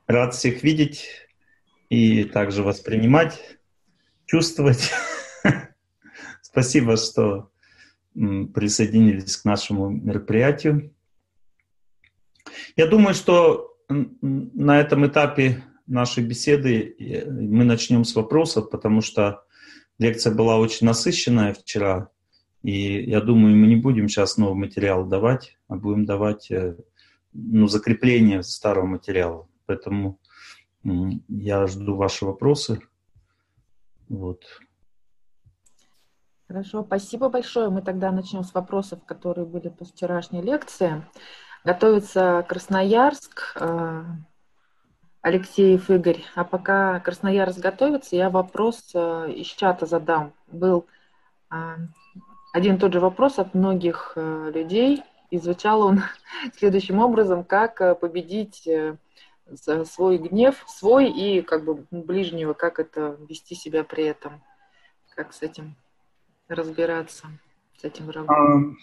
Рад всех видеть и также воспринимать, чувствовать. Спасибо, что присоединились к нашему мероприятию. Я думаю, что на этом этапе нашей беседы мы начнем с вопросов, потому что лекция была очень насыщенная вчера, и я думаю, мы не будем сейчас новый материал давать, а будем давать закрепление старого материала. Поэтому я жду ваши вопросы. Вот. Хорошо, спасибо большое. Мы тогда начнем с вопросов, которые были по вчерашней лекции. Готовится Красноярск, Алексеев Игорь. А пока Красноярск готовится, я вопрос из чата задам. Был один и тот же вопрос от многих людей, и звучал он следующим образом: как победить свой гнев, свой и как бы ближнего, как это вести себя при этом, как с этим разбираться, с этим врагом.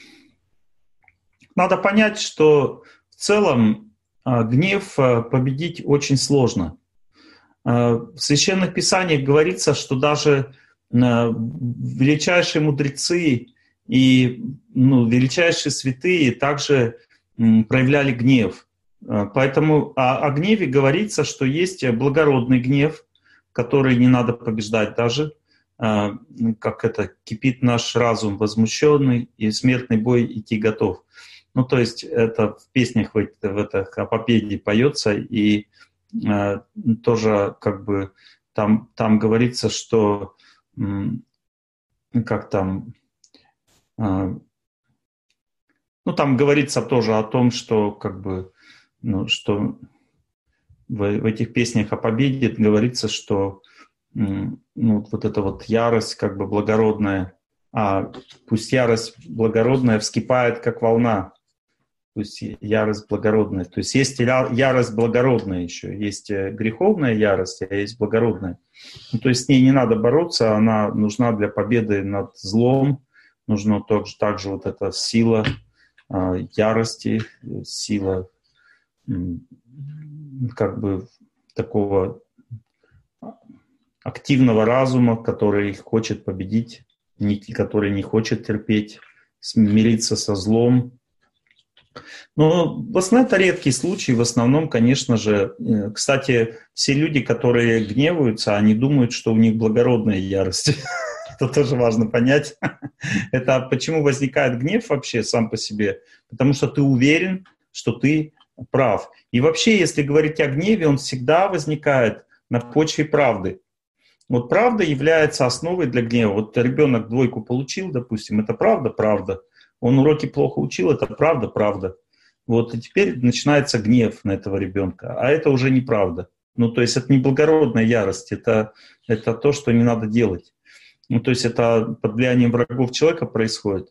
Надо понять, что в целом гнев победить очень сложно. В Священных Писаниях говорится, что даже величайшие мудрецы и величайшие святые также проявляли гнев. Поэтому о гневе говорится, что есть благородный гнев, который не надо побеждать даже, как это кипит наш разум возмущенный, и в смертный бой идти готов. То есть это в песнях в этих о победе поется, и тоже как бы там говорится, что там говорится тоже о том, что как бы что в этих песнях о победе говорится, что вот эта вот ярость как бы благородная, пусть ярость благородная вскипает, как волна. Пусть ярость благородная. То есть есть ярость благородная еще, есть греховная ярость, а есть благородная. То есть с ней не надо бороться, она нужна для победы над злом. Нужна также вот эта сила ярости, сила как бы такого активного разума, который хочет победить, который не хочет терпеть, смириться со злом. Но в основном это редкие случаи. В основном, конечно же, кстати, все люди, которые гневаются, они думают, что у них благородная ярость. Это тоже важно понять. Это почему возникает гнев вообще сам по себе? Потому что ты уверен, что ты прав. И вообще, если говорить о гневе, он всегда возникает на почве правды. Вот правда является основой для гнева. Вот ребенок 2 получил, допустим, это правда, правда. Он уроки плохо учил, это правда, правда. Вот и теперь начинается гнев на этого ребенка, а это уже неправда. То есть это не благородная ярость, это то, что не надо делать. То есть это под влиянием врагов человека происходит.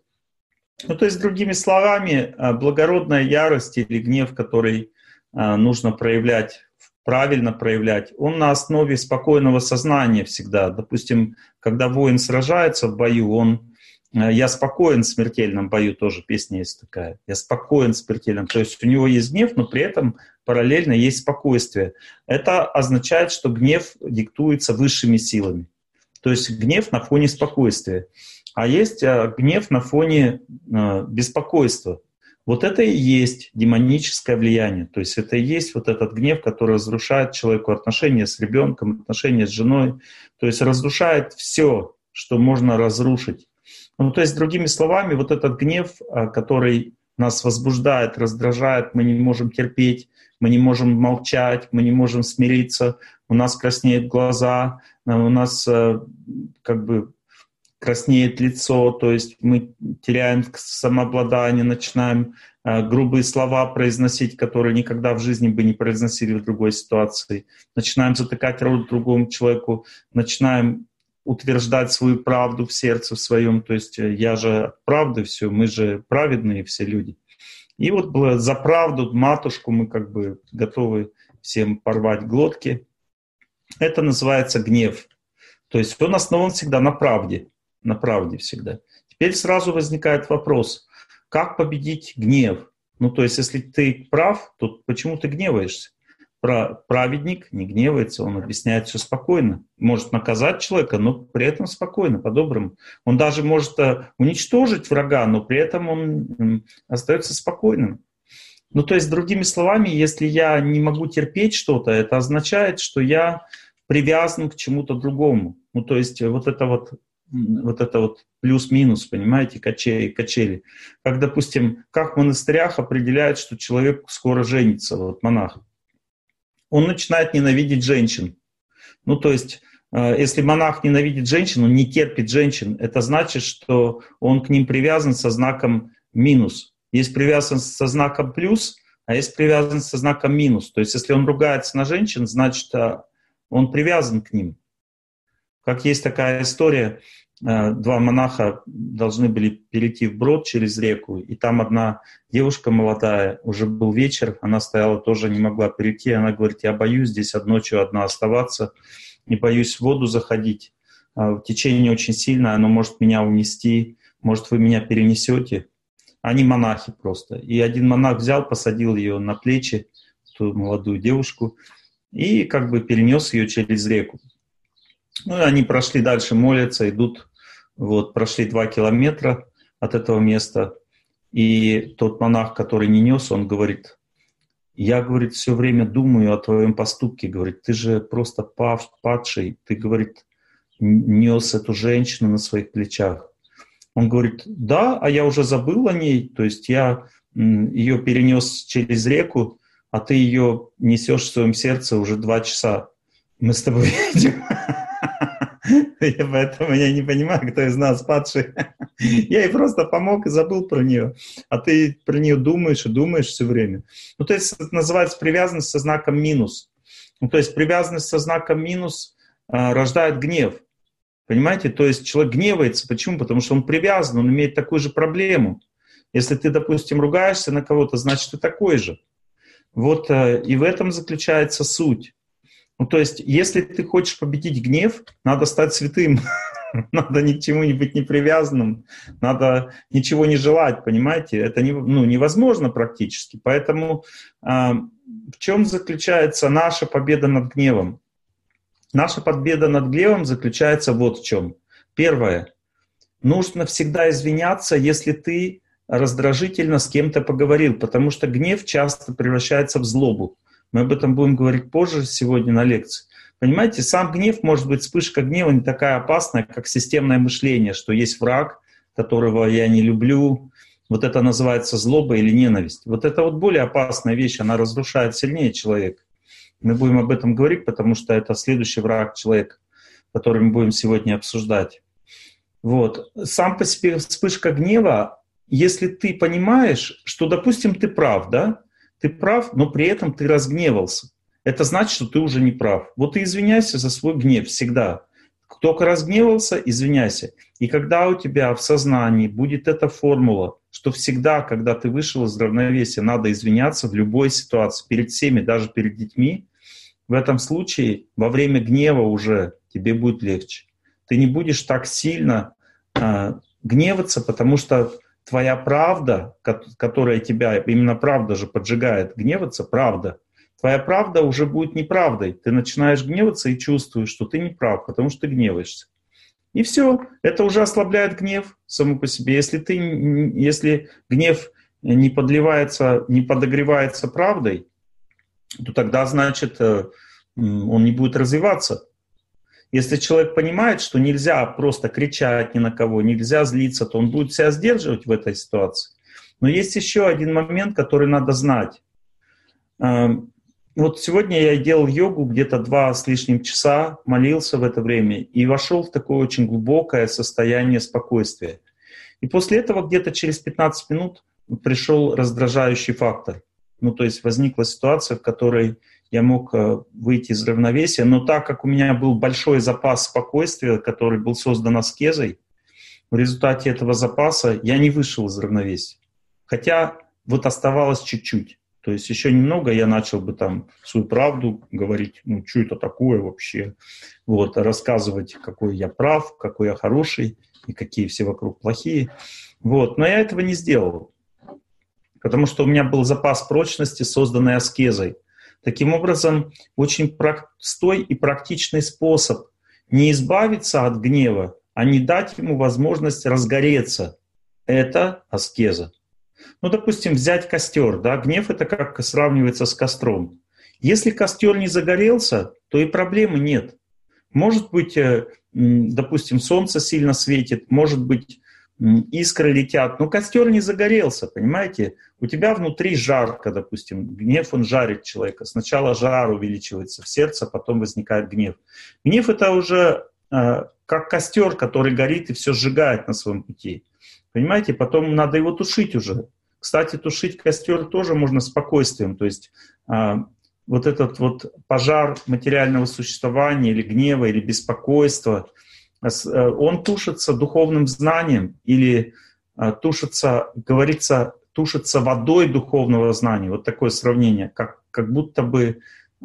То есть, другими словами, благородная ярость или гнев, который нужно проявлять, правильно проявлять, он на основе спокойного сознания всегда. Допустим, когда воин сражается в бою, «Я спокоен в смертельном бою», тоже песня есть такая. «Я спокоен в смертельном». То есть у него есть гнев, но при этом параллельно есть спокойствие. Это означает, что гнев диктуется высшими силами. То есть гнев на фоне спокойствия. А есть гнев на фоне беспокойства. Вот это и есть демоническое влияние. То есть это и есть вот этот гнев, который разрушает человеку отношения с ребенком, отношения с женой. То есть разрушает все, что можно разрушить. То есть, другими словами, вот этот гнев, который нас возбуждает, раздражает, мы не можем терпеть, мы не можем молчать, мы не можем смириться, у нас краснеют глаза, у нас как бы краснеет лицо, то есть мы теряем самообладание, начинаем грубые слова произносить, которые никогда в жизни бы не произносили в другой ситуации, начинаем затыкать рот другому человеку, начинаем утверждать свою правду в сердце своем, то есть я же правды все, мы же праведные все люди. И вот за правду, матушку, мы как бы готовы всем порвать глотки. Это называется гнев. То есть он основан всегда на правде всегда. Теперь сразу возникает вопрос, как победить гнев? То есть если ты прав, то почему ты гневаешься? праведник не гневается, он объясняет все спокойно. Может наказать человека, но при этом спокойно, по-доброму. Он даже может уничтожить врага, но при этом он остается спокойным. Ну, то есть, другими словами, если я не могу терпеть что-то, это означает, что я привязан к чему-то другому. Ну, то есть, вот это вот плюс-минус, понимаете, качели. Как, допустим, как в монастырях определяют, что человек скоро женится, вот монах. Он начинает ненавидеть женщин. Ну, то есть, если монах ненавидит женщин, он не терпит женщин, это значит, что он к ним привязан со знаком минус. Есть привязанность со знаком плюс, а есть привязанность со знаком минус. То есть, если он ругается на женщин, значит, он привязан к ним. Как есть такая история, два монаха должны были перейти вброд через реку, и там одна девушка молодая, уже был вечер, она стояла, тоже не могла перейти, она говорит: я боюсь здесь ночью одна оставаться, не боюсь в воду заходить, течение очень сильное, оно может меня унести, может вы меня перенесете. Они монахи просто. И один монах взял, посадил ее на плечи, ту молодую девушку, и как бы перенес ее через реку. Ну, и они прошли дальше, молятся, идут, вот, прошли 2 километра от этого места. И тот монах, который не нес, он говорит: я, говорит, все время думаю о твоем поступке, говорит, ты же просто падший, ты, говорит, нес эту женщину на своих плечах. Он говорит: да, а я уже забыл о ней, то есть я ее перенес через реку, а ты ее несешь в своем сердце уже 2 часа. Мы с тобой видим. Поэтому я не понимаю, кто из нас падший. Я ей просто помог и забыл про нее. А ты про нее думаешь и думаешь все время. Ну, то есть это называется привязанность со знаком минус. Ну, то есть привязанность со знаком минус рождает гнев. Понимаете? То есть человек гневается. Почему? Потому что он привязан, он имеет такую же проблему. Если ты, допустим, ругаешься на кого-то, значит, ты такой же. Вот и в этом заключается суть. Ну, то есть, если ты хочешь победить гнев, надо стать святым. Надо ни к чему не быть непривязанным. Надо ничего не желать, понимаете? Это невозможно практически. Поэтому в чем заключается наша победа над гневом? Наша победа над гневом заключается вот в чем. Первое. Нужно всегда извиняться, если ты раздражительно с кем-то поговорил, потому что гнев часто превращается в злобу. Мы об этом будем говорить позже сегодня на лекции. Понимаете, сам гнев, может быть, вспышка гнева не такая опасная, как системное мышление, что есть враг, которого я не люблю. Вот это называется злоба или ненависть. Вот это вот более опасная вещь, она разрушает сильнее человека. Мы будем об этом говорить, потому что это следующий враг человека, который мы будем сегодня обсуждать. Вот. Сам по себе вспышка гнева, если ты понимаешь, что, допустим, ты прав, да? Ты прав, но при этом ты разгневался. Это значит, что ты уже не прав. Вот и извиняйся за свой гнев всегда. Только разгневался, извиняйся. И когда у тебя в сознании будет эта формула, что всегда, когда ты вышел из равновесия, надо извиняться в любой ситуации, перед всеми, даже перед детьми, в этом случае во время гнева уже тебе будет легче. Ты не будешь так сильно гневаться, потому что твоя правда, которая тебя, именно правда же поджигает гневаться, правда, твоя правда уже будет неправдой. Ты начинаешь гневаться и чувствуешь, что ты не прав, потому что ты гневаешься. И все, это уже ослабляет гнев само по себе. Если гнев не подогревается правдой, то тогда, значит, он не будет развиваться. Если человек понимает, что нельзя просто кричать ни на кого, нельзя злиться, то он будет себя сдерживать в этой ситуации. Но есть еще один момент, который надо знать. Вот сегодня я делал йогу где-то 2 с лишним часа, молился в это время и вошел в такое очень глубокое состояние спокойствия. И после этого где-то через 15 минут пришел раздражающий фактор. Ну, то есть возникла ситуация, в которой я мог выйти из равновесия, но так как у меня был большой запас спокойствия, который был создан аскезой, в результате этого запаса я не вышел из равновесия. Хотя вот оставалось чуть-чуть. То есть еще немного я начал бы там свою правду говорить, ну, что это такое вообще, вот, рассказывать, какой я прав, какой я хороший и какие все вокруг плохие. Вот. Но я этого не сделал, потому что у меня был запас прочности, созданный аскезой. Таким образом, очень простой и практичный способ не избавиться от гнева, а не дать ему возможность разгореться. Это аскеза. Ну, допустим, взять костер. Да? Гнев — это как сравнивается с костром. Если костер не загорелся, то и проблемы нет. Может быть, допустим, солнце сильно светит, может быть, искры летят, но костер не загорелся, понимаете? У тебя внутри жарко, допустим, гнев, он жарит человека. Сначала жар увеличивается в сердце, потом возникает гнев. Гнев — это уже как костер, который горит и все сжигает на своем пути. Понимаете? Потом надо его тушить уже. Кстати, тушить костер тоже можно спокойствием, то есть вот этот вот пожар материального существования или гнева, или беспокойства, он тушится духовным знанием или тушится, говорится, тушится водой духовного знания. Вот такое сравнение, как будто бы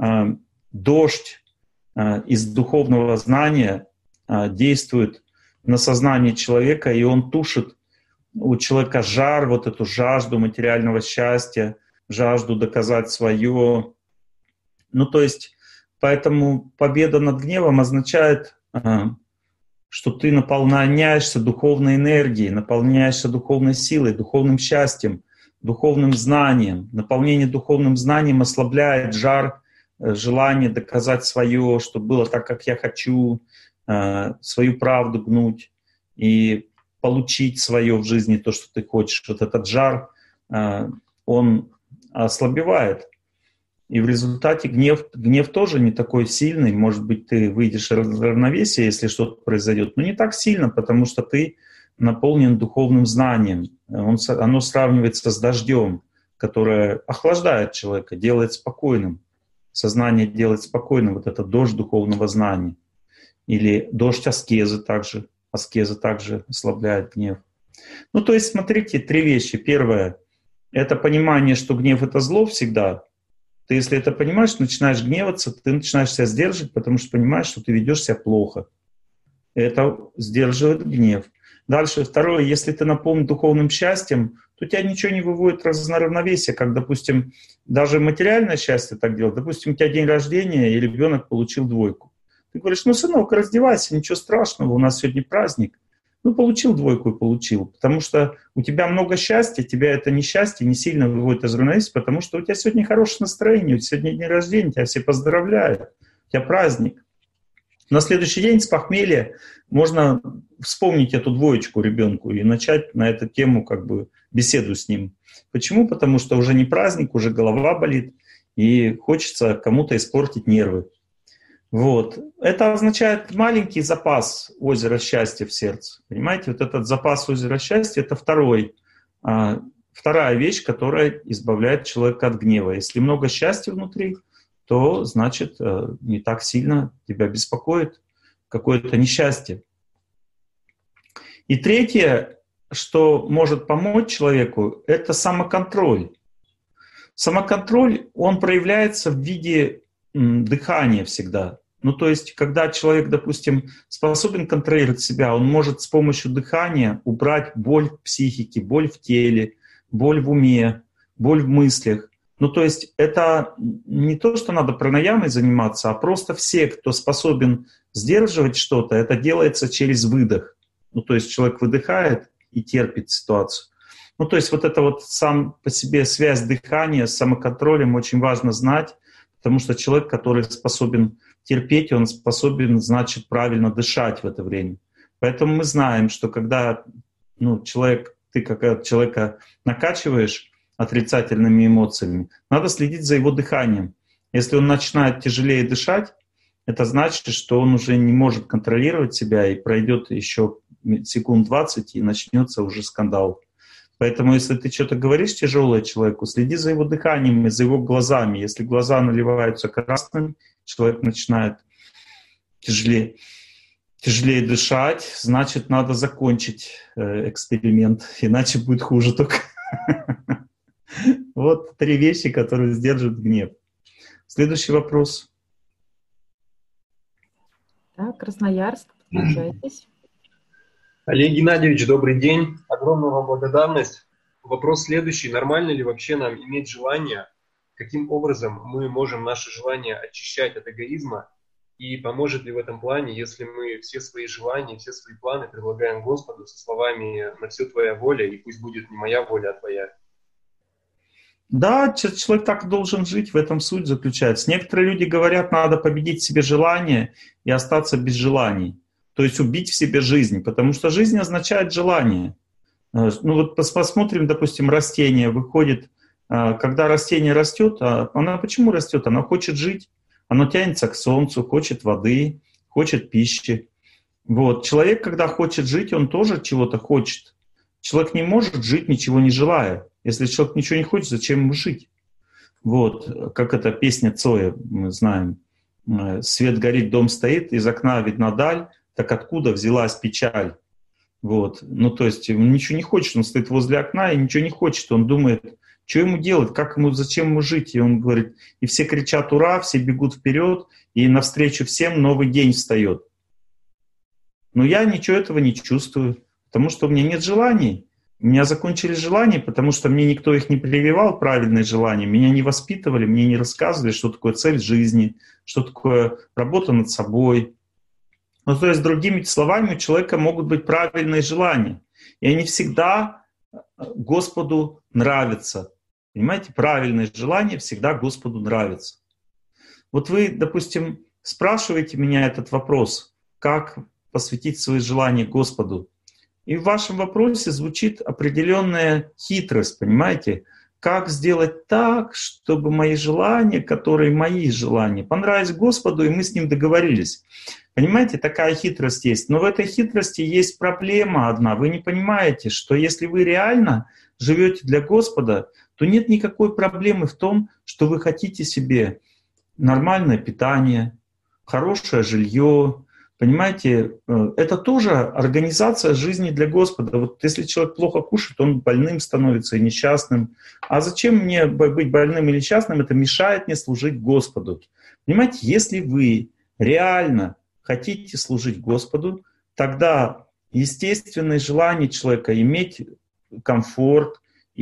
дождь из духовного знания действует на сознание человека, и он тушит у человека жар, вот эту жажду материального счастья, жажду доказать свое. Ну, то есть, поэтому победа над гневом означает, что ты наполняешься духовной энергией, наполняешься духовной силой, духовным счастьем, духовным знанием. Наполнение духовным знанием ослабляет жар, желание доказать свое, чтобы было так, как я хочу, свою правду гнуть и получить свое в жизни, то, что ты хочешь. Вот этот жар, он ослабевает. И в результате гнев тоже не такой сильный. Может быть, ты выйдешь из равновесия, если что-то произойдет, но не так сильно, потому что ты наполнен духовным знанием. Оно сравнивается с дождем, которое охлаждает человека, делает спокойным. Сознание делает спокойным. Вот это дождь духовного знания. Или дождь аскезы также. Аскеза также ослабляет гнев. Ну, то есть, смотрите, 3 вещи. Первое — это понимание, что гнев — это зло всегда. Ты, если это понимаешь, начинаешь гневаться, ты начинаешь себя сдерживать, потому что понимаешь, что ты ведешь себя плохо. Это сдерживает гнев. Дальше, второе, если ты наполнен духовным счастьем, то тебя ничего не выводит из равновесия, как, допустим, даже материальное счастье так делает. Допустим, у тебя день рождения, и ребенок получил 2. Ты говоришь: ну, сынок, раздевайся, ничего страшного, у нас сегодня праздник. Ну, получил 2 и получил. Потому что у тебя много счастья, тебя это несчастье не сильно выводит из равновесия, потому что у тебя сегодня хорошее настроение, у тебя сегодня день рождения, тебя все поздравляют, у тебя праздник. На следующий день с похмелья можно вспомнить эту 2 ребенку и начать на эту тему как бы беседу с ним. Почему? Потому что уже не праздник, уже голова болит, и хочется кому-то испортить нервы. Вот. Это означает маленький запас озера счастья в сердце. Понимаете, вот этот запас озера счастья — это вторая вещь, которая избавляет человека от гнева. Если много счастья внутри, то, значит, не так сильно тебя беспокоит какое-то несчастье. И третье, что может помочь человеку, это самоконтроль. Самоконтроль, он проявляется в виде дыхания всегда. Ну, то есть, когда человек, допустим, способен контролировать себя, он может с помощью дыхания убрать боль в психике, боль в теле, боль в уме, боль в мыслях. Ну, то есть, это не то, что надо пранаямой заниматься, а просто все, кто способен сдерживать что-то, это делается через выдох. Ну, то есть, человек выдыхает и терпит ситуацию. Ну, то есть, вот это вот сам по себе связь дыхания с самоконтролем очень важно знать, потому что человек, который способен терпеть, он способен, значит, правильно дышать в это время. Поэтому мы знаем, что когда ты как человека накачиваешь отрицательными эмоциями, надо следить за его дыханием. Если он начинает тяжелее дышать, это значит, что он уже не может контролировать себя, и пройдет еще секунд 20, и начнется уже скандал. Поэтому, если ты что-то говоришь тяжелое человеку, следи за его дыханием и за его глазами. Если глаза наливаются красным, человек начинает тяжелее дышать, значит, надо закончить эксперимент, иначе будет хуже только. Вот 3 вещи, которые сдерживают гнев. Следующий вопрос. Так, Красноярск, подключайтесь. Олег Геннадьевич, добрый день. Огромная вам благодарность. Вопрос следующий. Нормально ли вообще нам иметь желание к каким образом мы можем наши желания очищать от эгоизма, и поможет ли в этом плане, если мы все свои желания, все свои планы предлагаем Господу со словами «на все твоя воля, и пусть будет не моя воля, а твоя». Да, человек так и должен жить, в этом суть заключается. Некоторые люди говорят, надо победить в себе желание и остаться без желаний. То есть убить в себе жизнь, потому что жизнь означает желание. Ну вот посмотрим, допустим, растение выходит, когда растение растет, она почему растет? Она хочет жить, оно тянется к солнцу, хочет воды, хочет пищи. Вот. Человек, когда хочет жить, он тоже чего-то хочет. Человек не может жить, ничего не желая. Если человек ничего не хочет, зачем ему жить? Вот, как эта песня Цоя, мы знаем. «Свет горит, дом стоит, из окна видна даль, так откуда взялась печаль?» Вот. Ну, то есть он ничего не хочет, он стоит возле окна и ничего не хочет. Он думает, что ему делать, как ему, зачем ему жить? И он говорит, и все кричат «Ура!», все бегут вперед, и навстречу всем новый день встает. Но я ничего этого не чувствую, потому что у меня нет желаний. У меня закончились желания, потому что мне никто их не прививал, правильные желания. Меня не воспитывали, мне не рассказывали, что такое цель жизни, что такое работа над собой. Ну, то есть, другими словами, у человека могут быть правильные желания. И они всегда Господу нравятся. Понимаете, правильные желания всегда Господу нравятся. Вот вы, допустим, спрашиваете меня этот вопрос, как посвятить свои желания Господу. И в вашем вопросе звучит определенная хитрость, понимаете? Как сделать так, чтобы мои желания, которые мои желания, понравились Господу, и мы с Ним договорились. Понимаете, такая хитрость есть. Но в этой хитрости есть проблема одна. Вы не понимаете, что если вы реально живете для Господа, то нет никакой проблемы в том, что вы хотите себе нормальное питание, хорошее жилье. Понимаете, это тоже организация жизни для Господа. Вот если человек плохо кушает, он больным становится и несчастным. А зачем мне быть больным или несчастным? Это мешает мне служить Господу. Понимаете, если вы реально хотите служить Господу, тогда естественное желание человека иметь комфорт,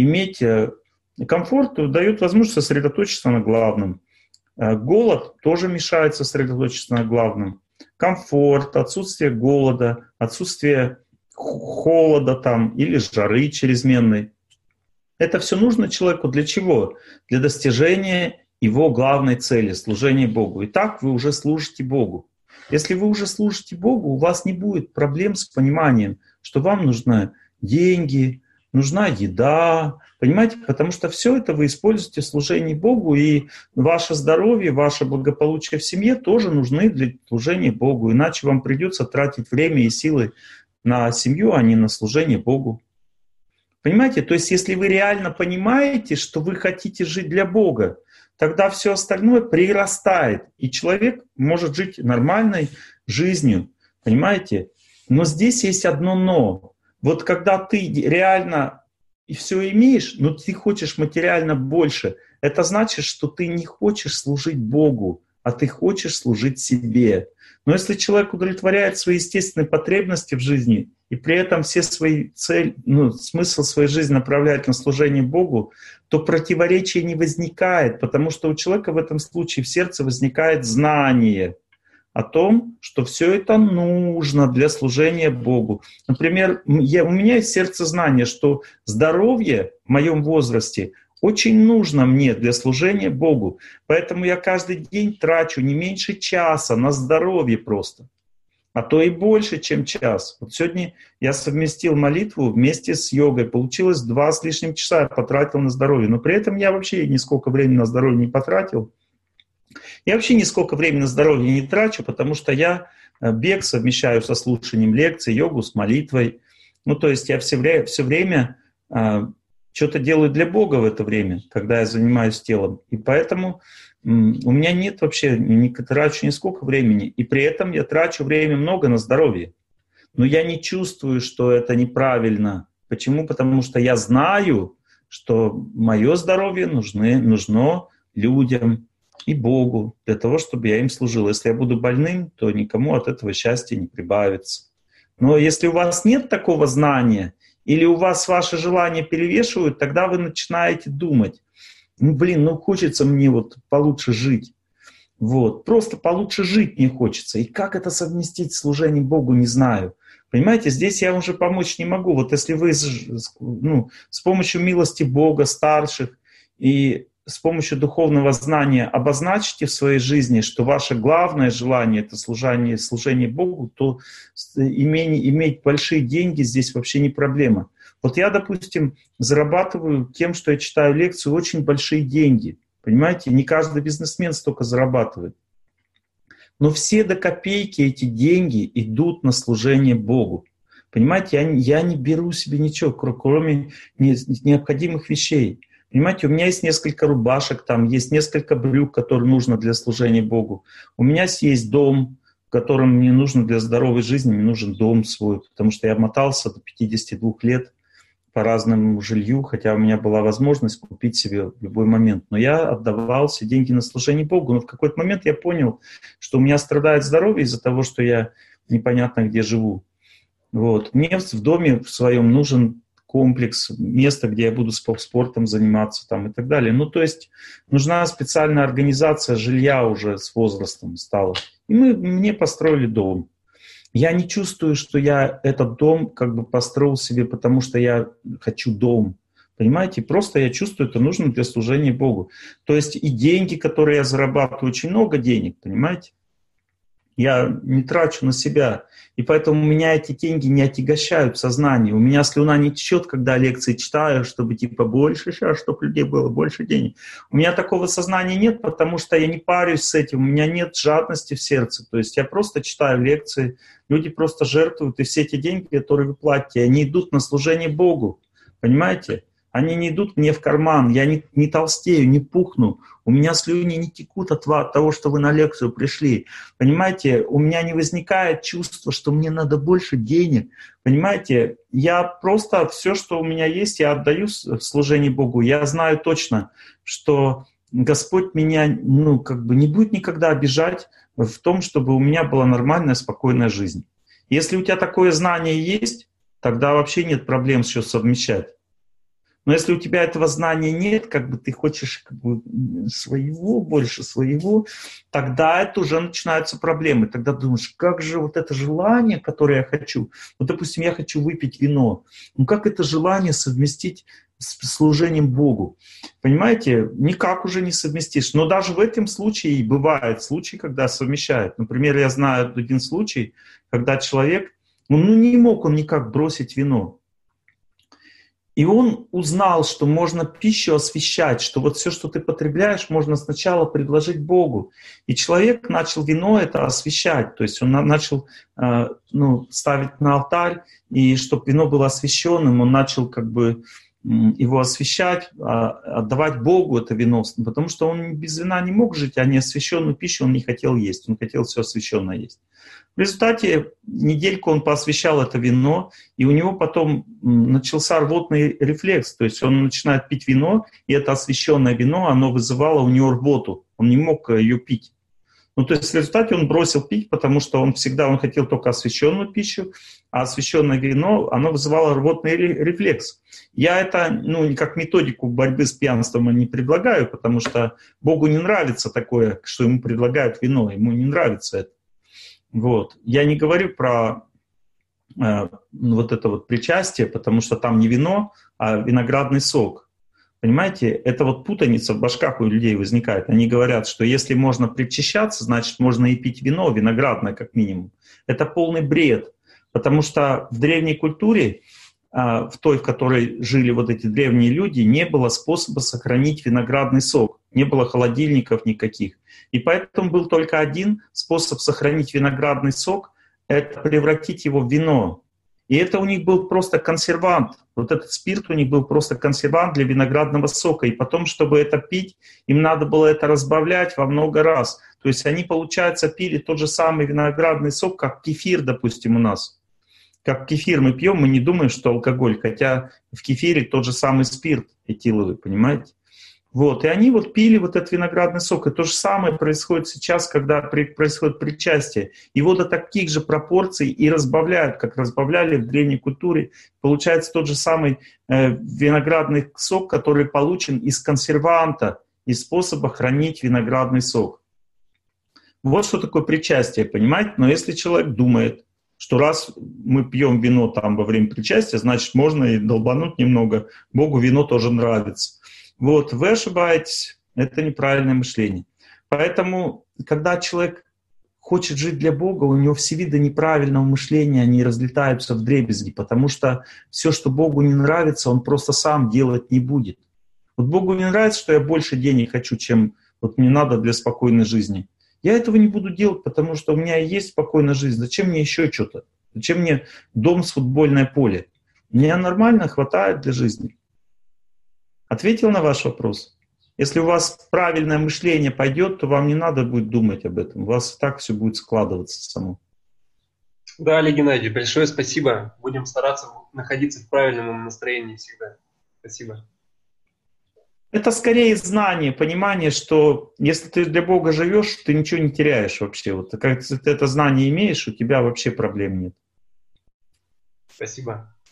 комфорт дает возможность сосредоточиться на главном. Голод тоже мешает сосредоточиться на главном. Комфорт, отсутствие голода, отсутствие холода там или жары чрезменной. Это все нужно человеку для чего? Для достижения его главной цели — служения Богу. И так вы уже служите Богу. Если вы уже служите Богу, у вас не будет проблем с пониманием, что вам нужны деньги, нужна еда, понимаете? Потому что все это вы используете в служении Богу, и ваше здоровье, ваше благополучие в семье тоже нужны для служения Богу. Иначе вам придется тратить время и силы на семью, а не на служение Богу. Понимаете? То есть если вы реально понимаете, что вы хотите жить для Бога, тогда все остальное прирастает, и человек может жить нормальной жизнью. Понимаете? Но здесь есть одно «но». Вот когда ты реально и все имеешь, но ты хочешь материально больше, это значит, что ты не хочешь служить Богу, а ты хочешь служить себе. Но если человек удовлетворяет свои естественные потребности в жизни и при этом все свои цели, смысл своей жизни направляет на служение Богу, то противоречия не возникает, потому что у человека в этом случае в сердце возникает знание о том, что все это нужно для служения Богу. Например, у меня есть в сердце знание, что здоровье в моем возрасте очень нужно мне для служения Богу. Поэтому я каждый день трачу не меньше часа на здоровье просто, а то и больше, чем час. Вот сегодня я совместил молитву вместе с йогой. Получилось 2 с лишним часа я потратил на здоровье. Но при этом я вообще нисколько времени на здоровье не потратил. Я вообще нисколько времени на здоровье не трачу, потому что я бег совмещаю со слушанием лекций, йогу с молитвой. Ну, то есть я все время что-то делаю для Бога в это время, когда я занимаюсь телом. И поэтому у меня нет вообще, не трачу нисколько времени. И при этом я трачу время много на здоровье. Но я не чувствую, что это неправильно. Почему? Потому что я знаю, что мое здоровье нужно людям и Богу для того, чтобы я им служил. Если я буду больным, то никому от этого счастья не прибавится. Но если у вас нет такого знания, или у вас ваши желания перевешивают, тогда вы начинаете думать. хочется мне вот получше жить. Вот, просто получше жить мне хочется. И как это совместить с служением Богу, не знаю. Понимаете, здесь я уже помочь не могу. Вот если вы с помощью милости Бога, старших и с помощью духовного знания обозначите в своей жизни, что ваше главное желание — это служение Богу, то иметь большие деньги здесь вообще не проблема. Вот я, допустим, зарабатываю тем, что я читаю лекцию, очень большие деньги. Понимаете, не каждый бизнесмен столько зарабатывает. Но все до копейки эти деньги идут на служение Богу. Понимаете, я не беру себе ничего, кроме необходимых вещей. Понимаете, у меня есть несколько рубашек, там есть несколько брюк, которые нужно для служения Богу. У меня есть дом, которым мне нужно для здоровой жизни, мне нужен дом свой, потому что я мотался до 52 лет по разному жилью, хотя у меня была возможность купить себе в любой момент. Но я отдавал все деньги на служение Богу. Но в какой-то момент я понял, что у меня страдает здоровье из-за того, что я непонятно где живу. Вот. Мне в доме в своем нужен комплекс, место, где я буду спортом заниматься там, и так далее. То есть нужна специальная организация жилья уже с возрастом стала. И мне построили дом. Я не чувствую, что я этот дом как бы построил себе, потому что я хочу дом. Понимаете? Просто я чувствую, это нужно для служения Богу. То есть и деньги, которые я зарабатываю, очень много денег, понимаете? Я не трачу на себя. И поэтому у меня эти деньги не отягощают сознание. У меня слюна не течет, когда лекции читаю, чтобы типа больше сейчас, чтобы людей было больше денег. У меня такого сознания нет, потому что я не парюсь с этим. У меня нет жадности в сердце. То есть я просто читаю лекции, люди просто жертвуют, и все эти деньги, которые вы платите, они идут на служение Богу. Понимаете? Они не идут мне в карман, я не толстею, не пухну. У меня слюни не текут от того, что вы на лекцию пришли. Понимаете, у меня не возникает чувство, что мне надо больше денег. Понимаете, я просто все, что у меня есть, я отдаю в служение Богу. Я знаю точно, что Господь меня не будет никогда обижать в том, чтобы у меня была нормальная, спокойная жизнь. Если у тебя такое знание есть, тогда вообще нет проблем все совмещать. Но если у тебя этого знания нет, ты хочешь больше своего, тогда это уже начинаются проблемы. Тогда думаешь, как же вот это желание, которое я хочу. Вот, допустим, я хочу выпить вино. Как это желание совместить с служением Богу? Понимаете, никак уже не совместишь. Но даже в этом случае бывают случаи, когда совмещают. Например, я знаю один случай, когда человек, не мог он никак бросить вино. И он узнал, что можно пищу освящать, что вот все, что ты потребляешь, можно сначала предложить Богу. И человек начал вино это освящать, то есть он начал ставить на алтарь, и чтобы вино было освященным, он начал его освящать, отдавать Богу это вино, потому что он без вина не мог жить, а неосвященную пищу он не хотел есть, он хотел все освященное есть. В результате недельку он поосвящал это вино, и у него потом начался рвотный рефлекс, то есть он начинает пить вино, и это освященное вино, оно вызывало у него рвоту, он не мог ее пить. То есть в результате он бросил пить, потому что он хотел только освященную пищу, а освященное вино, оно вызывало рвотный рефлекс. Я это, как методику борьбы с пьянством не предлагаю, потому что Богу не нравится такое, что ему предлагают вино, ему не нравится это. Вот. Я не говорю про вот это вот причастие, потому что там не вино, а виноградный сок. Понимаете, это вот путаница в башках у людей возникает. Они говорят, что если можно причащаться, значит можно и пить вино, виноградное как минимум. Это полный бред, потому что в древней культуре, в той, в которой жили вот эти древние люди, не было способа сохранить виноградный сок, не было холодильников никаких. И поэтому был только один способ сохранить виноградный сок — это превратить его в вино. И это у них был просто консервант. Вот этот спирт у них был просто консервант для виноградного сока. И потом, чтобы это пить, им надо было это разбавлять во много раз. То есть они, получается, пили тот же самый виноградный сок, как кефир, допустим, у нас. Как кефир мы пьем, мы не думаем, что алкоголь, хотя в кефире тот же самый спирт этиловый, понимаете? Вот, и они вот пили вот этот виноградный сок. И то же самое происходит сейчас, когда происходит причастие. Его до таких же пропорций и разбавляют, как разбавляли в древней культуре. Получается тот же самый виноградный сок, который получен из консерванта, из способа хранить виноградный сок. Вот что такое причастие, понимаете? Но если человек думает, что раз мы пьем вино там во время причастия, значит, можно и долбануть немного. Богу вино тоже нравится. Вот, вы ошибаетесь, это неправильное мышление. Поэтому, когда человек хочет жить для Бога, у него все виды неправильного мышления, они разлетаются вдребезги, потому что все, что Богу не нравится, Он просто сам делать не будет. Вот Богу не нравится, что я больше денег хочу, чем вот мне надо для спокойной жизни. Я этого не буду делать, потому что у меня есть спокойная жизнь. Зачем мне еще что-то? Зачем мне дом с футбольное поле? Мне нормально хватает для жизни. Ответил на ваш вопрос? Если у вас правильное мышление пойдет, то вам не надо будет думать об этом. У вас и так все будет складываться само. Да, Олег Геннадьевич, большое спасибо. Будем стараться находиться в правильном настроении всегда. Спасибо. Это скорее знание, понимание, что если ты для Бога живешь, ты ничего не теряешь вообще. Вот, как ты это знание имеешь, у тебя вообще проблем нет. Спасибо.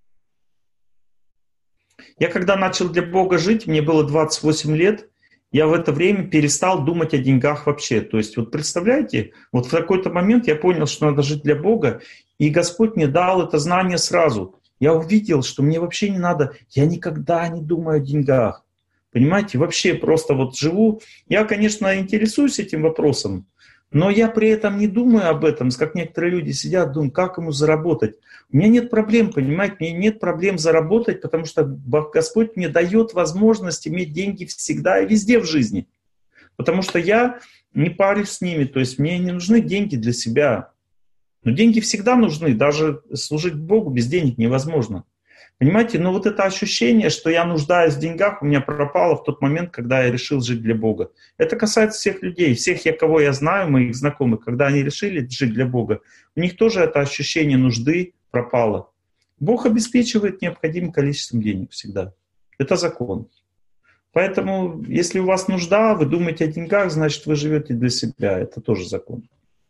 Я когда начал для Бога жить, мне было 28 лет, я в это время перестал думать о деньгах вообще. То есть, вот представляете, вот в какой-то момент я понял, что надо жить для Бога, и Господь мне дал это знание сразу. Я увидел, что мне вообще не надо, я никогда не думаю о деньгах. Понимаете, вообще просто вот живу. Я, конечно, интересуюсь этим вопросом, но я при этом не думаю об этом. Как некоторые люди сидят, думают, как ему заработать. У меня нет проблем, понимаете, мне нет проблем заработать, потому что Господь мне дает возможность иметь деньги всегда и везде в жизни. Потому что я не парюсь с ними, то есть мне не нужны деньги для себя. Но деньги всегда нужны, даже служить Богу без денег невозможно. Понимаете, но вот это ощущение, что я нуждаюсь в деньгах, у меня пропало в тот момент, когда я решил жить для Бога. Это касается всех людей, всех, кого я знаю, моих знакомых, когда они решили жить для Бога, у них тоже это ощущение нужды пропало. Бог обеспечивает необходимым количеством денег всегда. Это закон. Поэтому, если у вас нужда, вы думаете о деньгах, значит, вы живете для себя. Это тоже закон.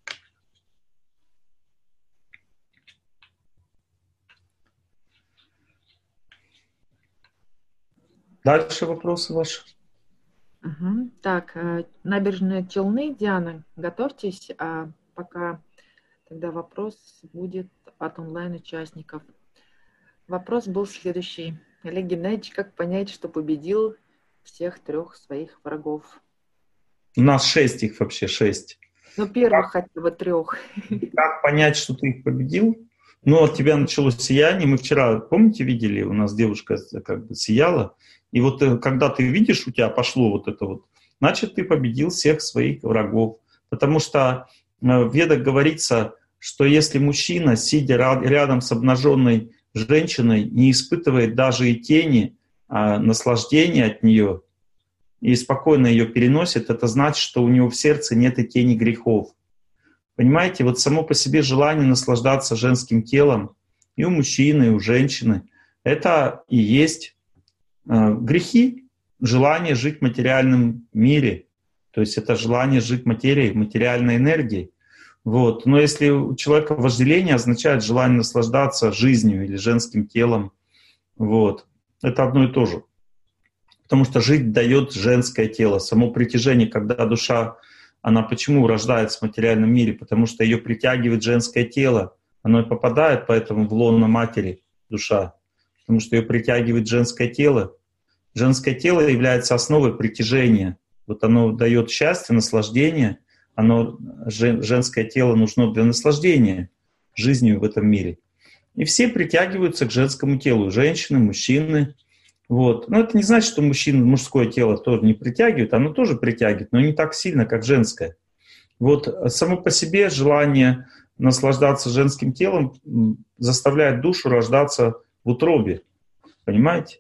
Дальше вопросы ваши. Угу. Так, набережные Челны, Диана, готовьтесь, а пока тогда вопрос будет от онлайн-участников. Вопрос был следующий. Олег Геннадьевич, как понять, что победил всех 3 своих врагов? У нас 6 их вообще, 6. Ну, первых хотя бы 3. Как понять, что ты их победил? Ну, от тебя началось сияние. Мы вчера, помните, видели, у нас девушка как бы сияла. И вот когда ты видишь, у тебя пошло вот это вот, значит, ты победил всех своих врагов. Потому что в Ведах говорится, что если мужчина, сидя рядом с обнаженной женщиной, не испытывает даже и тени наслаждения от нее и спокойно ее переносит, это значит, что у него в сердце нет и тени грехов. Понимаете, вот само по себе желание наслаждаться женским телом и у мужчины, и у женщины, это и есть грехи, желание жить в материальном мире. То есть это желание жить материей, материальной энергией. Вот. Но если у человека вожделение означает желание наслаждаться жизнью или женским телом, вот, это одно и то же. Потому что жить дает женское тело, само притяжение, когда душа, она почему рождается в материальном мире? Потому что ее притягивает женское тело. Оно и попадает поэтому в лоно матери, душа. Потому что ее притягивает женское тело. Женское тело является основой притяжения. Вот оно дает счастье, наслаждение. Женское тело нужно для наслаждения жизнью в этом мире. И все притягиваются к женскому телу. Женщины, мужчины. Вот. Но это не значит, что мужское тело тоже не притягивает. Оно тоже притягивает, но не так сильно, как женское. Вот само по себе желание наслаждаться женским телом заставляет душу рождаться в утробе. Понимаете?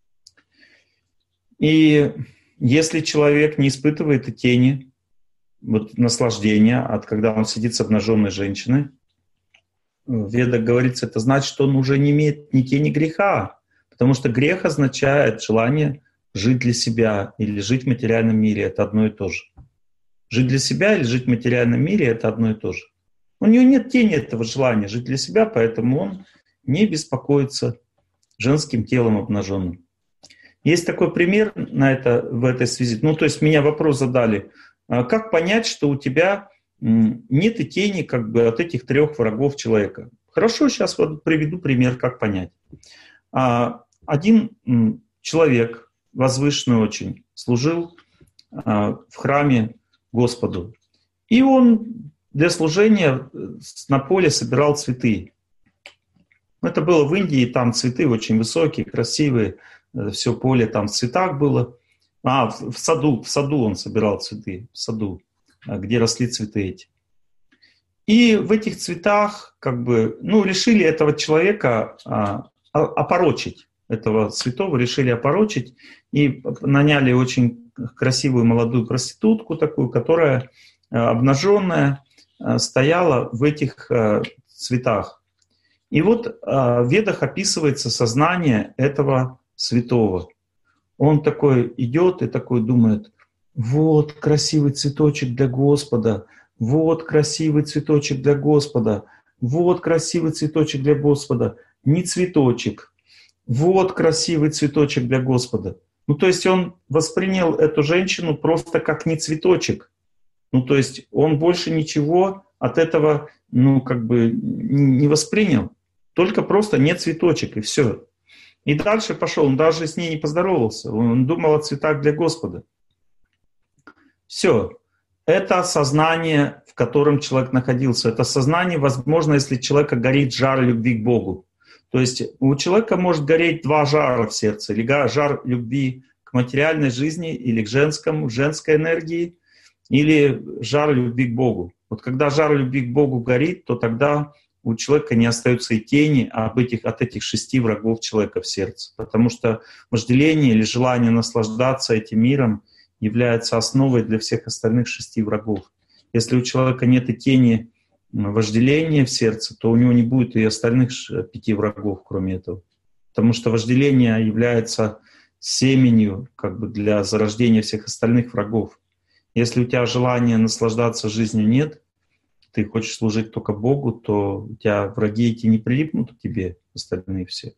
И если человек не испытывает и тени вот, наслаждения, от когда он сидит с обнаженной женщиной, в Ведах говорится, это значит, что он уже не имеет ни тени греха. Потому что грех означает желание жить для себя или жить в материальном мире — это одно и то же. Жить для себя или жить в материальном мире — это одно и то же. У него нет тени этого желания жить для себя, поэтому он не беспокоится женским телом обнаженным. Есть такой пример в этой связи. То есть меня вопрос задали, как понять, что у тебя нет и тени от этих 3 врагов человека. Хорошо, сейчас приведу пример, как понять. Один человек, возвышенный очень, служил в храме Господу. И он для служения на поле собирал цветы. Это было в Индии, там цветы очень высокие, красивые, все поле там в цветах было. В саду он собирал цветы, в саду, где росли цветы эти. И в этих цветах решили этого человека опорочить, этого святого решили опорочить, и наняли очень красивую молодую проститутку такую, которая обнаженная стояла в этих цветах. И вот в Ведах описывается сознание этого святого. Он такой идет и такой думает: вот красивый цветочек для Господа, вот красивый цветочек для Господа, вот красивый цветочек для Господа, не цветочек, вот красивый цветочек для Господа. То есть он воспринял эту женщину просто как не цветочек. То есть он больше ничего от этого, не воспринял. Только просто не цветочек, и все. И дальше пошел, он даже с ней не поздоровался. Он думал о цветах для Господа. Все. Это сознание, в котором человек находился. Это сознание, возможно, если у человека горит жар любви к Богу. То есть у человека может гореть 2 жара в сердце. Или жар любви к материальной жизни, или к женской энергии, или жар любви к Богу. Вот когда жар любви к Богу горит, то тогда у человека не остается и тени от этих 6 врагов человека в сердце. Потому что вожделение или желание наслаждаться этим миром является основой для всех остальных 6 врагов. Если у человека нет и тени вожделения в сердце, то у него не будет и остальных 5 врагов, кроме этого. Потому что вожделение является семенью для зарождения всех остальных врагов. Если у тебя желания наслаждаться жизнью нет, ты хочешь служить только Богу, то у тебя враги эти не прилипнут к тебе, остальные все.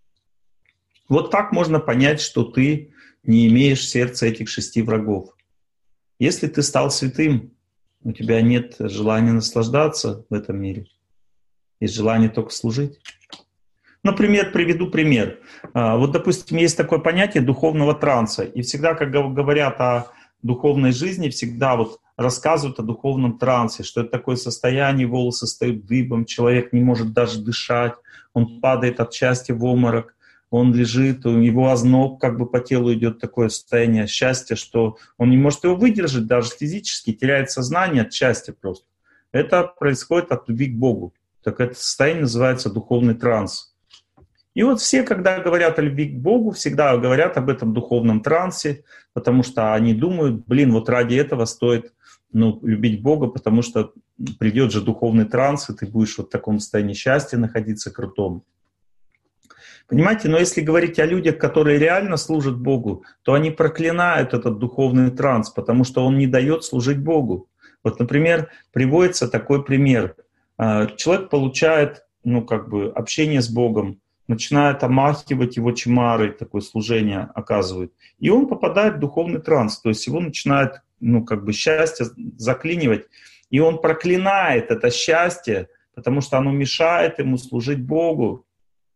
Вот так можно понять, что ты не имеешь в сердце этих 6 врагов. Если ты стал святым, у тебя нет желания наслаждаться в этом мире. Есть желание только служить. Например, приведу пример. Вот, допустим, есть такое понятие духовного транса. И всегда, когда говорят о духовной жизни, всегда рассказывают о духовном трансе, что это такое состояние, волосы встают дыбом, человек не может даже дышать, он падает от счастья в обморок, он лежит, его озноб по телу идет, такое состояние счастья, что он не может его выдержать даже физически, теряет сознание от счастья просто. Это происходит от любви к Богу. Так это состояние называется духовный транс. И вот все, когда говорят о любви к Богу, всегда говорят об этом духовном трансе, потому что они думают, ради этого стоит любить Бога, потому что придет же духовный транс, и ты будешь в таком состоянии счастья находиться крутом. Понимаете, но если говорить о людях, которые реально служат Богу, то они проклинают этот духовный транс, потому что он не дает служить Богу. Вот, например, приводится такой пример. Человек получает, общение с Богом, начинает омахивать его чимарой, такое служение оказывает. И он попадает в духовный транс, то есть его начинает, счастье заклинивать. И он проклинает это счастье, потому что оно мешает ему служить Богу.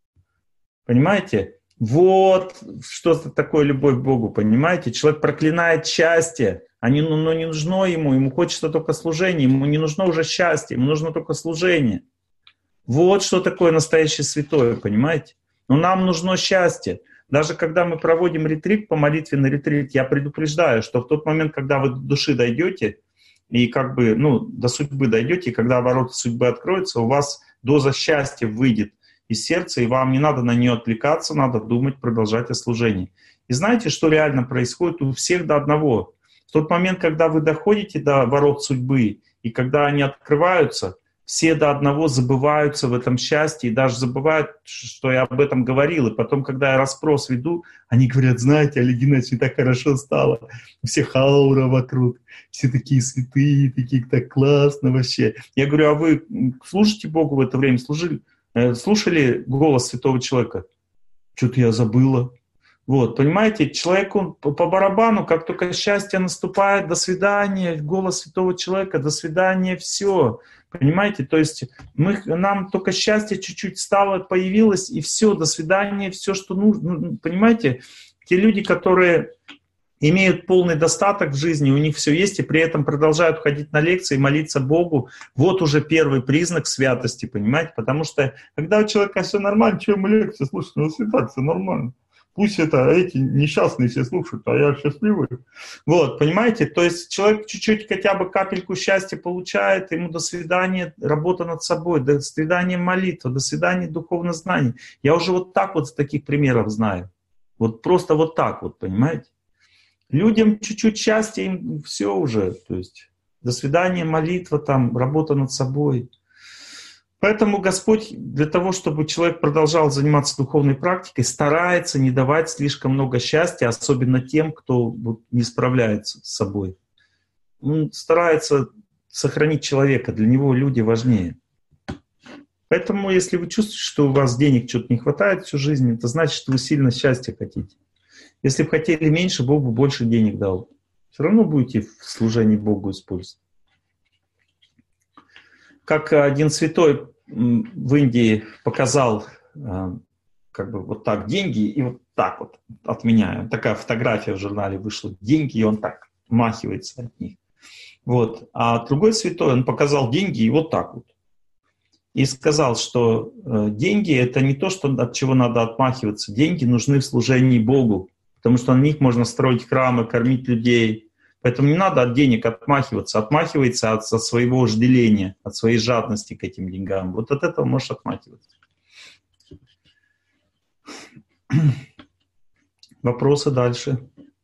Понимаете? Вот что такое любовь к Богу, понимаете? Человек проклинает счастье, не нужно ему хочется только служение, ему не нужно уже счастье, ему нужно только служение. Вот что такое настоящее святое, понимаете? Но нам нужно счастье. Даже когда мы проводим ретрит, по молитвенный ретрит, я предупреждаю, что в тот момент, когда вы до души дойдете, и до судьбы дойдете, и когда ворота судьбы откроются, у вас доза счастья выйдет из сердца, и вам не надо на нее отвлекаться, надо думать, продолжать о служении. И знаете, что реально происходит у всех до одного? В тот момент, когда вы доходите до ворот судьбы, и когда они открываются, все до одного забываются в этом счастье и даже забывают, что я об этом говорил. И потом, когда я расспрос веду, они говорят: знаете, Олег Геннадьевич, мне так хорошо стало. У всех аура вокруг, все такие святые, такие, так классно вообще. Я говорю: а вы служите Богу в это время? Слушали голос святого человека? Что-то я забыла. Вот, понимаете, человеку по барабану, как только счастье наступает, до свидания, голос святого человека, до свидания, все. Понимаете, то есть нам только счастье чуть-чуть стало, появилось, и все, до свидания, все, что нужно. Понимаете, те люди, которые имеют полный достаток в жизни, у них все есть, и при этом продолжают ходить на лекции, молиться Богу, вот уже первый признак святости, понимаете? Потому что когда у человека все нормально, что ему лекции слушать? Ну, так все нормально. Пусть эти несчастные все слушают, а я счастливый. Вот, понимаете? То есть человек чуть-чуть, хотя бы капельку счастья получает, ему до свидания работа над собой, до свидания молитва, до свидания духовных знаний. Я уже вот так вот с таких примеров знаю. Вот просто вот так вот, понимаете? Людям чуть-чуть счастья, им все уже. То есть до свидания молитва, там, работа над собой. Поэтому Господь для того, чтобы человек продолжал заниматься духовной практикой, старается не давать слишком много счастья, особенно тем, кто не справляется с собой. Он старается сохранить человека, для него люди важнее. Поэтому если вы чувствуете, что у вас денег что-то не хватает всю жизнь, это значит, что вы сильно счастья хотите. Если бы хотели меньше, Бог бы больше денег дал. Все равно будете в служении Богу использовать. Как один святой в Индии показал как бы вот так деньги и вот так вот отменяю. Такая фотография в журнале вышла. Деньги, и он так махивается от них. Вот. А другой святой, он показал деньги и вот так вот. И сказал, что деньги — это не то, что, от чего надо отмахиваться. Деньги нужны в служении Богу, потому что на них можно строить храмы, кормить людей. Поэтому не надо от денег отмахиваться. Отмахивается от своего вожделения, от своей жадности к этим деньгам. Вот от этого можешь отмахиваться. Вопросы дальше.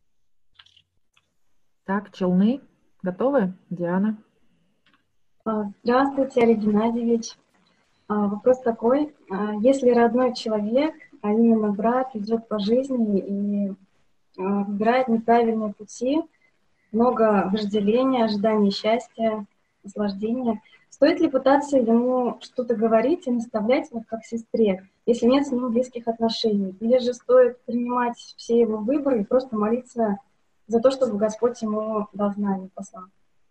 Так, Челны, готовы? Диана. Здравствуйте, Олег Геннадьевич. Вопрос такой. Если родной человек, а именно брат, идет по жизни и выбирает неправильные пути, много вожделения, ожидания счастья, наслаждения, стоит ли пытаться ему что-то говорить и наставлять, вот как сестре, если нет с ним близких отношений? Или же стоит принимать все его выборы и просто молиться за то, чтобы Господь ему дал знания, послал?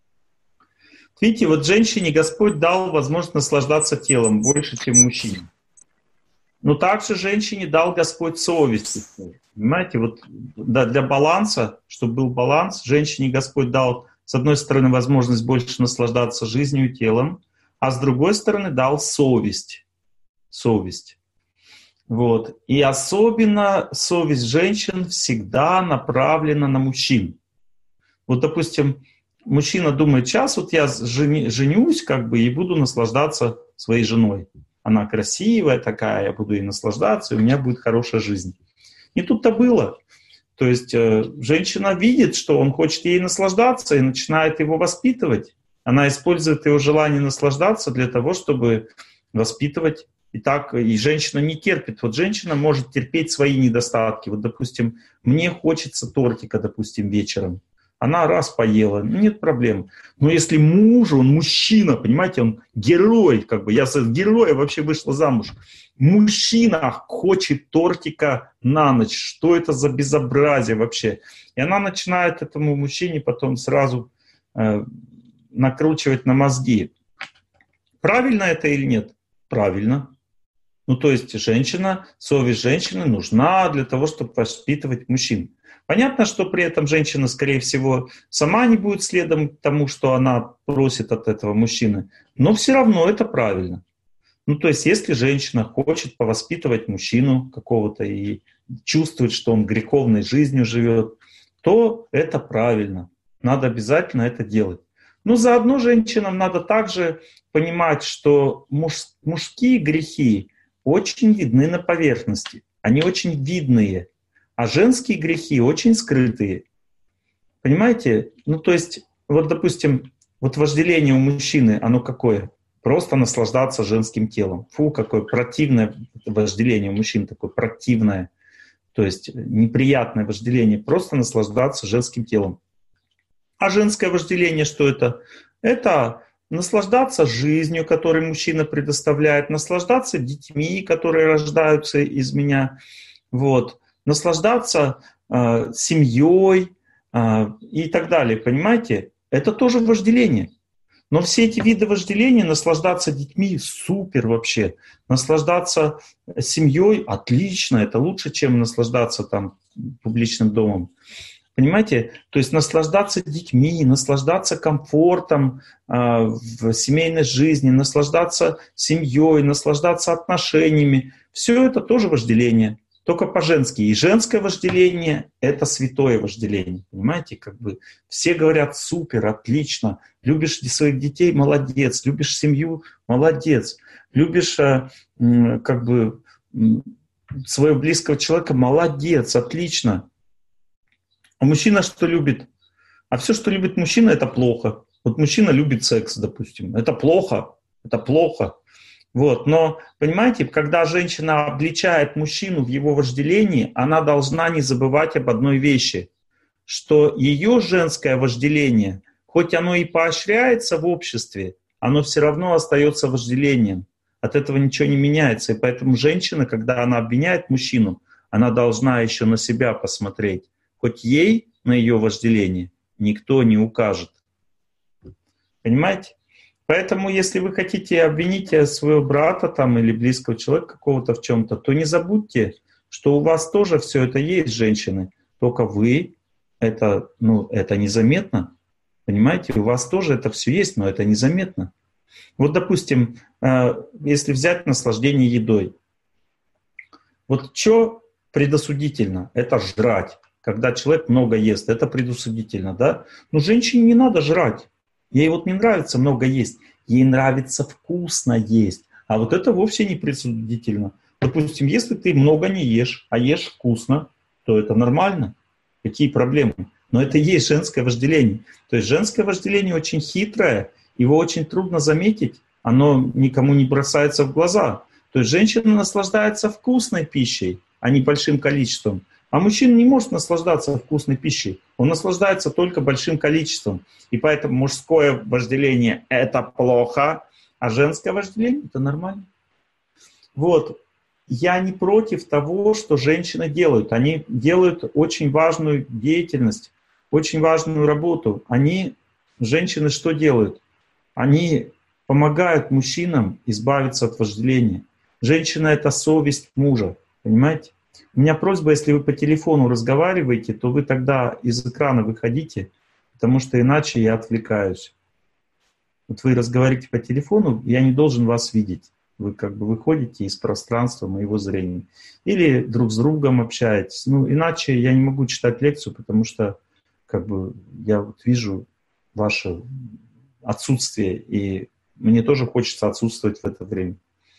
Видите, вот женщине Господь дал возможность наслаждаться телом больше, чем мужчине. Но также женщине дал Господь совесть. Понимаете, вот для баланса, чтобы был баланс, женщине Господь дал, с одной стороны, возможность больше наслаждаться жизнью и телом, а с другой стороны дал совесть. Совесть. Вот. И особенно совесть женщин всегда направлена на мужчин. Вот, допустим, мужчина думает: сейчас вот я женюсь, как бы, и буду наслаждаться своей женой. Она красивая такая, я буду ей наслаждаться, и у меня будет хорошая жизнь. Не тут-то было. То есть женщина видит, что он хочет ей наслаждаться, и начинает его воспитывать. Она использует его желание наслаждаться для того, чтобы воспитывать. И женщина не терпит. Вот женщина может терпеть свои недостатки. Вот, допустим, мне хочется тортика, допустим, вечером. Она раз поела, нет проблем. Но если муж, он мужчина, понимаете, он герой, как бы, я за героя вообще вышла замуж. Мужчина хочет тортика на ночь. Что это за безобразие вообще? И она начинает этому мужчине потом сразу накручивать на мозги. Правильно это или нет? Правильно. Ну, то есть совесть женщины нужна для того, чтобы воспитывать мужчин. Понятно, что при этом женщина, скорее всего, сама не будет следом тому, что она просит от этого мужчины, но все равно это правильно. Ну, то есть, если женщина хочет повоспитывать мужчину какого-то и чувствует, что он греховной жизнью живет, то это правильно. Надо обязательно это делать. Но заодно женщинам надо также понимать, что мужские грехи очень видны на поверхности, они очень видные. А женские грехи очень скрытые. Понимаете? Ну, то есть, вот, допустим, вот вожделение у мужчины, оно какое? Просто наслаждаться женским телом. Фу, какое противное вожделение у мужчин, такое противное. То есть неприятное вожделение. Просто наслаждаться женским телом. А женское вожделение что это? Это наслаждаться жизнью, которую мужчина предоставляет, наслаждаться детьми, которые рождаются из меня, вот, наслаждаться семьей и так далее. Понимаете? Это тоже вожделение. Но все эти виды вожделения, наслаждаться детьми, супер вообще. Наслаждаться семьей, отлично. Это лучше, чем наслаждаться там публичным домом. Понимаете? То есть наслаждаться детьми, наслаждаться комфортом в семейной жизни, наслаждаться семьей, наслаждаться отношениями. Все это тоже вожделение, только по-женски. И женское вожделение — это святое вожделение. Понимаете? Как бы все говорят: супер, отлично. Любишь своих детей — молодец. Любишь семью — молодец. Любишь как бы своего близкого человека — молодец, отлично. А мужчина что любит? А все, что любит мужчина, это плохо. Вот мужчина любит секс, допустим. Это плохо. Это плохо. Вот. Но, понимаете, когда женщина обличает мужчину в его вожделении, она должна не забывать об одной вещи, что ее женское вожделение, хоть оно и поощряется в обществе, оно все равно остается вожделением. От этого ничего не меняется. И поэтому женщина, когда она обвиняет мужчину, она должна еще на себя посмотреть. Хоть ей на ее вожделение никто не укажет. Понимаете? Поэтому, если вы хотите обвинить своего брата там, или близкого человека какого-то в чем-то, то не забудьте, что у вас тоже все это есть, женщины. Только вы это незаметно. Понимаете? У вас тоже это все есть, но это незаметно. Вот, допустим, если взять наслаждение едой. Вот что предосудительно? Это жрать. Когда человек много ест, это предусудительно, да? Но женщине не надо жрать. Ей вот не нравится много есть. Ей нравится вкусно есть. А вот это вовсе не предусудительно. Допустим, если ты много не ешь, а ешь вкусно, то это нормально. Какие проблемы? Но это и есть женское вожделение. То есть женское вожделение очень хитрое, его очень трудно заметить, оно никому не бросается в глаза. То есть женщина наслаждается вкусной пищей, а не большим количеством. А мужчина не может наслаждаться вкусной пищей. Он наслаждается только большим количеством. И поэтому мужское вожделение — это плохо, а женское вожделение — это нормально. Вот. Я не против того, что женщины делают. Они делают очень важную деятельность, очень важную работу. Женщины что делают? Они помогают мужчинам избавиться от вожделения. Женщина — это совесть мужа. Понимаете? У меня просьба, если вы по телефону разговариваете, то вы тогда из экрана выходите, потому что иначе я отвлекаюсь. Вот вы разговариваете по телефону, я не должен вас видеть. Вы как бы выходите из пространства моего зрения. Или друг с другом общаетесь. Иначе я не могу читать лекцию, потому что как бы я вот вижу ваше отсутствие, и мне тоже хочется отсутствовать в это время.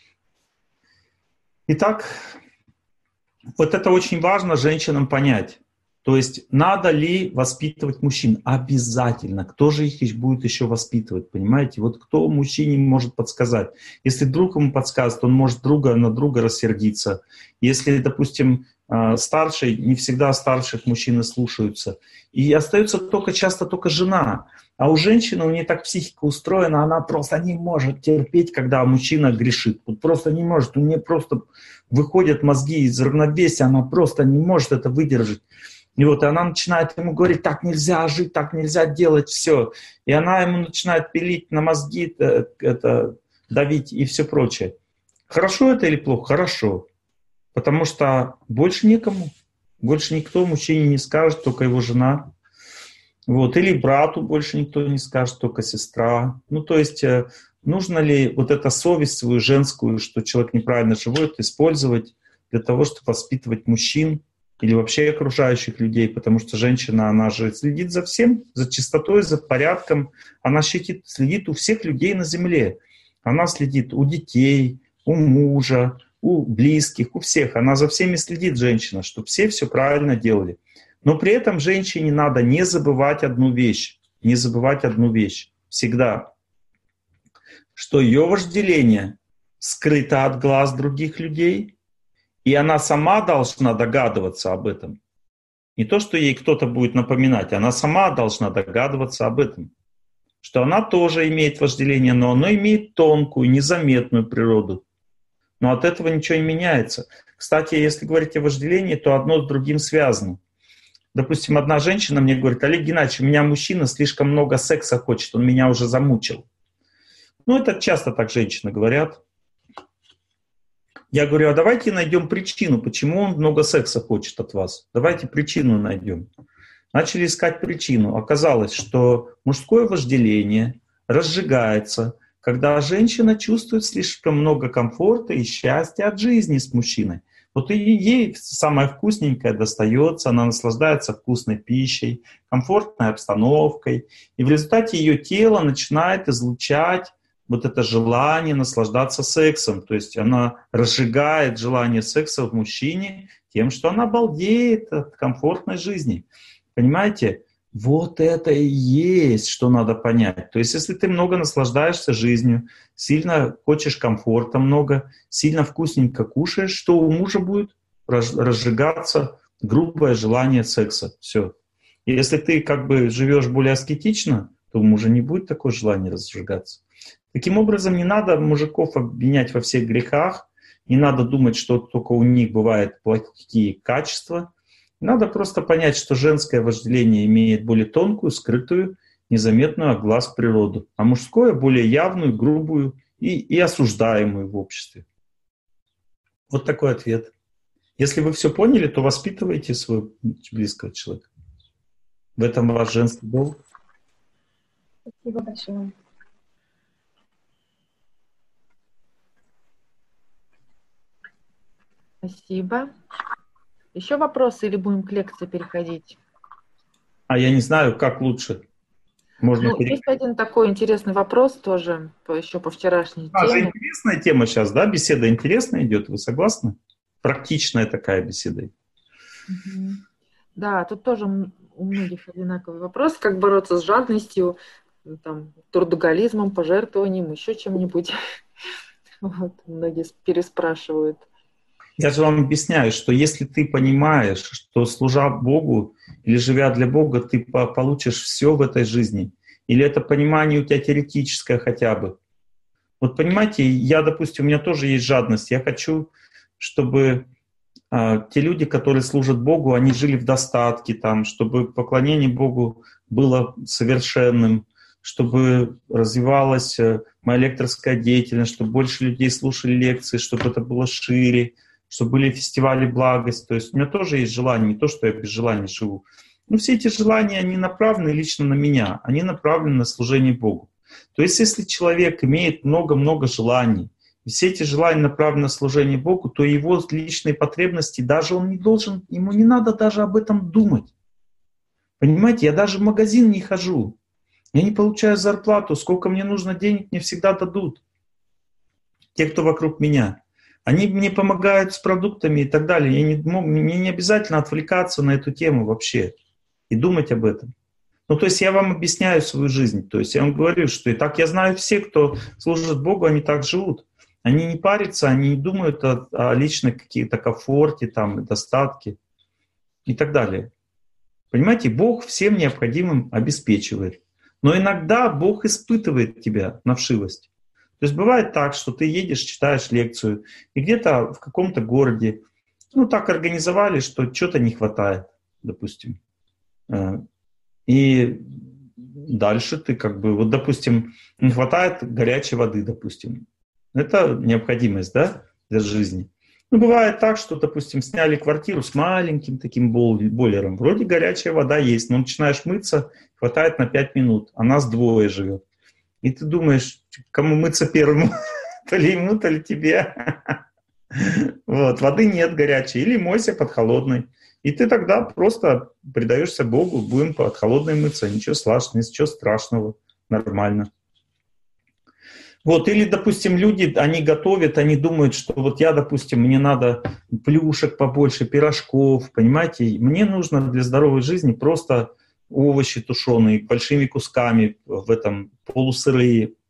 Итак, вот это очень важно женщинам понять. То есть надо ли воспитывать мужчин? Обязательно. Кто же их будет еще воспитывать, понимаете? Вот кто мужчине может подсказать? Если друг ему подсказывает, он может на друга рассердиться. Если, допустим, старший, не всегда старших мужчины слушаются. И остается часто только жена. А у женщины, у нее так психика устроена, она просто не может терпеть, когда мужчина грешит. Вот просто не может. У нее просто выходят мозги из равновесия, она просто не может это выдержать. И вот она начинает ему говорить: так нельзя жить, так нельзя делать, все. И она ему начинает пилить на мозги, давить и все прочее. Хорошо это или плохо? Хорошо. Потому что больше некому. Больше никто мужчине не скажет, только его жена. Вот. Или брату больше никто не скажет, только сестра. То есть нужно ли вот эту совесть свою женскую, что человек неправильно живет, использовать для того, чтобы воспитывать мужчин или вообще окружающих людей, потому что женщина, она же следит за всем, за чистотой, за порядком. Она следит у всех людей на земле. Она следит у детей, у мужа, у близких, у всех. Она за всеми следит, женщина, чтобы все правильно делали. Но при этом женщине надо не забывать одну вещь. Не забывать одну вещь. Всегда. что ее вожделение скрыто от глаз других людей, и она сама должна догадываться об этом. Не то, что ей кто-то будет напоминать, она сама должна догадываться об этом. Что она тоже имеет вожделение, но оно имеет тонкую, незаметную природу. Но от этого ничего не меняется. Кстати, если говорить о вожделении, то одно с другим связано. Допустим, одна женщина мне говорит: Олег Геннадьевич, у меня мужчина слишком много секса хочет, он меня уже замучил. Ну, это часто так женщины говорят. Я говорю: а давайте найдем причину, почему он много секса хочет от вас. Давайте причину найдем. Начали искать причину. Оказалось, что мужское вожделение разжигается, когда женщина чувствует слишком много комфорта и счастья от жизни с мужчиной. Вот и ей самое вкусненькое достается, она наслаждается вкусной пищей, комфортной обстановкой. И в результате ее тело начинает излучать вот это желание наслаждаться сексом. То есть она разжигает желание секса в мужчине тем, что она балдеет от комфортной жизни. Понимаете? Вот это и есть, что надо понять. То есть если ты много наслаждаешься жизнью, сильно хочешь комфорта много, сильно вкусненько кушаешь, что у мужа будет разжигаться грубое желание секса. Все. И если ты как бы живешь более аскетично, то у мужа не будет такое желание разжигаться. Таким образом, не надо мужиков обвинять во всех грехах, не надо думать, что только у них бывают плохие качества. Надо просто понять, что женское вожделение имеет более тонкую, скрытую, незаметную от глаз природу, а мужское более явную, грубую и осуждаемую в обществе. Вот такой ответ. Если вы все поняли, то воспитывайте своего близкого человека. В этом ваш женский долг. Спасибо большое. Спасибо. Еще вопросы или будем к лекции переходить? А я не знаю, как лучше. Можно Есть один такой интересный вопрос тоже, еще по вчерашней теме. Же интересная тема сейчас, да? Беседа интересная идет, вы согласны? Практичная такая беседа. Угу. Да, тут тоже у многих одинаковый вопрос, как бороться с жадностью, там, трудоголизмом, пожертвованием, еще чем-нибудь. Вот, многие переспрашивают. Я же вам объясняю, что если ты понимаешь, что служа Богу или живя для Бога, ты получишь все в этой жизни, или это понимание у тебя теоретическое хотя бы. Вот понимаете, я, допустим, у меня тоже есть жадность. Я хочу, чтобы те люди, которые служат Богу, они жили в достатке, там, чтобы поклонение Богу было совершенным, чтобы развивалась моя лекторская деятельность, чтобы больше людей слушали лекции, чтобы это было шире, чтобы были фестивали благости. То есть у меня тоже есть желание, не то, что я без желания живу. Но все эти желания, они направлены лично на меня, они направлены на служение Богу. То есть если человек имеет много-много желаний, и все эти желания направлены на служение Богу, то его личные потребности, даже он не должен, ему не надо даже об этом думать. Понимаете, я даже в магазин не хожу. Я не получаю зарплату, сколько мне нужно денег, мне всегда дадут. Те, кто вокруг меня. Они мне помогают с продуктами и так далее. Мне не обязательно отвлекаться на эту тему вообще и думать об этом. Ну, то есть я вам объясняю свою жизнь. То есть я вам говорю, что и так я знаю все, кто служит Богу, они так живут. Они не парятся, они не думают о личной какие-то комфорте, там, достатке и так далее. Понимаете, Бог всем необходимым обеспечивает. Но иногда Бог испытывает тебя на вшивость. То есть бывает так, что ты едешь, читаешь лекцию, и где-то в каком-то городе, ну, так организовали, что чего-то не хватает, допустим. И дальше ты как бы, вот, допустим, не хватает горячей воды, допустим. Это необходимость, да, для жизни. Ну, бывает так, что, допустим, сняли квартиру с маленьким таким бойлером. Вроде горячая вода есть, но начинаешь мыться, хватает на 5 минут, а нас двое живет. И ты думаешь, кому мыться первому, то ли ему, то ли тебе. Вот, воды нет горячей, или мойся под холодной. И ты тогда просто предаешься Богу, будем под холодной мыться, ничего страшного, нормально. Вот, или, допустим, люди, они готовят, они думают, что вот я, допустим, мне надо плюшек побольше, пирожков, понимаете, мне нужно для здоровой жизни просто овощи тушеные, большими кусками, в этом полусырые,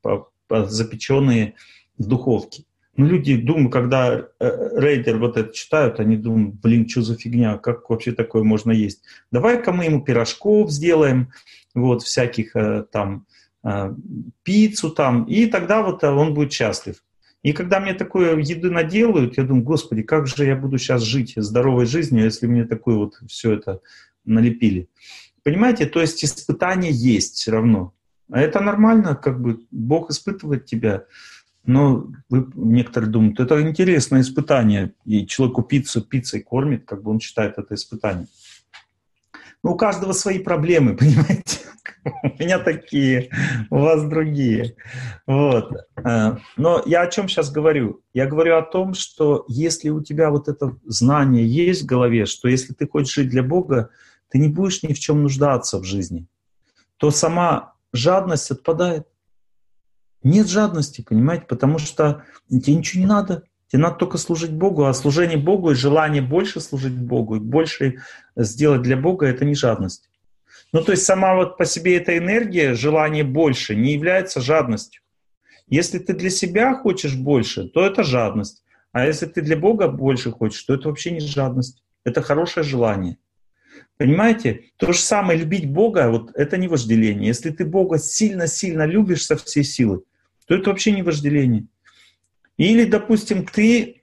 запеченные в духовке. Ну, люди думают, когда рейдер вот это читают, они думают, блин, что за фигня, как вообще такое можно есть? Давай-ка мы ему пирожков сделаем, вот, всяких там, пиццу там, и тогда вот он будет счастлив. И когда мне такое еды наделают, я думаю, господи, как же я буду сейчас жить здоровой жизнью, если мне такое вот все это налепили. Понимаете, то есть испытания есть все равно. А это нормально, как бы Бог испытывает тебя. Но некоторые думают, это интересное испытание, и человеку пиццей кормит, как бы он считает это испытанием. Но у каждого свои проблемы, понимаете? У меня такие, у вас другие. Вот. Но я о чем сейчас говорю? Я говорю о том, что если у тебя вот это знание есть в голове, что если ты хочешь жить для Бога, ты не будешь ни в чем нуждаться в жизни, то сама жадность отпадает. Нет жадности, понимаете, потому что тебе ничего не надо. Тебе надо только служить Богу, а служение Богу и желание больше служить Богу, и больше сделать для Бога — это не жадность. Ну, то есть сама вот по себе эта энергия, желание больше, не является жадностью. Если ты для себя хочешь больше, то это жадность. А если ты для Бога больше хочешь, то это вообще не жадность. Это хорошее желание. Понимаете? То же самое любить Бога, вот это не вожделение. Если ты Бога сильно-сильно любишь со всей силы, то это вообще не вожделение. Или, допустим, ты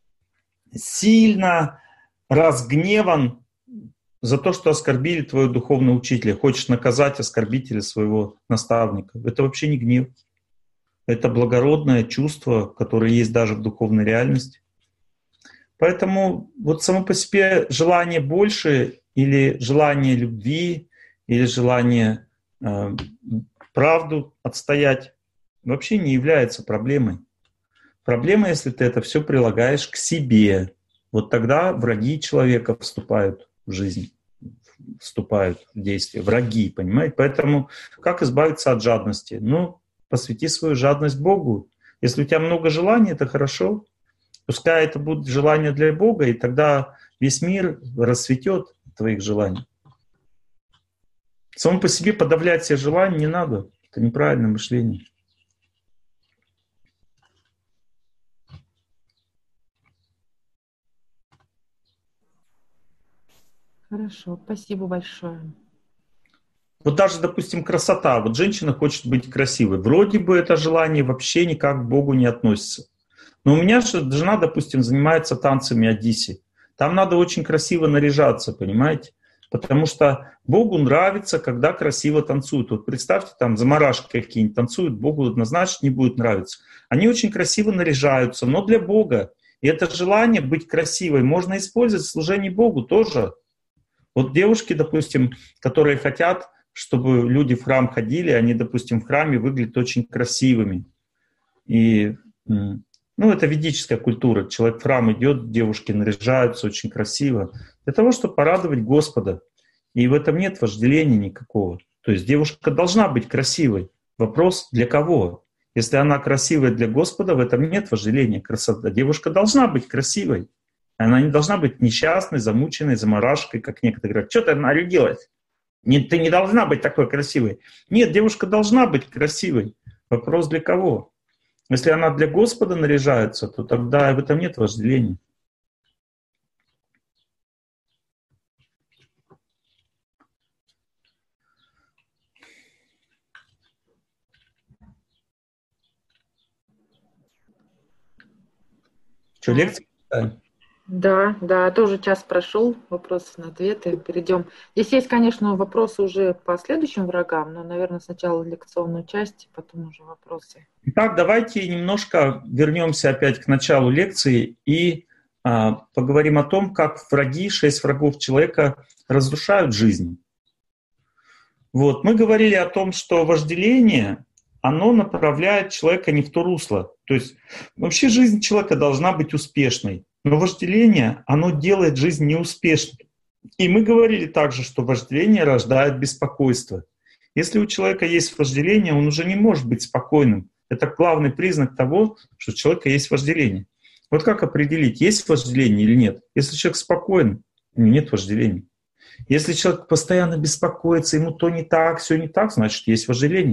сильно разгневан за то, что оскорбили твоего духовного учителя, хочешь наказать оскорбителя своего наставника. Это вообще не гнев. Это благородное чувство, которое есть даже в духовной реальности. Поэтому вот само по себе желание больше или желание любви, или желание правду отстоять вообще не является проблемой. Проблема, если ты это все прилагаешь к себе. Вот тогда враги человека вступают в жизнь, вступают в действие. Враги, понимаете? Поэтому как избавиться от жадности? Ну, посвяти свою жадность Богу. Если у тебя много желаний, это хорошо. Пускай это будет желание для Бога, и тогда весь мир расцветет от твоих желаний. Само по себе подавлять все желания не надо. Это неправильное мышление. Хорошо, спасибо большое. Вот даже, допустим, красота. Вот женщина хочет быть красивой. Вроде бы это желание вообще никак к Богу не относится. Но у меня же жена, допустим, занимается танцами Одиссе. Там надо очень красиво наряжаться, понимаете? Потому что Богу нравится, когда красиво танцуют. Вот представьте, там заморашки какие-нибудь танцуют, Богу однозначно не будет нравиться. Они очень красиво наряжаются, но для Бога. И это желание быть красивой можно использовать в служении Богу тоже. Вот девушки, допустим, которые хотят, чтобы люди в храм ходили, они, допустим, в храме выглядят очень красивыми. И, ну, это ведическая культура. Человек в храм идет, девушки наряжаются очень красиво. Для того, чтобы порадовать Господа. И в этом нет вожделения никакого. То есть девушка должна быть красивой. Вопрос, для кого? Если она красивая для Господа, в этом нет вожделения. Красота. Девушка должна быть красивой. Она не должна быть несчастной, замученной, заморашкой, как некоторые говорят. Что ты нарядилась? Ты не должна быть такой красивой. Нет, девушка должна быть красивой. Вопрос, для кого? Если она для Господа наряжается, то тогда в этом нет вожделения. Что, лекция? Да, тоже час прошел, вопросы на ответы. Перейдем. Здесь есть, конечно, вопросы уже по следующим врагам, но, наверное, сначала лекционную часть, потом уже вопросы. Итак, давайте немножко вернемся опять к началу лекции и поговорим о том, как враги, 6 врагов человека разрушают жизнь. Вот, мы говорили о том, что вожделение, оно направляет человека не в то русло. То есть вообще жизнь человека должна быть успешной. Но вожделение, оно делает жизнь неуспешной. И мы говорили также, что вожделение рождает беспокойство. Если у человека есть вожделение, он уже не может быть спокойным. Это главный признак того, что у человека есть вожделение. Вот как определить, есть вожделение или нет? Если человек спокоен, у него нет вожделения. Если человек постоянно беспокоится, ему то не так, все не так, значит, есть вожделение.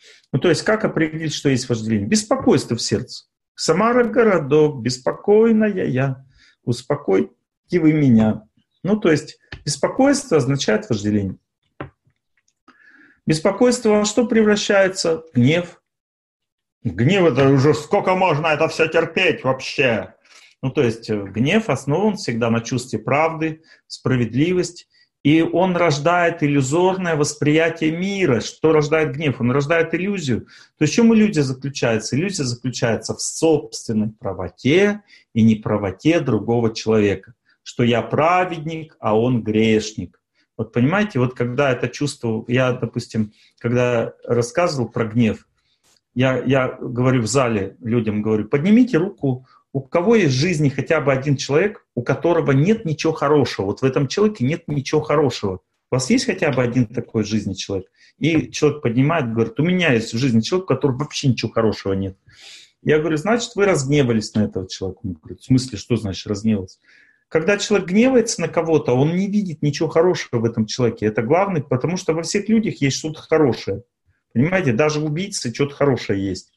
Ну, то есть, как определить, что есть вожделение? Беспокойство в сердце. Самара городок, беспокойная я, успокойте вы меня. Ну, то есть, беспокойство означает вожделение. Беспокойство во что превращается? Гнев. Гнев — это уже сколько можно это все терпеть вообще? Ну, то есть, гнев основан всегда на чувстве правды, справедливости. И он рождает иллюзорное восприятие мира. Что рождает гнев? Он рождает иллюзию. То есть в чем иллюзия заключается? Иллюзия заключается в собственной правоте и неправоте другого человека. Что я праведник, а он грешник. Вот понимаете, вот когда это чувство... Я, допустим, когда рассказывал про гнев, я говорю в зале людям, говорю, поднимите руку, у кого есть в жизни хотя бы один человек, у которого нет ничего хорошего. Вот в этом человеке нет ничего хорошего. У вас есть хотя бы один такой в жизни человек? И человек поднимает, говорит, у меня есть в жизни человек, у которого вообще ничего хорошего нет. Я говорю, значит, вы разгневались на этого человека. Он говорит, в смысле, что значит разгневался? Когда человек гневается на кого-то, он не видит ничего хорошего в этом человеке. Это главное, потому что во всех людях есть что-то хорошее. Понимаете, даже в убийце что-то хорошее есть.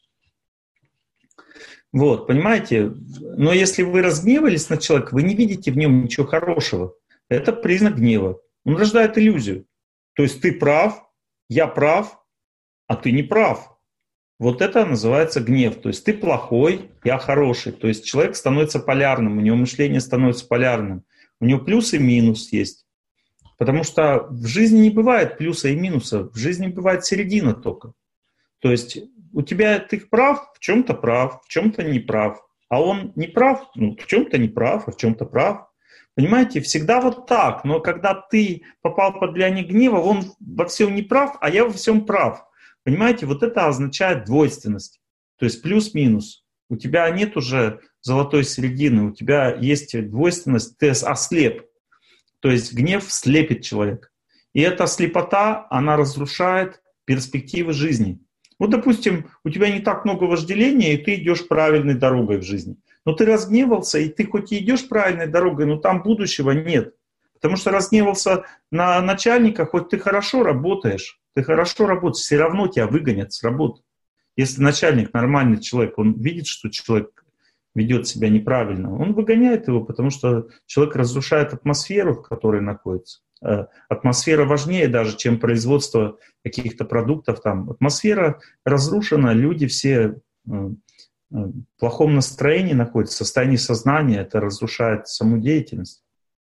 Вот, понимаете? Но если вы разгневались на человека, вы не видите в нем ничего хорошего. Это признак гнева. Он рождает иллюзию. То есть ты прав, я прав, а ты не прав. Вот это называется гнев. То есть ты плохой, я хороший. То есть человек становится полярным, у него мышление становится полярным. У него плюс и минус есть. Потому что в жизни не бывает плюса и минуса. В жизни бывает середина только. То есть у тебя ты прав, в чем-то не прав. А он не прав, ну, в чем-то не прав, а в чем-то прав. Понимаете, всегда вот так. Но когда ты попал под влияние гнева, он во всем не прав, а я во всем прав. Понимаете, вот это означает двойственность. То есть плюс-минус. У тебя нет уже золотой середины, у тебя есть двойственность, ты ослеп. То есть гнев слепит человека. И эта слепота, она разрушает перспективы жизни. Вот, допустим, у тебя не так много вожделения, и ты идешь правильной дорогой в жизни. Но ты разгневался, и ты хоть и идешь правильной дорогой, но там будущего нет. Потому что разгневался на начальника, хоть ты хорошо работаешь, все равно тебя выгонят с работы. Если начальник нормальный человек, он видит, что человек ведет себя неправильно, он выгоняет его, потому что человек разрушает атмосферу, в которой находится. Атмосфера важнее даже, чем производство каких-то продуктов. Там атмосфера разрушена, люди все в плохом настроении находятся, в состоянии сознания, это разрушает саму деятельность.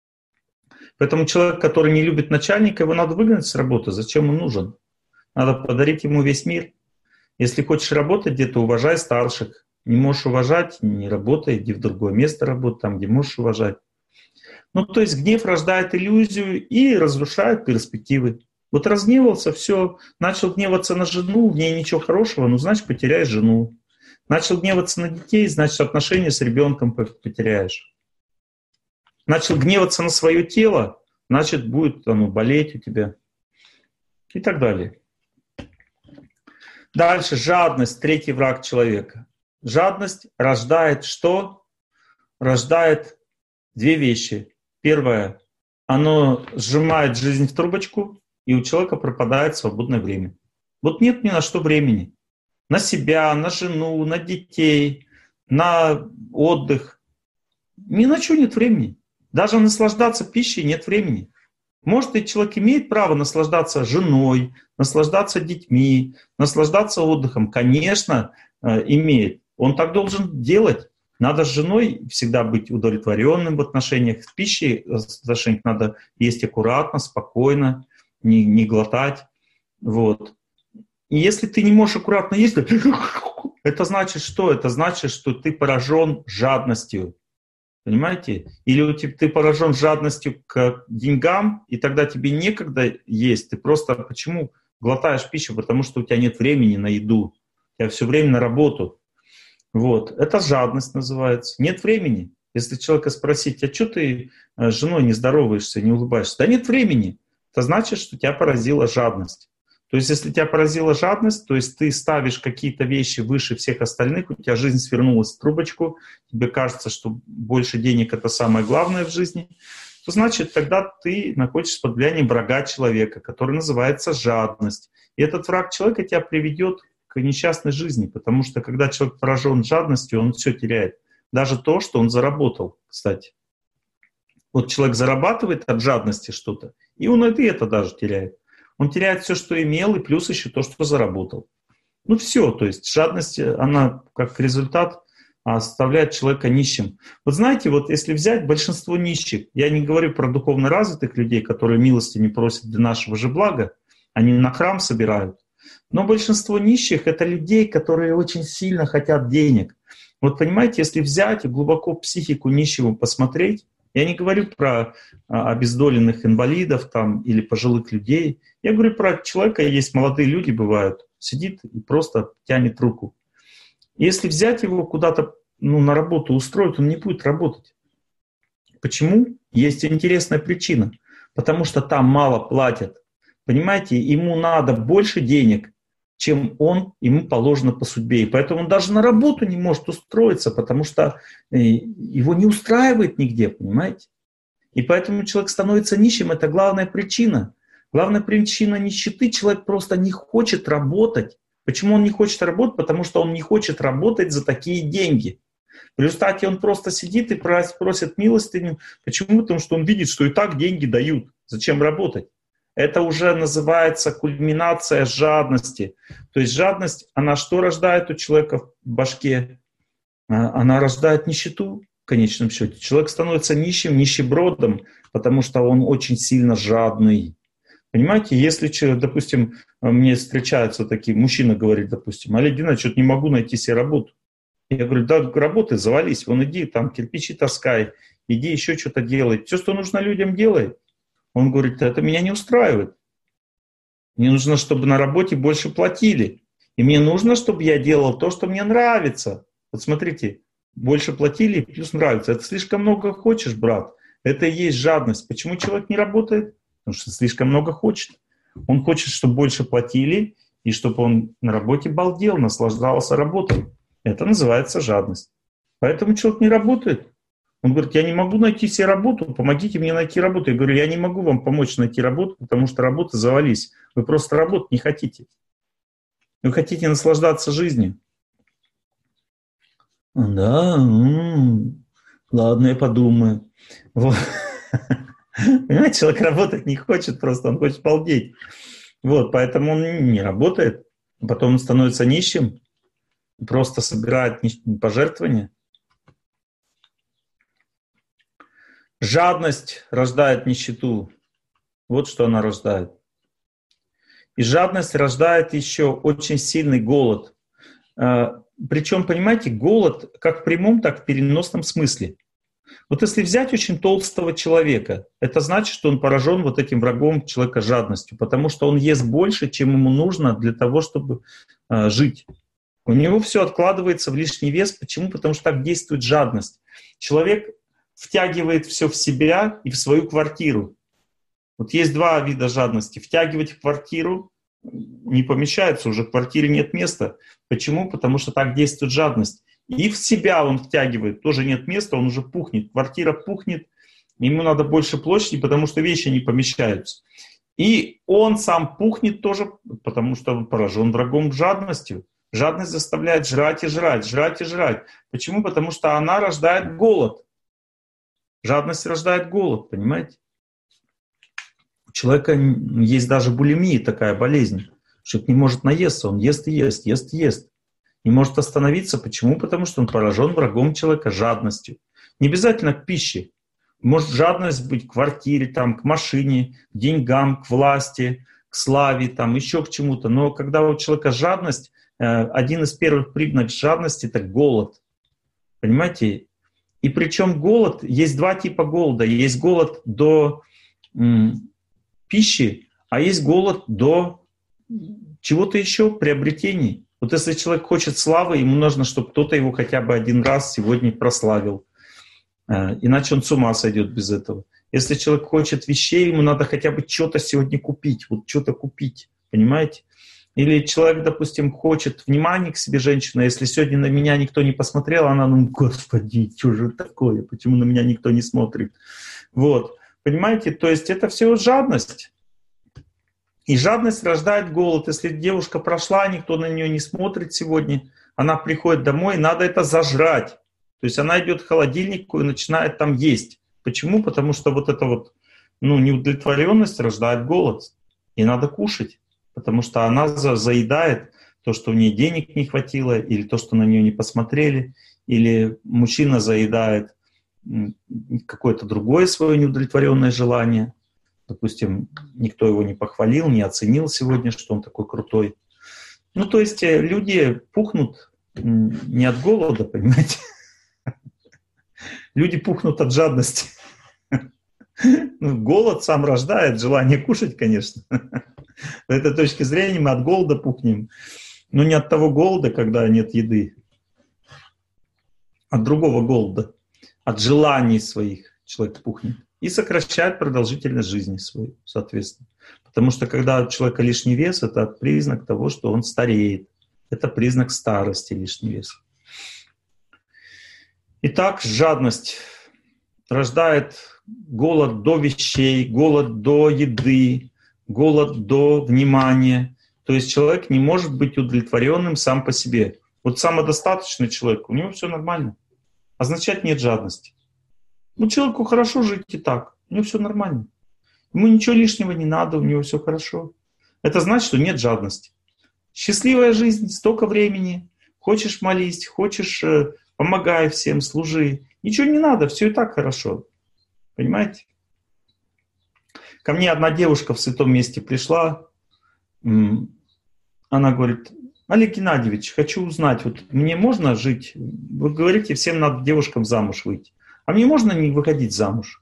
Поэтому человек, который не любит начальника, его надо выгнать с работы. Зачем он нужен? Надо подарить ему весь мир. Если хочешь работать где-то, уважай старших. Не можешь уважать, не работай, иди в другое место работай, там, где можешь уважать. Ну, то есть гнев рождает иллюзию и разрушает перспективы. Вот разгневался, все, начал гневаться на жену, в ней ничего хорошего, ну, значит, потеряешь жену. Начал гневаться на детей, значит, отношения с ребенком потеряешь. Начал гневаться на свое тело, значит, будет оно болеть у тебя. И так далее. Дальше жадность, третий враг человека. Жадность рождает что? Рождает две вещи. Первое, оно сжимает жизнь в трубочку, и у человека пропадает свободное время. Вот нет ни на что времени. На себя, на жену, на детей, на отдых. Ни на что нет времени. Даже наслаждаться пищей нет времени. Может, и человек имеет право наслаждаться женой, наслаждаться детьми, наслаждаться отдыхом. Конечно, имеет. Он так должен делать. Надо с женой всегда быть удовлетворенным в отношениях. С пищей в отношениях надо есть аккуратно, спокойно, не глотать. Вот. И если ты не можешь аккуратно есть, это значит что? Это значит, что ты поражен жадностью. Понимаете? Или ты поражен жадностью к деньгам, и тогда тебе некогда есть. Ты просто почему глотаешь пищу? Потому что у тебя нет времени на еду. У тебя все время на работу. Вот. Это жадность называется. Нет времени. Если человека спросить, а что ты с женой не здороваешься, не улыбаешься? Да нет времени. Это значит, что тебя поразила жадность. То есть, если тебя поразила жадность, то есть ты ставишь какие-то вещи выше всех остальных, у тебя жизнь свернулась в трубочку, тебе кажется, что больше денег — это самое главное в жизни, то значит, тогда ты находишься под влиянием врага человека, который называется жадность. И этот враг человека тебя приведет к несчастной жизни, потому что когда человек поражен жадностью, он все теряет. Даже то, что он заработал, кстати. Вот человек зарабатывает от жадности что-то, и он и это даже теряет. Он теряет все, что имел, и плюс еще то, что заработал. Ну все, то есть жадность, она как результат оставляет человека нищим. Вот знаете, вот если взять большинство нищих, я не говорю про духовно развитых людей, которые милости не просят для нашего же блага, они на храм собирают, но большинство нищих — это людей, которые очень сильно хотят денег. Вот понимаете, если взять и глубоко в психику нищего посмотреть, я не говорю про обездоленных инвалидов там, или пожилых людей, я говорю про человека, есть молодые люди бывают, сидит и просто тянет руку. Если взять его куда-то на работу устроить, он не будет работать. Почему? Есть интересная причина. Потому что там мало платят. Понимаете, ему надо больше денег, чем ему положено по судьбе. И поэтому он даже на работу не может устроиться, потому что его не устраивает нигде, понимаете? И поэтому человек становится нищим. Это главная причина. Главная причина нищеты — человек просто не хочет работать. Почему он не хочет работать? Потому что он не хочет работать за такие деньги. В результате он просто сидит и просит милостыню. Почему? Потому что он видит, что и так деньги дают. Зачем работать? Это уже называется кульминация жадности. То есть жадность, она что рождает у человека в башке? Она рождает нищету в конечном счете. Человек становится нищим, нищебродом, потому что он очень сильно жадный. Понимаете, если, допустим, мне встречаются такие, мужчина говорит, допустим, Олег Геннадьевич, что-то не могу найти себе работу. Я говорю, да, работай, завались, вон иди, там кирпичи таскай, иди еще что-то делай. Все, что нужно людям, делай. Он говорит, это меня не устраивает. Мне нужно, чтобы на работе больше платили. И мне нужно, чтобы я делал то, что мне нравится. Вот смотрите, больше платили, плюс нравится. Это слишком много хочешь, брат. Это и есть жадность. Почему человек не работает? Потому что слишком много хочет. Он хочет, чтобы больше платили, и чтобы он на работе балдел, наслаждался работой. Это называется жадность. Поэтому человек не работает. Он говорит, я не могу найти себе работу, помогите мне найти работу. Я говорю, я не могу вам помочь найти работу, потому что работы завались. Вы просто работать не хотите. Вы хотите наслаждаться жизнью. Да, ладно, я подумаю. Вот. Понимаете, человек работать не хочет просто, он хочет балдеть. Вот, поэтому он не работает. Потом он становится нищим, просто собирает пожертвования. Жадность рождает нищету. Вот что она рождает. И жадность рождает еще очень сильный голод. Причем, понимаете, голод как в прямом, так и в переносном смысле. Вот если взять очень толстого человека, это значит, что он поражен вот этим врагом человека жадностью, потому что он ест больше, чем ему нужно для того, чтобы жить. У него все откладывается в лишний вес. Почему? Потому что так действует жадность. Человек втягивает все в себя и в свою квартиру. Вот есть два вида жадности. Втягивать в квартиру не помещается, уже в квартире нет места. Почему? Потому что так действует жадность. И в себя он втягивает, тоже нет места, он уже пухнет. Квартира пухнет, ему надо больше площади, потому что вещи не помещаются. И он сам пухнет тоже, потому что он поражен врагом жадностью. Жадность заставляет жрать и жрать, жрать и жрать. Почему? Потому что она рождает голод. Жадность рождает голод, понимаете? У человека есть даже булимия, такая болезнь, что не может наесться, он ест и ест, ест и ест. Не может остановиться. Почему? Потому что он поражен врагом человека жадностью. Не обязательно к пище. Может жадность быть к квартире, там, к машине, к деньгам, к власти, к славе, там, еще к чему-то. Но когда у человека жадность, один из первых признаков жадности — это голод. Понимаете? И причем голод, есть два типа голода. Есть голод до пищи, а есть голод до чего-то еще, приобретений. Вот если человек хочет славы, ему нужно, чтобы кто-то его хотя бы один раз сегодня прославил. Иначе он с ума сойдет без этого. Если человек хочет вещей, ему надо хотя бы что-то сегодня купить. Вот что-то купить, понимаете? Или человек, допустим, хочет внимания к себе женщина. Если сегодня на меня никто не посмотрел, она, ну, господи, что же такое? Почему на меня никто не смотрит? Вот. Понимаете? То есть это все жадность. И жадность рождает голод. Если девушка прошла, никто на нее не смотрит сегодня, она приходит домой, надо это зажрать. То есть она идет к холодильнику и начинает там есть. Почему? Потому что вот эта вот неудовлетворенность рождает голод. И надо кушать. Потому что она заедает то, что у нее денег не хватило, или то, что на нее не посмотрели, или мужчина заедает какое-то другое свое неудовлетворенное желание. Допустим, никто его не похвалил, не оценил сегодня, что он такой крутой. То есть люди пухнут не от голода, понимаете? Люди пухнут от жадности. Голод сам рождает желание кушать, конечно. С этой точки зрения мы от голода пухнем. Но не от того голода, когда нет еды. От другого голода. От желаний своих человек пухнет. И сокращает продолжительность жизни свою, соответственно. Потому что когда у человека лишний вес, это признак того, что он стареет. Это признак старости, лишний вес. Итак, жадность рождает голод до вещей, голод до еды, голод до внимания. То есть человек не может быть удовлетворенным сам по себе. Вот самодостаточный человек, у него все нормально. Означает нет жадности. Человеку хорошо жить и так, у него все нормально. Ему ничего лишнего не надо, у него все хорошо. Это значит, что нет жадности. Счастливая жизнь, столько времени. Хочешь молись, хочешь помогай всем, служи. Ничего не надо, все и так хорошо. Понимаете? Ко мне одна девушка в святом месте пришла. Она говорит: Олег Геннадьевич, хочу узнать, вот мне можно жить? Вы говорите, всем надо девушкам замуж выйти. А мне можно не выходить замуж?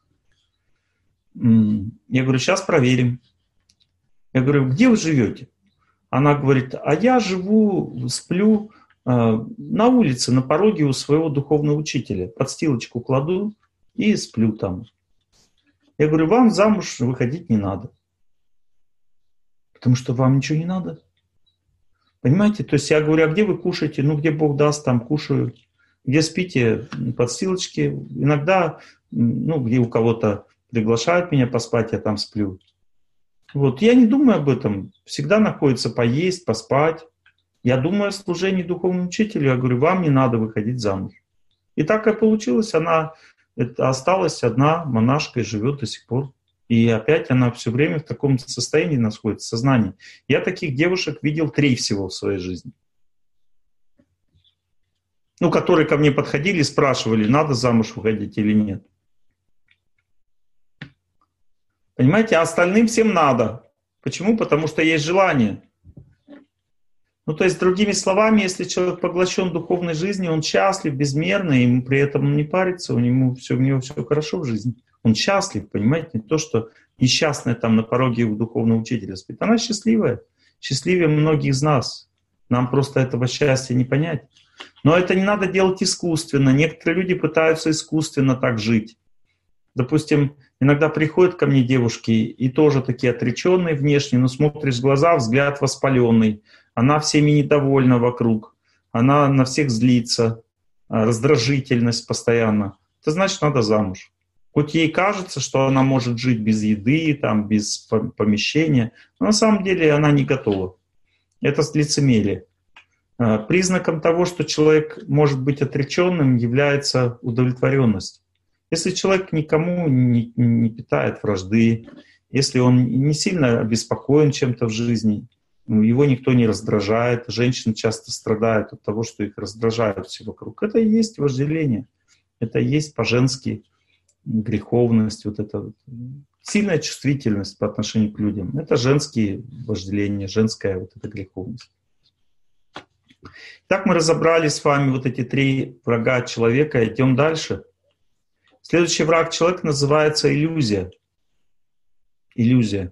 Я говорю, сейчас проверим. Я говорю, где вы живете? Она говорит, а я сплю на улице, на пороге у своего духовного учителя. Подстилочку кладу и сплю там. Я говорю, вам замуж выходить не надо. Потому что вам ничего не надо. Понимаете? То есть я говорю, а где вы кушаете? Где Бог даст, там кушаю. Где спите? Подстилочки. Иногда, где у кого-то приглашают меня поспать, я там сплю. Вот. Я не думаю об этом. Всегда находится поесть, поспать. Я думаю о служении духовному учителю. Я говорю, вам не надо выходить замуж. И так и получилось. Она осталась одна монашка и живет до сих пор. И опять она все время в таком состоянии находится, сознании. Я таких девушек видел 3 всего в своей жизни. Которые ко мне подходили и спрашивали, надо замуж выходить или нет. Понимаете, а остальным всем надо. Почему? Потому что есть желание. То есть, другими словами, если человек поглощен духовной жизнью, он счастлив безмерно, и ему при этом он не парится, у него все хорошо в жизни. Он счастлив, понимаете, не то, что несчастная там на пороге у духовного учителя спит. Она счастливая, счастливее многих из нас. Нам просто этого счастья не понять. Но это не надо делать искусственно. Некоторые люди пытаются искусственно так жить. Допустим, иногда приходят ко мне девушки и тоже такие отреченные внешне, но смотришь в глаза, взгляд воспаленный. Она всеми недовольна вокруг, она на всех злится, раздражительность постоянно. Это значит, надо замуж. Хоть ей кажется, что она может жить без еды, там, без помещения, но на самом деле она не готова. Это лицемерие. Признаком того, что человек может быть отреченным, является удовлетворенность. Если человек никому не питает вражды, если он не сильно обеспокоен чем-то в жизни, его никто не раздражает, женщины часто страдают от того, что их раздражают все вокруг. Это и есть вожделение, это и есть по-женски греховность, вот эта сильная чувствительность по отношению к людям. Это женские вожделения, женская вот эта греховность. Итак, мы разобрали с вами вот эти 3 врага человека. Идем дальше. Следующий враг человека называется иллюзия. Иллюзия.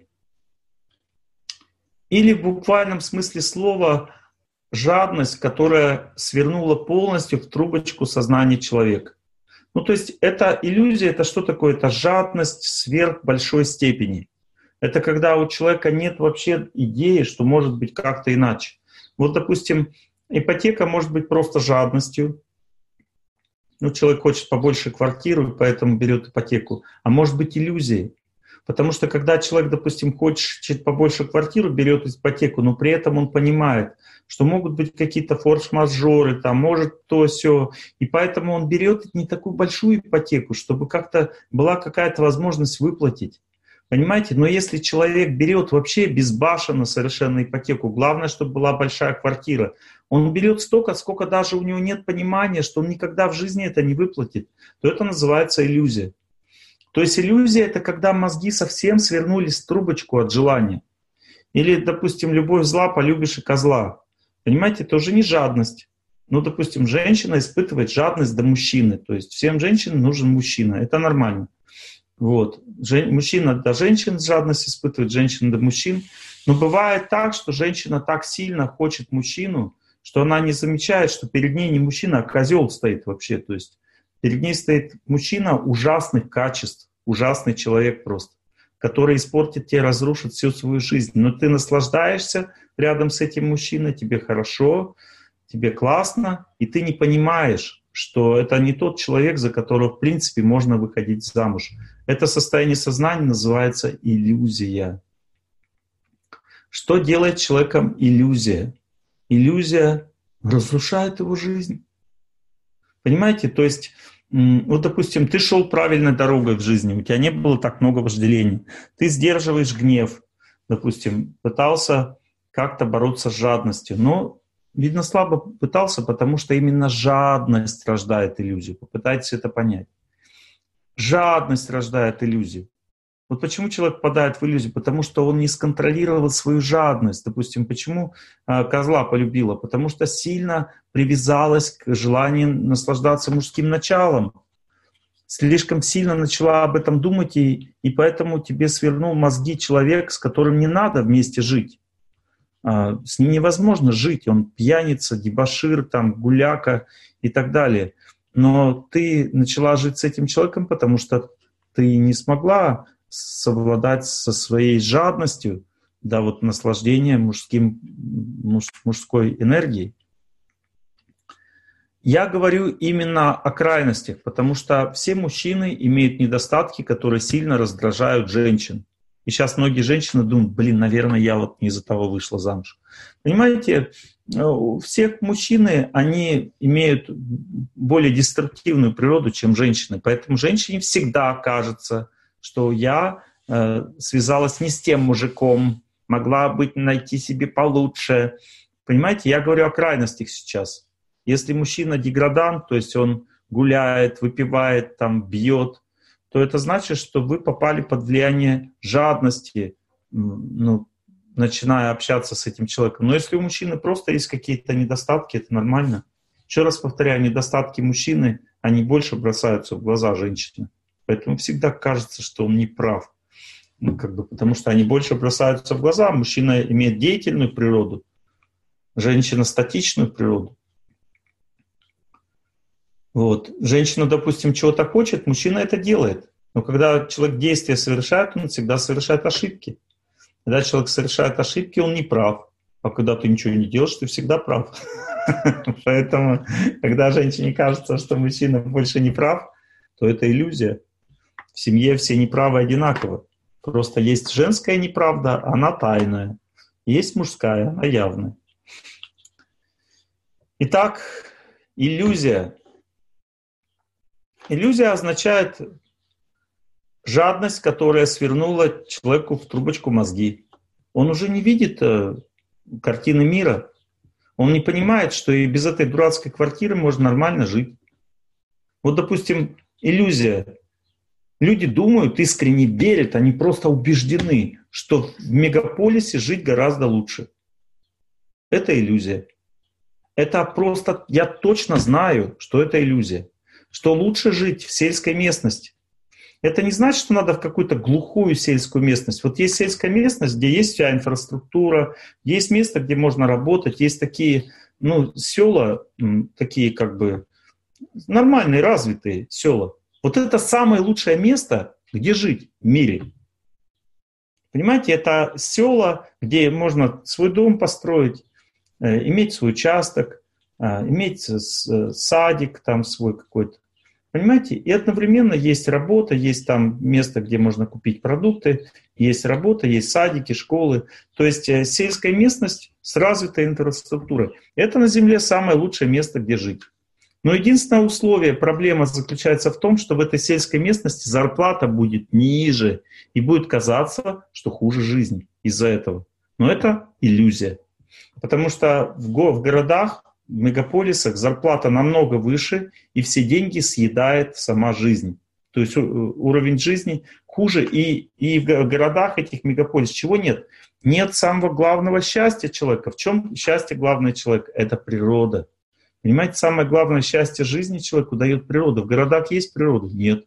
Или в буквальном смысле слова жадность, которая свернула полностью в трубочку сознания человека. То есть это иллюзия, это что такое? Это жадность сверх большой степени. Это когда у человека нет вообще идеи, что может быть как-то иначе. Вот, допустим, ипотека может быть просто жадностью. Человек хочет побольше квартиру, поэтому берет ипотеку. А может быть иллюзией. Потому что когда человек, допустим, хочет побольше квартиру, берет ипотеку, но при этом он понимает, что могут быть какие-то форс-мажоры, там, может то, сё, и поэтому он берет не такую большую ипотеку, чтобы как-то была какая-то возможность выплатить. Понимаете? Но если человек берет вообще безбашенно совершенно ипотеку, главное, чтобы была большая квартира, он берет столько, сколько даже у него нет понимания, что он никогда в жизни это не выплатит, то это называется иллюзия. То есть иллюзия — это когда мозги совсем свернулись в трубочку от желания. Или, допустим, любовь зла, полюбишь и козла. Понимаете, это уже не жадность. Ну, допустим, женщина испытывает жадность до мужчины. То есть всем женщинам нужен мужчина. Это нормально. Вот. Мужчина до женщин жадность испытывает, женщина до мужчин. Но бывает так, что женщина так сильно хочет мужчину, что она не замечает, что перед ней не мужчина, а козел стоит вообще. То есть перед ней стоит мужчина ужасных качеств, ужасный человек просто, который испортит тебе, разрушит всю свою жизнь. Но ты наслаждаешься рядом с этим мужчиной, тебе хорошо, тебе классно, и ты не понимаешь, что это не тот человек, за которого, в принципе, можно выходить замуж. Это состояние сознания называется иллюзия. Что делает человеком иллюзия? Иллюзия разрушает его жизнь. Понимаете? То есть, вот, допустим, ты шел правильной дорогой в жизни, у тебя не было так много вожделений. Ты сдерживаешь гнев, допустим, пытался как-то бороться с жадностью, но, видно, слабо пытался, потому что именно жадность рождает иллюзию. Попытайтесь это понять. Жадность рождает иллюзию. Вот почему человек попадает в иллюзию? Потому что он не сконтролировал свою жадность. Допустим, почему козла полюбила? Потому что сильно привязалась к желанию наслаждаться мужским началом. Слишком сильно начала об этом думать, и поэтому тебе свернул мозги человек, с которым не надо вместе жить. С ним невозможно жить. Он пьяница, дебошир, там, гуляка и так далее. Но ты начала жить с этим человеком, потому что ты не смогла совладать со своей жадностью до вот наслаждения мужской энергией. Я говорю именно о крайностях, потому что все мужчины имеют недостатки, которые сильно раздражают женщин. И сейчас многие женщины думают, наверное, я вот не из-за того вышла замуж. Понимаете, у всех мужчины, они имеют более деструктивную природу, чем женщины. Поэтому женщине всегда кажется, что я связалась не с тем мужиком, могла быть найти себе получше. Понимаете, я говорю о крайностях сейчас. Если мужчина деградант, то есть он гуляет, выпивает, там, бьет, то это значит, что вы попали под влияние жадности, начиная общаться с этим человеком. Но если у мужчины просто есть какие-то недостатки, это нормально. Еще раз повторяю, недостатки мужчины, они больше бросаются в глаза женщине. Поэтому всегда кажется, что он не прав. Потому что они больше бросаются в глаза. Мужчина имеет деятельную природу, женщина статичную природу. Вот. Женщина, допустим, чего-то хочет, мужчина это делает. Но когда человек действия совершает, он всегда совершает ошибки. Когда человек совершает ошибки, он не прав. А когда ты ничего не делаешь, ты всегда прав. Поэтому, когда женщине кажется, что мужчина больше не прав, то это иллюзия. В семье все неправы одинаково. Просто есть женская неправда, она тайная. Есть мужская, она явная. Итак, иллюзия. Иллюзия означает жадность, которая свернула человеку в трубочку мозги. Он уже не видит картины мира. Он не понимает, что и без этой дурацкой квартиры можно нормально жить. Вот, допустим, иллюзия. Люди думают, искренне верят, они просто убеждены, что в мегаполисе жить гораздо лучше. Это иллюзия. Это просто, я точно знаю, что это иллюзия. Что лучше жить в сельской местности. Это не значит, что надо в какую-то глухую сельскую местность. Вот есть сельская местность, где есть вся инфраструктура, есть место, где можно работать, есть такие, села, такие как бы нормальные, развитые села. Вот это самое лучшее место, где жить в мире. Понимаете, это села, где можно свой дом построить, иметь свой участок, иметь садик там свой какой-то. Понимаете? И одновременно есть работа, есть там место, где можно купить продукты, есть работа, есть садики, школы. То есть сельская местность с развитой инфраструктурой. Это на Земле самое лучшее место, где жить. Но единственное условие, проблема заключается в том, что в этой сельской местности зарплата будет ниже и будет казаться, что хуже жизнь из-за этого. Но это иллюзия. Потому что в городах, в мегаполисах зарплата намного выше, и все деньги съедает сама жизнь. То есть уровень жизни хуже. И в городах этих мегаполисов чего нет? Нет самого главного счастья человека. В чем счастье главного человека? Это природа. Понимаете, самое главное счастье жизни человеку дает природа. В городах есть природа? Нет.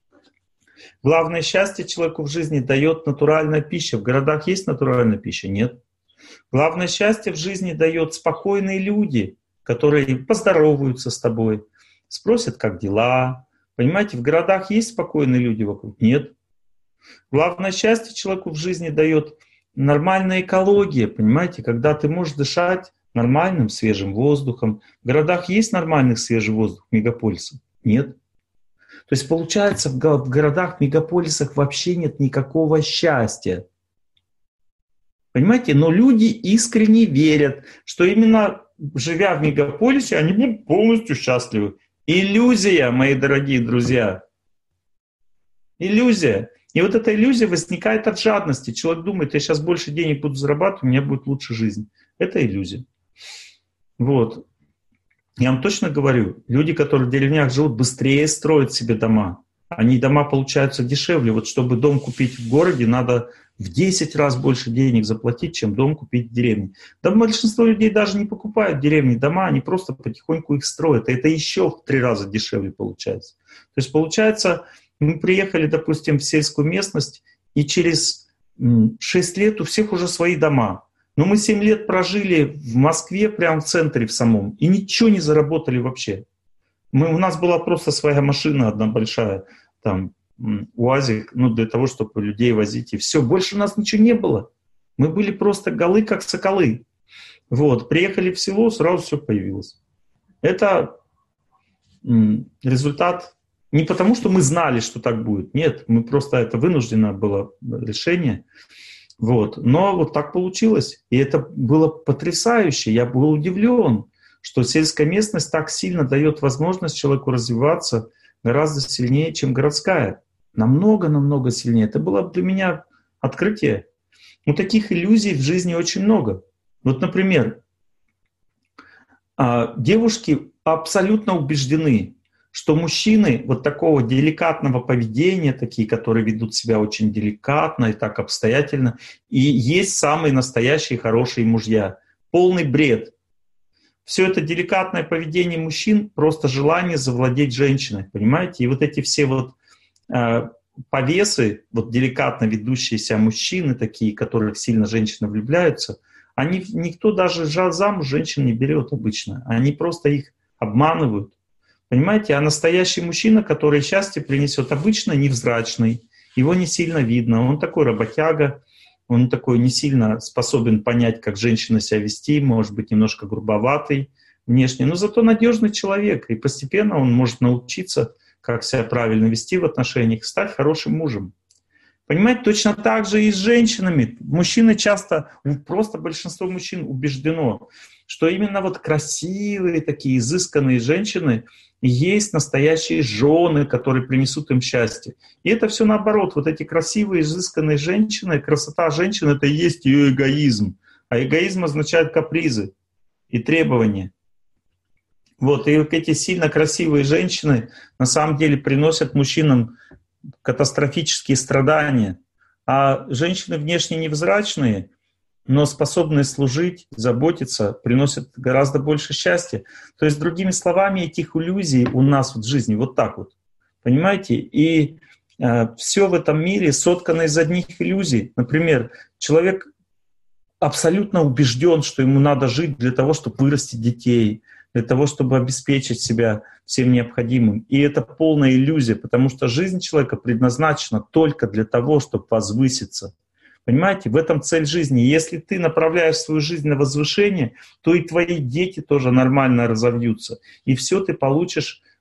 Главное счастье человеку в жизни дает натуральная пища. В городах есть натуральная пища? Нет. Главное счастье в жизни дает спокойные люди, которые поздороваются с тобой, спросят, как дела. Понимаете, в городах есть спокойные люди вокруг? Нет. Главное счастье человеку в жизни дает нормальная экология, понимаете, когда ты можешь дышать нормальным свежим воздухом. В городах есть нормальный свежий воздух, в мегаполисах? Нет. То есть получается, в городах, мегаполисах вообще нет никакого счастья. Понимаете? Но люди искренне верят, что именно живя в мегаполисе, они будут полностью счастливы. Иллюзия, мои дорогие друзья. Иллюзия. И вот эта иллюзия возникает от жадности. Человек думает, я сейчас больше денег буду зарабатывать, у меня будет лучше жизнь. Это иллюзия. Вот. Я вам точно говорю, люди, которые в деревнях живут, быстрее строят себе дома. Они дома получаются дешевле. Вот чтобы дом купить в городе, надо в 10 раз больше денег заплатить, чем дом купить в деревне. Да большинство людей даже не покупают в деревне дома, они просто потихоньку их строят. И это еще в 3 раза дешевле получается. То есть получается, мы приехали, допустим, в сельскую местность, и через 6 лет у всех уже свои дома. Но мы 7 лет прожили в Москве, прямо в центре в самом, и ничего не заработали вообще. У нас была просто своя машина одна большая, там, УАЗик, для того, чтобы людей возить, и все. Больше у нас ничего не было. Мы были просто голы, как соколы. Вот. Приехали в село, сразу все появилось. Это результат не потому, что мы знали, что так будет. Нет, мы просто это вынуждено было решение. Вот. Но вот так получилось. И это было потрясающе. Я был удивлен, что сельская местность так сильно дает возможность человеку развиваться гораздо сильнее, чем городская. Намного сильнее. Это было для меня открытие. Но таких иллюзий в жизни очень много. Вот, например, девушки абсолютно убеждены, что мужчины вот такого деликатного поведения, такие, которые ведут себя очень деликатно и так обстоятельно, и есть самые настоящие хорошие мужья. Полный бред. Все это деликатное поведение мужчин — просто желание завладеть женщиной, понимаете? И вот эти все вот повесы, вот деликатно ведущиеся мужчины такие, которые сильно женщины влюбляются, никто даже замуж женщин не берет обычно. Они просто их обманывают. Понимаете? А настоящий мужчина, который счастье принесет, обычно невзрачный, его не сильно видно, он такой работяга, он такой не сильно способен понять, как женщина себя вести, может быть, немножко грубоватый внешне, но зато надежный человек, и постепенно он может научиться, как себя правильно вести в отношениях, стать хорошим мужем. Понимаете, точно так же и с женщинами. Мужчины часто, просто большинство мужчин убеждено, что именно вот красивые такие изысканные женщины есть настоящие жены, которые принесут им счастье. И это все наоборот. Вот эти красивые, изысканные женщины, красота женщины — это и есть ее эгоизм. А эгоизм означает капризы и требования. Вот, и вот эти сильно красивые женщины на самом деле приносят мужчинам катастрофические страдания. А женщины внешне невзрачные, но способные служить, заботиться, приносят гораздо больше счастья. То есть, другими словами, этих иллюзий у нас вот в жизни вот так вот. Понимаете? И все в этом мире соткано из одних иллюзий. Например, человек абсолютно убежден, что ему надо жить для того, чтобы вырастить детей, для того, чтобы обеспечить себя всем необходимым. И это полная иллюзия, потому что жизнь человека предназначена только для того, чтобы возвыситься. Понимаете, в этом цель жизни. Если ты направляешь свою жизнь на возвышение, то и твои дети тоже нормально разовьются. И все ты получишь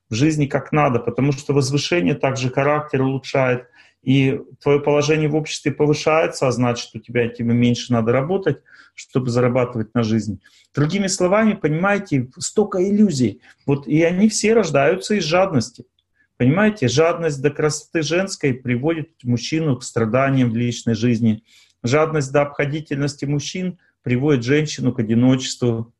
в жизни как надо, потому что возвышение также характер улучшает, и твое положение в обществе повышается, а значит, тебе меньше надо работать, чтобы зарабатывать на жизнь. Другими словами, понимаете, столько иллюзий. Вот, и они все рождаются из жадности. Понимаете, жадность до красоты женской приводит мужчину к страданиям в личной жизни. Жадность до обходительности мужчин приводит женщину к одиночеству.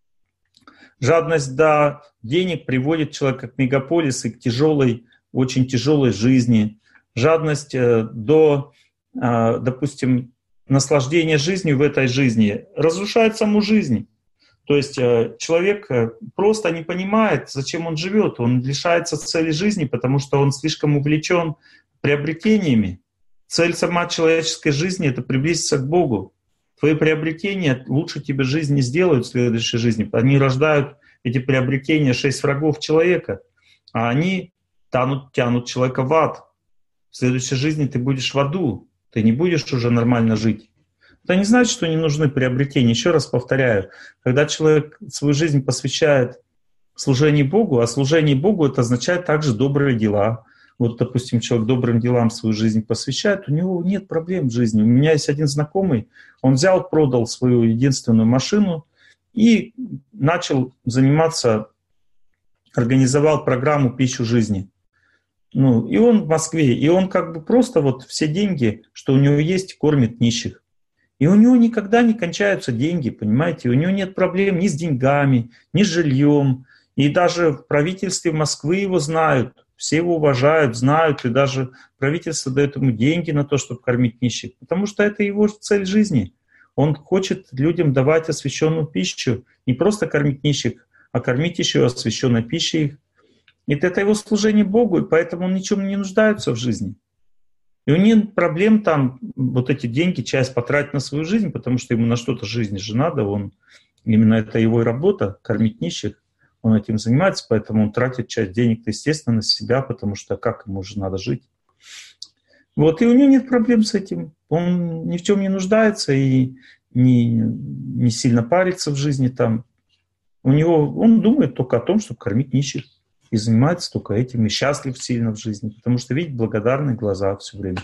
Жадность до денег приводит человека к мегаполису и к очень тяжелой жизни. Жадность до, допустим, наслаждения жизнью в этой жизни разрушает саму жизнь. То есть человек просто не понимает, зачем он живет. Он лишается цели жизни, потому что он слишком увлечен приобретениями. Цель сама человеческой жизни — это приблизиться к Богу. Твои приобретения лучше тебе жизнь не сделают в следующей жизни. Они рождают, эти приобретения, 6 врагов человека, а они тянут человека в ад. В следующей жизни ты будешь в аду, ты не будешь уже нормально жить. Это не значит, что не нужны приобретения. Еще раз повторяю, когда человек свою жизнь посвящает служению Богу, а служение Богу — это означает также добрые дела. Вот, допустим, человек добрым делам свою жизнь посвящает, у него нет проблем в жизни. У меня есть один знакомый, он взял, продал свою единственную машину и начал заниматься, организовал программу «Пищу жизни». Ну, и он в Москве, и он как бы просто вот все деньги, что у него есть, кормит нищих. И у него никогда не кончаются деньги, понимаете? У него нет проблем ни с деньгами, ни с жильем. И даже в правительстве Москвы его знают, все его уважают, знают, и даже правительство дает ему деньги на то, чтобы кормить нищих. Потому что это его цель жизни. Он хочет людям давать освященную пищу, не просто кормить нищих, а кормить еще освященной пищей их. И это его служение Богу, и поэтому он ничем не нуждается в жизни. И у него нет проблем там вот эти деньги, часть потратить на свою жизнь, потому что ему на что-то в жизни же надо. Именно это его и работа, кормить нищих. Он этим занимается, поэтому он тратит часть денег, естественно, на себя, потому что как ему же надо жить. Вот, и у него нет проблем с этим. Он ни в чем не нуждается и не сильно парится в жизни там. Он думает только о том, чтобы кормить нищих. И занимается только этим, и счастлив сильно в жизни, потому что видит благодарные глаза все время.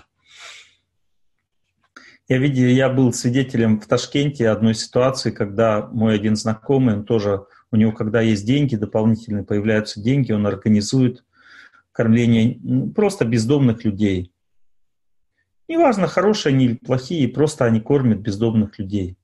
Я был свидетелем в Ташкенте одной ситуации, когда мой один знакомый, у него, когда есть деньги, дополнительные появляются деньги, он организует кормление просто бездомных людей. Неважно, хорошие они или плохие, просто они кормят бездомных людей.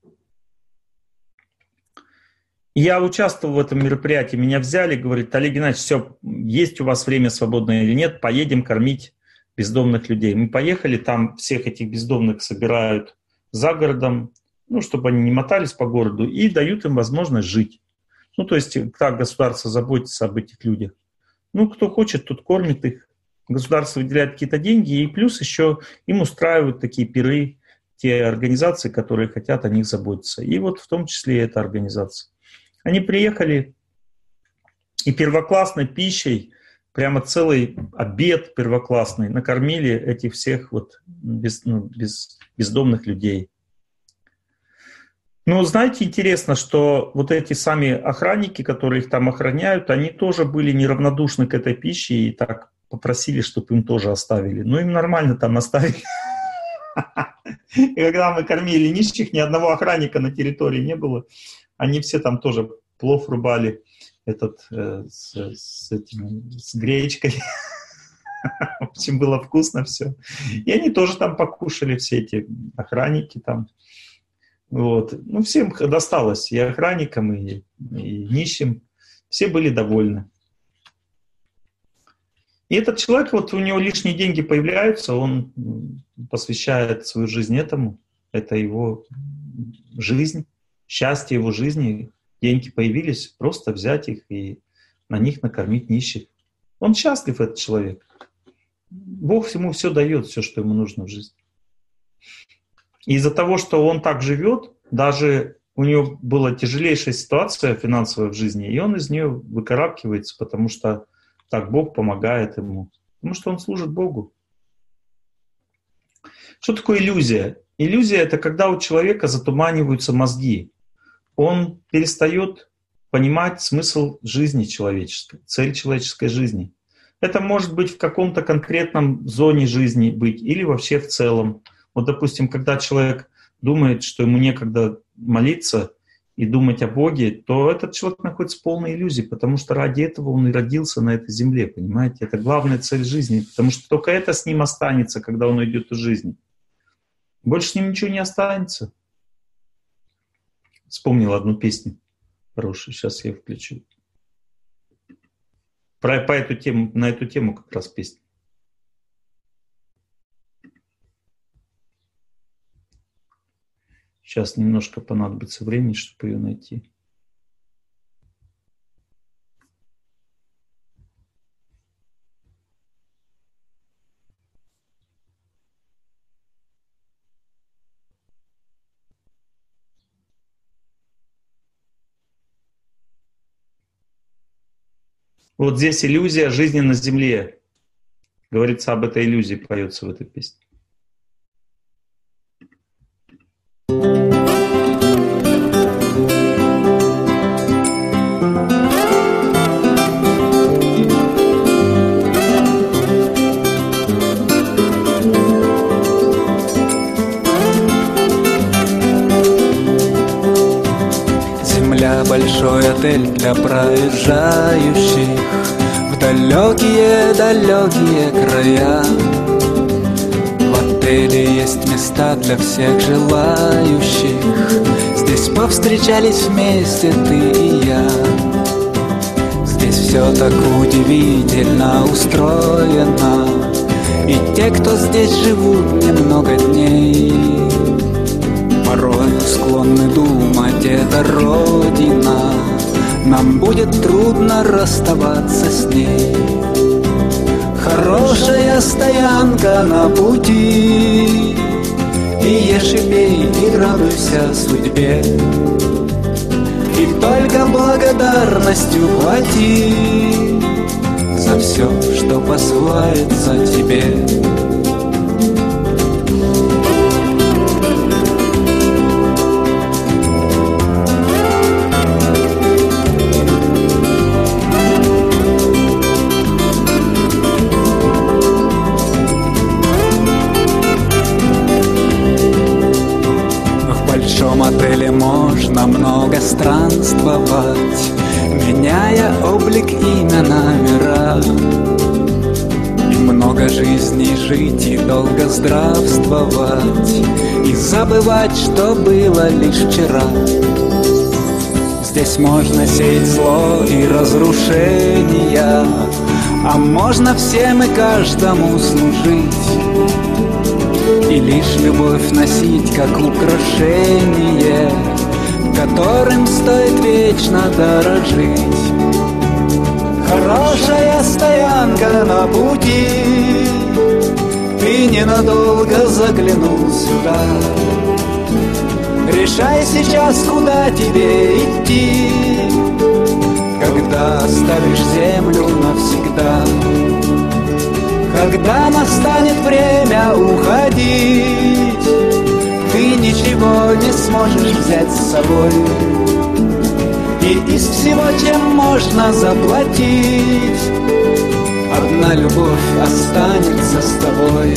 Я участвовал в этом мероприятии, меня взяли, говорит: Олег Геннадьевич, все, есть у вас время свободное или нет, поедем кормить бездомных людей. Мы поехали, там всех этих бездомных собирают за городом, чтобы они не мотались по городу, и дают им возможность жить. То есть так государство заботится об этих людях. Кто хочет, тот кормит их. Государство выделяет какие-то деньги, и плюс еще им устраивают такие пиры, те организации, которые хотят о них заботиться. И вот в том числе и эта организация. Они приехали и первоклассной пищей, прямо целый обед первоклассный, накормили этих всех бездомных людей. Знаете, интересно, что вот эти сами охранники, которые их там охраняют, они тоже были неравнодушны к этой пище и так попросили, чтобы им тоже оставили. Им нормально там оставили. И когда мы кормили нищих, ни одного охранника на территории не было. Они все там тоже плов рубали с гречкой. В общем, было вкусно все. И они тоже там покушали, все эти охранники там. Вот. Всем досталось, и охранникам, и нищим. Все были довольны. И этот человек, у него лишние деньги появляются, он посвящает свою жизнь этому. Это его жизнь, счастье его жизни. Деньги появились, просто взять их и на них накормить нищих. Он счастлив, этот человек. Бог ему все дает, все, что ему нужно в жизни. И из-за того, что он так живет, даже у него была тяжелейшая ситуация финансовая в жизни, и он из нее выкарабкивается, потому что так Бог помогает ему. Потому что он служит Богу. Что такое иллюзия? Иллюзия — это когда у человека затуманиваются мозги. Он перестает понимать смысл жизни человеческой, цель человеческой жизни. Это может быть в каком-то конкретном зоне жизни быть или вообще в целом. Вот, допустим, когда человек думает, что ему некогда молиться и думать о Боге, то этот человек находится в полной иллюзии, потому что ради этого он и родился на этой земле, понимаете? Это главная цель жизни, потому что только это с ним останется, когда он уйдет из жизни. Больше с ним ничего не останется. Вспомнил одну песню хорошую, сейчас я включу. По эту тему, на эту тему как раз песня. Сейчас немножко понадобится времени, чтобы ее найти. Вот здесь иллюзия жизни на земле. Говорится об этой иллюзии, поется в этой песне. Земля — большой отель для проезжающих в далекие-далекие края. В отеле есть места для всех желающих. Здесь повстречались вместе ты и я. Здесь все так удивительно устроено, и те, кто здесь живут немного дней, порой склонны думать, это родина, нам будет трудно расставаться с ней. Хорошая стоянка на пути, и ешь и пей, и радуйся судьбе, и только благодарностью плати за все, что посылается тебе. В большом отеле можно много странствовать, меняя облик, имя, номера, и много жизней жить, и долго здравствовать, и забывать, что было лишь вчера. Здесь можно сеять зло и разрушения, а можно всем и каждому служить, и лишь любовь носить, как украшение, которым стоит вечно дорожить. Хорошая стоянка на пути, ты ненадолго заглянул сюда. Решай сейчас, куда тебе идти, когда оставишь землю навсегда. Когда настанет время уходить, ты ничего не сможешь взять с собой, и из всего, чем можно заплатить, одна любовь останется с тобой.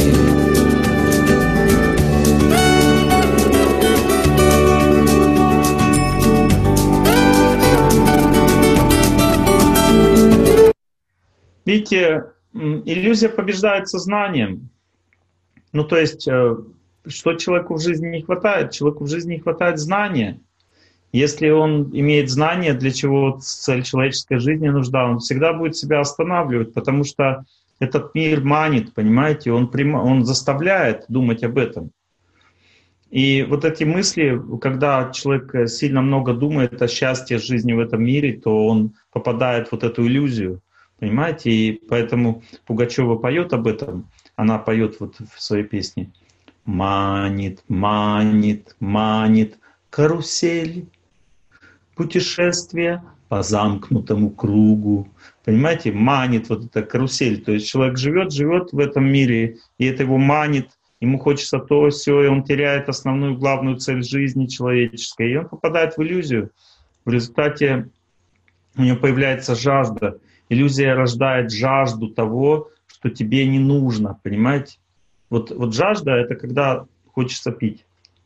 Видите, иллюзия побеждает сознанием. Ну, то есть, что человеку в жизни не хватает? Человеку в жизни не хватает знания. Если он имеет знания, для чего цель человеческой жизни нужна, он всегда будет себя останавливать, потому что этот мир манит, понимаете, он заставляет думать об этом. И вот эти мысли, когда человек сильно много думает о счастье жизни в этом мире, то он попадает в вот эту иллюзию. Понимаете, и поэтому Пугачева поет об этом. Она поет вот в своей песне: «Манит, манит, манит карусель, путешествие по замкнутому кругу». Понимаете, манит вот эта карусель. То есть человек живет в этом мире, и это его манит. Ему хочется то, сё, и он теряет основную, главную цель жизни человеческой. И он попадает в иллюзию. В результате у него появляется жажда. Иллюзия рождает жажду того, что тебе не нужно, понимаете? Вот жажда — это когда хочется пить.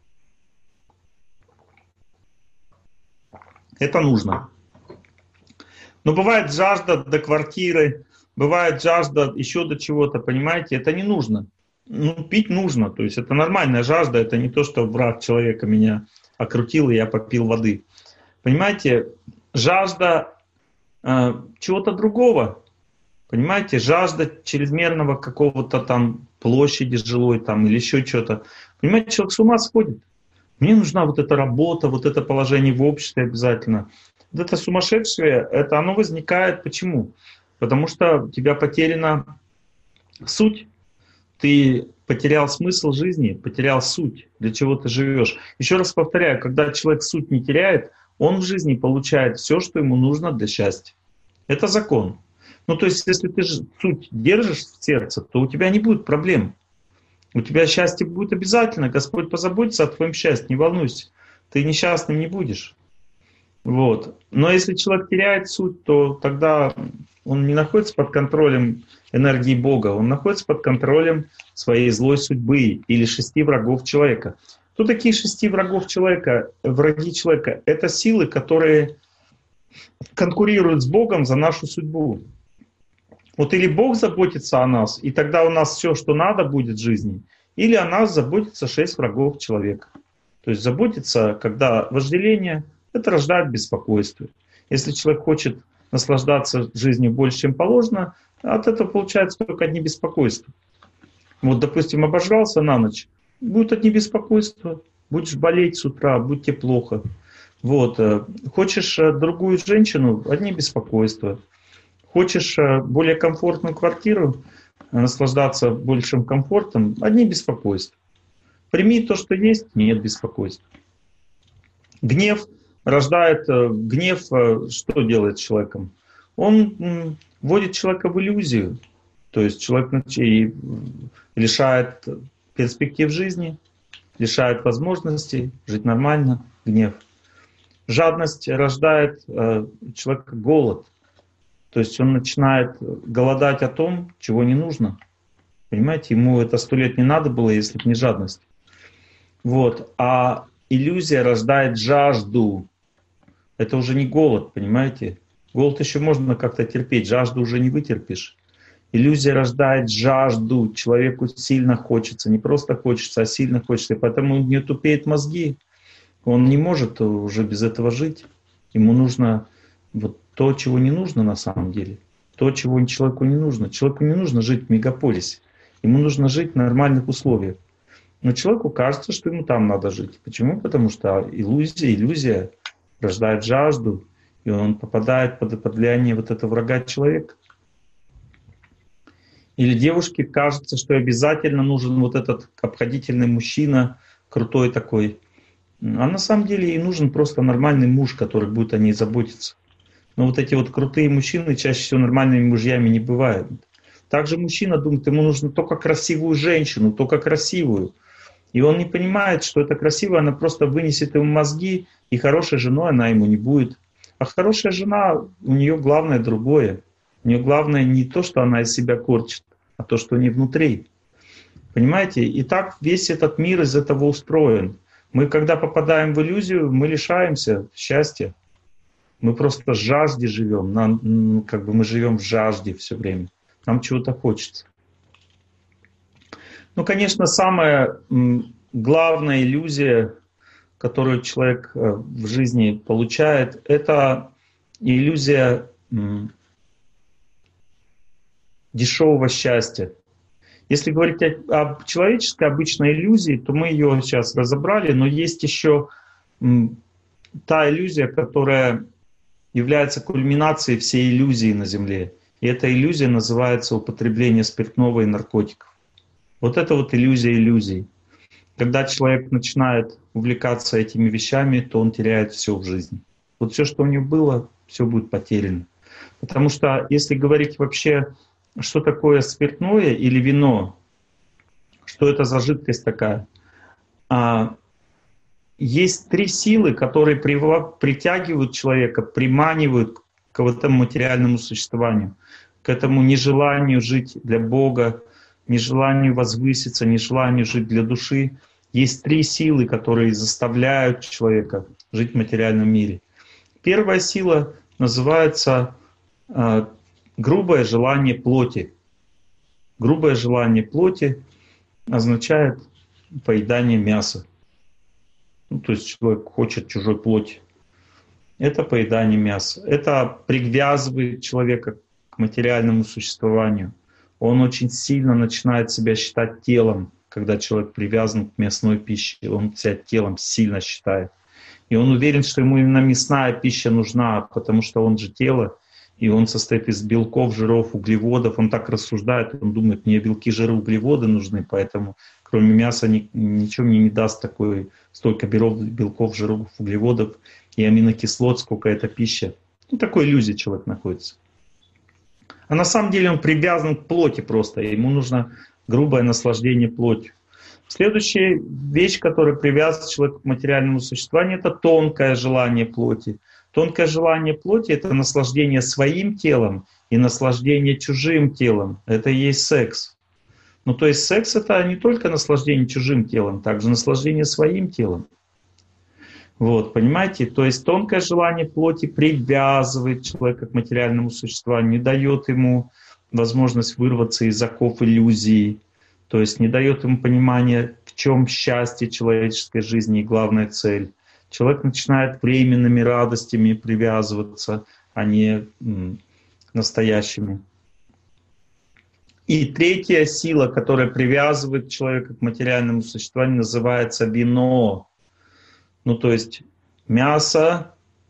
Это нужно. Но бывает жажда до квартиры, бывает жажда еще до чего-то, понимаете? Это не нужно. Пить нужно, то есть это нормальная жажда, это не то, что враг человека меня окрутил, и я попил воды. Понимаете, жажда чего-то другого, понимаете, жажда чрезмерного какого-то там площади жилой там или еще что-то. Понимаете, человек с ума сходит. Мне нужна вот эта работа, вот это положение в обществе обязательно. Вот это сумасшедшее, оно возникает почему? Потому что у тебя потеряна суть. Ты потерял смысл жизни, потерял суть, для чего ты живешь. Еще раз повторяю, когда человек суть не теряет, он в жизни получает все, что ему нужно для счастья. Это закон. То есть, если ты суть держишь в сердце, то у тебя не будет проблем. У тебя счастье будет обязательно. Господь позаботится о твоем счастье, не волнуйся. Ты несчастным не будешь. Вот. Но если человек теряет суть, то тогда он не находится под контролем энергии Бога, он находится под контролем своей злой судьбы или 6 врагов человека. Кто такие 6 врагов человека? Враги человека — это силы, которые конкурируют с Богом за нашу судьбу. Вот или Бог заботится о нас, и тогда у нас все, что надо, будет в жизни, или о нас заботится 6 врагов человека. То есть заботиться, когда вожделение, это рождает беспокойство. Если человек хочет наслаждаться жизнью больше, чем положено, от этого получается только одни беспокойства. Вот, допустим, обожрался на ночь, будет одни беспокойства, будешь болеть с утра, будет тебе плохо. Вот. Хочешь другую женщину, одни беспокойства. Хочешь более комфортную квартиру, наслаждаться большим комфортом, одни беспокойства. Прими то, что есть, нет беспокойств. Гнев рождает, что делает с человеком? Он вводит человека в иллюзию. То есть человек лишает перспектив жизни, лишает возможностей жить нормально. Гнев. Жадность рождает человека голод. То есть он начинает голодать о том, чего не нужно. Понимаете, ему это 100 лет не надо было, если бы не жадность. Вот. А иллюзия рождает жажду. Это уже не голод, понимаете? Голод еще можно как-то терпеть, жажду уже не вытерпишь. Иллюзия рождает жажду. Человеку сильно хочется, не просто хочется, а сильно хочется. И поэтому не тупеют мозги. Он не может уже без этого жить. Ему нужно вот то, чего не нужно на самом деле. То, чего человеку не нужно. Человеку не нужно жить в мегаполисе. Ему нужно жить в нормальных условиях. Но человеку кажется, что ему там надо жить. Почему? Потому что иллюзия рождает жажду, и он попадает под влияние вот этого врага человека. Или девушке кажется, что обязательно нужен вот этот обходительный мужчина, крутой такой. А на самом деле ей нужен просто нормальный муж, который будет о ней заботиться. Но вот эти вот крутые мужчины чаще всего нормальными мужьями не бывают. Также мужчина думает, ему нужно только красивую женщину, только красивую. И он не понимает, что это красивая, она просто вынесет ему мозги, и хорошей женой она ему не будет. А хорошая жена, у нее главное другое. У нее главное не то, что она из себя корчит, а то, что у нее внутри. Понимаете? И так весь этот мир из этого устроен. Мы, когда попадаем в иллюзию, мы лишаемся счастья. Мы просто в жажде живем. Мы живем в жажде все время. Нам чего-то хочется. Конечно, самая главная иллюзия, которую человек в жизни получает, это иллюзия дешевого счастья. Если говорить об человеческой обычной иллюзии, то мы ее сейчас разобрали, но есть еще та иллюзия, которая является кульминацией всей иллюзии на Земле. И эта иллюзия называется употребление спиртного и наркотиков. Вот это вот иллюзия иллюзий. Когда человек начинает увлекаться этими вещами, то он теряет все в жизни. Вот все, что у него было, все будет потеряно. Потому что если говорить вообще, что такое спиртное или вино, что это за жидкость такая, есть 3 силы, которые притягивают человека, приманивают к вот этому материальному существованию, к этому нежеланию жить для Бога, нежеланию возвыситься, нежеланию жить для души. Есть три силы, которые заставляют человека жить в материальном мире. Первая сила называется грубое желание плоти. Грубое желание плоти означает поедание мяса. Ну, то есть человек хочет чужой плоти. Это поедание мяса. Это привязывает человека к материальному существованию. Он очень сильно начинает себя считать телом, когда человек привязан к мясной пище. Он себя телом сильно считает. И он уверен, что ему именно мясная пища нужна, потому что он же тело, и он состоит из белков, жиров, углеводов. Он так рассуждает, он думает, мне белки, жиры, углеводы нужны, поэтому кроме мяса ничего мне не даст столько белков, жиров, углеводов и аминокислот, сколько эта пища. Ну, такой иллюзии человек находится. А на самом деле он привязан к плоти просто, ему нужно грубое наслаждение плотью. Следующая вещь, которая привязывает человека к материальному существованию, это тонкое желание плоти. Тонкое желание плоти — это наслаждение своим телом и наслаждение чужим телом. Это и есть секс. Ну, то есть секс — это не только наслаждение чужим телом, также наслаждение своим телом. Вот, понимаете? То есть тонкое желание плоти привязывает человека к материальному существованию, не дает ему возможность вырваться из оков иллюзий, то есть не дает ему понимания, в чем счастье человеческой жизни и главная цель. Человек начинает временными радостями привязываться, а не настоящими. И третья сила, которая привязывает человека к материальному существованию, называется вино. Ну, то есть мясо,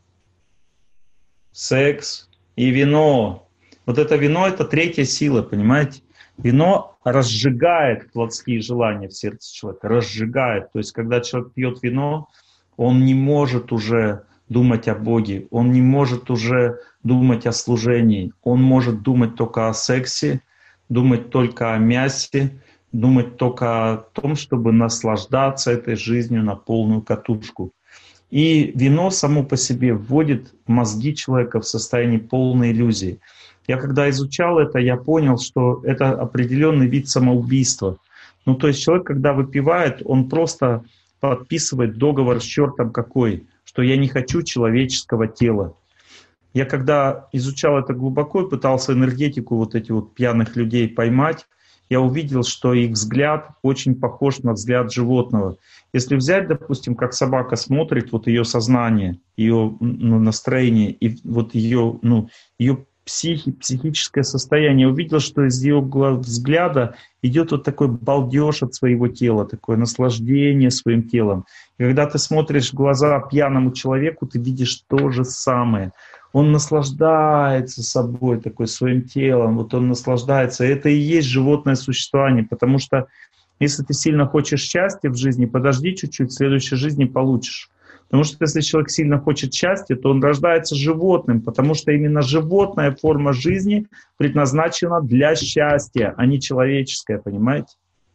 секс и вино. Вот это вино — это третья сила, понимаете? Вино разжигает плотские желания в сердце человека, разжигает. То есть когда человек пьет вино, он не может уже думать о Боге, он не может уже думать о служении, он может думать только о сексе, думать только о мясе, думать только о том, чтобы наслаждаться этой жизнью на полную катушку. И вино само по себе вводит мозги человека в состояние полной иллюзии. Я когда изучал это, я понял, что это определенный вид самоубийства. Ну, то есть человек, когда выпивает, он просто подписывает договор с чертом какой, что я не хочу человеческого тела. Я когда изучал это глубоко и пытался энергетику вот этих вот пьяных людей поймать, я увидел, что их взгляд очень похож на взгляд животного. Если взять, допустим, как собака смотрит, вот ее сознание, ее настроение и вот ее психическое состояние, я увидел, что из ее взгляда идет вот такой балдеж от своего тела, такое наслаждение своим телом. И когда ты смотришь в глаза пьяному человеку, ты видишь то же самое. Он наслаждается собой, такой своим телом, вот он наслаждается. Это и есть животное существование, потому что если ты сильно хочешь счастья в жизни, подожди чуть-чуть, в следующей жизни получишь. Потому что если человек сильно хочет счастья, то он рождается животным, потому что именно животная форма жизни предназначена для счастья, а не человеческая, понимаете?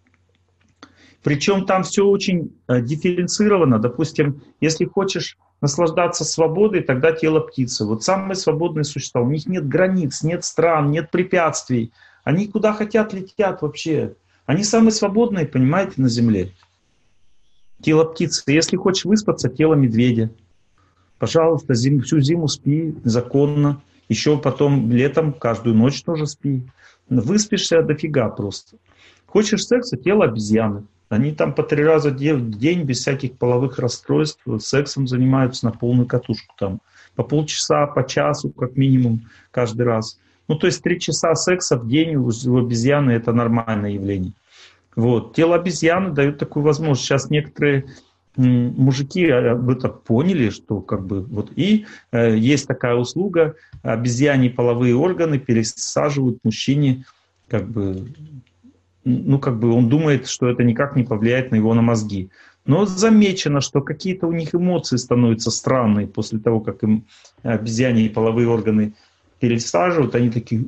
Причем там все очень дифференцировано. Допустим, если хочешь наслаждаться свободой, тогда тело птицы. Вот самые свободные существа. У них нет границ, нет стран, нет препятствий. Они куда хотят летят вообще. Они самые свободные, понимаете, на Земле. Тело птицы. Если хочешь выспаться, тело медведя. Пожалуйста, всю зиму спи законно. Еще потом летом каждую ночь тоже спи. Выспишься дофига просто. Хочешь секса, тело обезьяны. Они там по 3 раза в день без всяких половых расстройств сексом занимаются на полную катушку. Там по полчаса, по часу как минимум каждый раз. Ну то есть 3 часа секса в день у обезьяны — это нормальное явление. Вот. Тело обезьяны дает такую возможность. Сейчас некоторые мужики об этом поняли, что как бы вот и есть такая услуга, обезьяньи половые органы пересаживают мужчине как бы. Ну, как бы он думает, что это никак не повлияет на его мозги. Но замечено, что какие-то у них эмоции становятся странные после того, как им обезьяне половые органы пересаживают. Они такие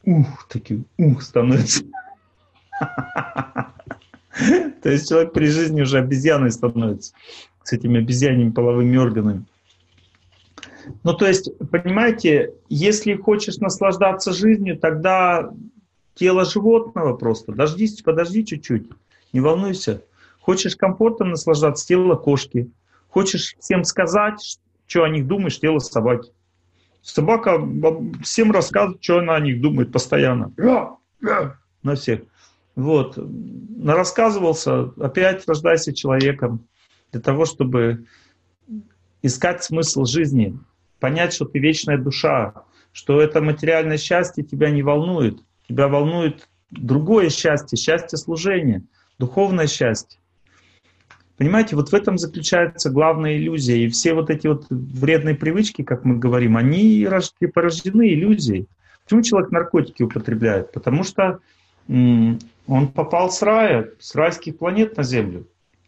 становятся. То есть человек при жизни уже обезьяной становится с этими обезьяньими половыми органами. Ну, то есть, понимаете, если хочешь наслаждаться жизнью, тогда тело животного просто. Подожди чуть-чуть, не волнуйся. Хочешь комфортом наслаждаться, тело кошки. Хочешь всем сказать, что о них думаешь, тело собаки. Собака всем рассказывает, что она о них думает постоянно. На всех. Вот. Нарассказывался, опять рождайся человеком. Для того, чтобы искать смысл жизни. Понять, что ты вечная душа. Что это материальное счастье тебя не волнует. Тебя волнует другое счастье, счастье служения, духовное счастье. Понимаете, вот в этом заключается главная иллюзия. И все вот эти вот вредные привычки, как мы говорим, они порождены иллюзией. Почему человек наркотики употребляет? Потому что он попал с рая, с райских планет на Землю.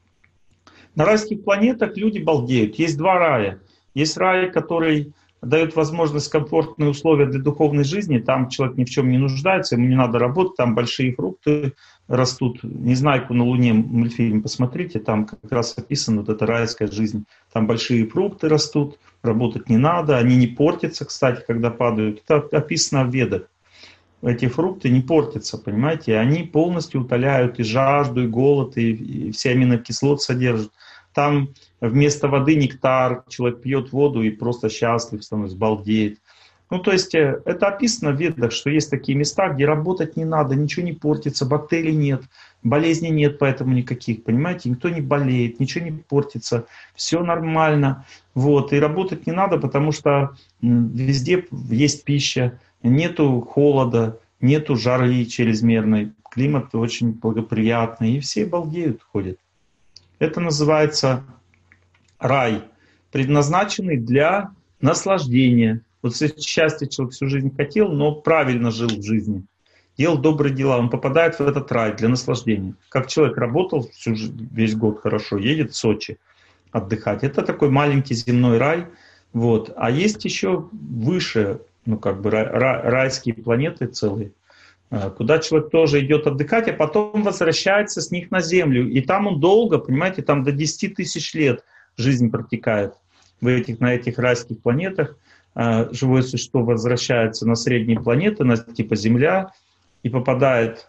На райских планетах люди балдеют. Есть два рая. Есть рай, который дает возможность комфортные условия для духовной жизни. Там человек ни в чем не нуждается, ему не надо работать, там большие фрукты растут. «Незнайку на Луне» мультфильм посмотрите, там как раз описана вот эта райская жизнь. Там большие фрукты растут, работать не надо, они не портятся, кстати, когда падают. Это описано в Ведах. Эти фрукты не портятся, понимаете, они полностью утоляют и жажду, и голод, и все аминокислоты содержат. Там вместо воды нектар, человек пьет воду и просто счастлив становится, балдеет. Ну, то есть это описано в Ведах, что есть такие места, где работать не надо, ничего не портится, бактерий нет, болезней нет поэтому никаких, понимаете, никто не болеет, ничего не портится, все нормально. Вот, и работать не надо, потому что везде есть пища, нету холода, нету жары чрезмерной, климат очень благоприятный, и все балдеют, ходят. Это называется рай, предназначенный для наслаждения. Вот счастье человек всю жизнь хотел, но правильно жил в жизни, делал добрые дела, он попадает в этот рай для наслаждения. Как человек работал весь год хорошо, едет в Сочи отдыхать. Это такой маленький земной рай. Вот. А есть еще выше, ну как бы райские планеты целые, куда человек тоже идет отдыхать, а потом возвращается с них на Землю. И там он долго, понимаете, там до 10 тысяч лет жизнь протекает на этих райских планетах. Живое существо возвращается на средние планеты, типа Земля, и попадает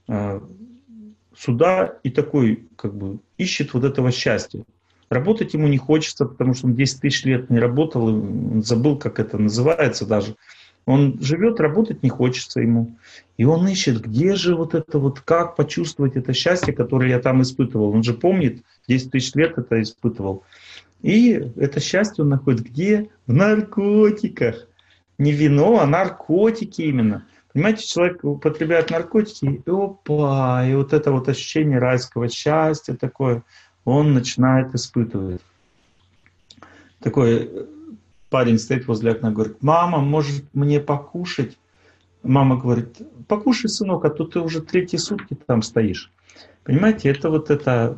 сюда и такой, как бы, ищет вот этого счастья. Работать ему не хочется, потому что он 10 тысяч лет не работал, и он забыл, как это называется даже. Он живет, работать не хочется ему. И он ищет, где же вот это вот, как почувствовать это счастье, которое я там испытывал. Он же помнит, 10 тысяч лет это испытывал. И это счастье он находит где? В наркотиках. Не вино, а наркотики именно. Понимаете, человек употребляет наркотики, и опа, и вот это вот ощущение райского счастья такое, он начинает испытывать. Такой парень стоит возле окна, говорит: мама, может мне покушать? Мама говорит: покушай, сынок, а то ты уже 3-й сутки там стоишь. Понимаете, это вот это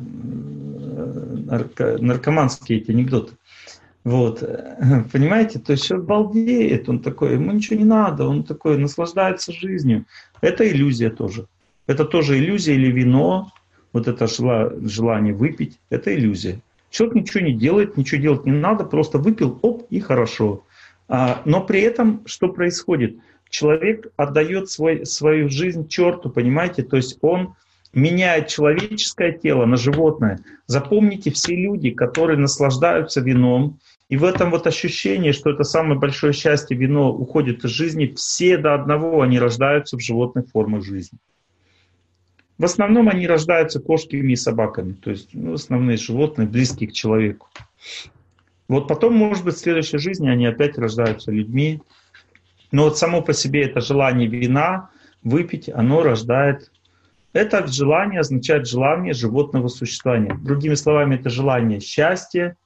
наркоманские эти анекдоты. Вот. Понимаете, то есть человек балдеет, он такой, ему ничего не надо, он такой наслаждается жизнью. Это иллюзия тоже. Это тоже иллюзия или вино, вот это желание выпить, это иллюзия. Человек ничего не делает, ничего делать не надо, просто выпил, оп, и хорошо. Но при этом что происходит? Человек отдает свою жизнь черту, понимаете, то есть он меняет человеческое тело на животное. Запомните, все люди, которые наслаждаются вином, и в этом вот ощущении, что это самое большое счастье, вино уходит из жизни, все до одного, они рождаются в животных формах жизни. В основном они рождаются кошками и собаками, то есть основные животные, близкие к человеку. Вот потом, может быть, в следующей жизни они опять рождаются людьми. Но вот само по себе это желание вина выпить, оно рождает. Это желание означает желание животного существования. Другими словами, это желание счастья.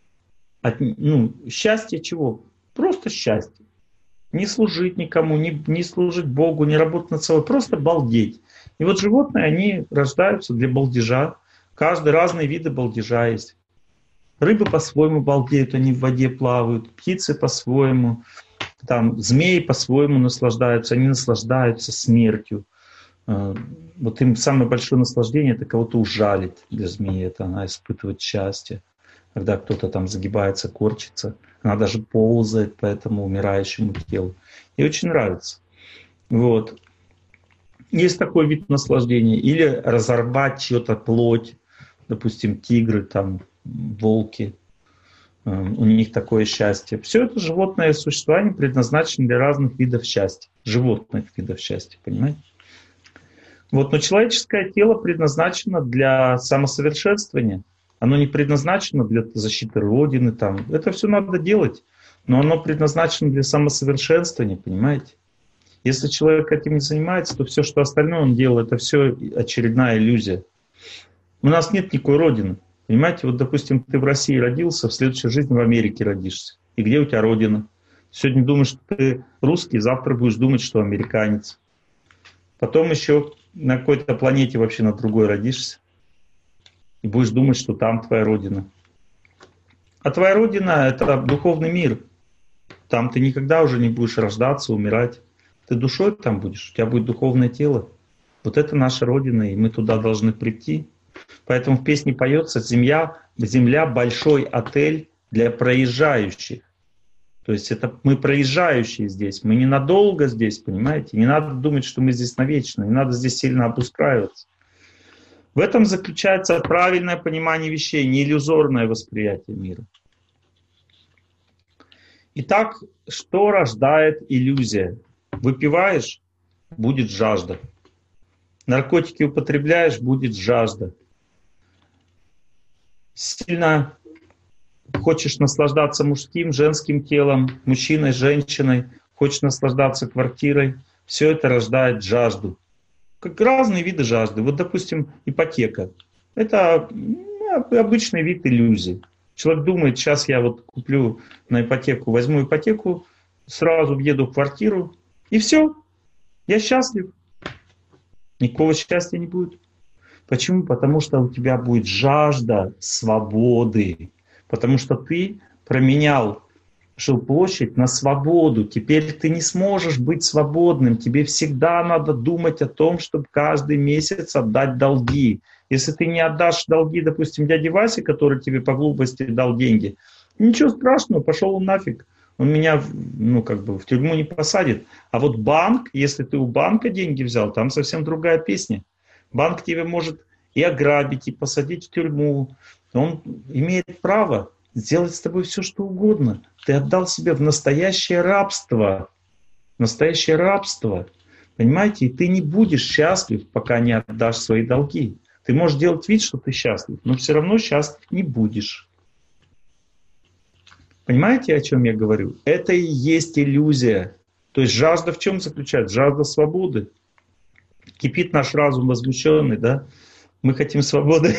Счастье чего? Просто счастье. Не служить никому, не служить Богу, не работать над собой, просто балдеть. И вот животные, они рождаются для балдежа. Каждый разные виды балдежа есть. Рыбы по-своему балдеют, они в воде плавают, птицы по-своему, там, змеи по-своему наслаждаются, они наслаждаются смертью. Вот им самое большое наслаждение — это кого-то ужалить для змеи, это она испытывает счастье. когда кто-то там загибается, корчится. Она даже ползает по этому умирающему телу. Ей очень нравится. Вот. Есть такой вид наслаждения. Или разорвать чью-то плоть. Допустим, тигры, там, волки. У них такое счастье. Все это животные существа, они предназначены для разных видов счастья. Животных видов счастья, понимаете? Вот, но человеческое тело предназначено для самосовершенствования. Оно не предназначено для защиты Родины. Там. Это все надо делать, но оно предназначено для самосовершенствования, понимаете? Если человек этим не занимается, то все, что остальное он делает, это все очередная иллюзия. У нас нет никакой Родины. Понимаете, вот, допустим, ты в России родился, в следующей жизни в Америке родишься. И где у тебя Родина? Сегодня думаешь, что ты русский, завтра будешь думать, что американец. Потом еще на какой-то планете вообще на другой родишься. И будешь думать, что там твоя Родина. А твоя Родина — это духовный мир. Там ты никогда уже не будешь рождаться, умирать. Ты душой там будешь, у тебя будет духовное тело. Вот это наша Родина, и мы туда должны прийти. Поэтому в песне поется «Земля – большой отель для проезжающих». То есть это мы проезжающие здесь, мы ненадолго здесь, понимаете? Не надо думать, что мы здесь навечно, не надо здесь сильно обустраиваться. В этом заключается правильное понимание вещей, не иллюзорное восприятие мира. Итак, что рождает иллюзия? Выпиваешь – будет жажда. Наркотики употребляешь – будет жажда. Сильно хочешь наслаждаться мужским, женским телом, мужчиной, женщиной, хочешь наслаждаться квартирой, все это рождает жажду. Как разные виды жажды. Вот, допустим, ипотека. Это обычный вид иллюзии. Человек думает, сейчас я вот куплю на ипотеку, возьму ипотеку, сразу въеду в квартиру, и все, я счастлив. Никакого счастья не будет. Почему? Потому что у тебя будет жажда свободы. Потому что ты променял жилплощадь на свободу. Теперь ты не сможешь быть свободным. Тебе всегда надо думать о том, чтобы каждый месяц отдать долги. Если ты не отдашь долги, допустим, дяде Васе, который тебе по глупости дал деньги, ничего страшного, пошел он нафиг. Он меня в тюрьму не посадит. А вот банк, если ты у банка деньги взял, там совсем другая песня. Банк тебя может и ограбить, и посадить в тюрьму. Он имеет право сделать с тобой все, что угодно. Ты отдал себя в настоящее рабство. Настоящее рабство. Понимаете? И ты не будешь счастлив, пока не отдашь свои долги. Ты можешь делать вид, что ты счастлив, но все равно счастлив не будешь. Понимаете, о чем я говорю? Это и есть иллюзия. То есть жажда в чем заключается? Жажда свободы. Кипит наш разум возмущенный, да? Мы хотим свободы.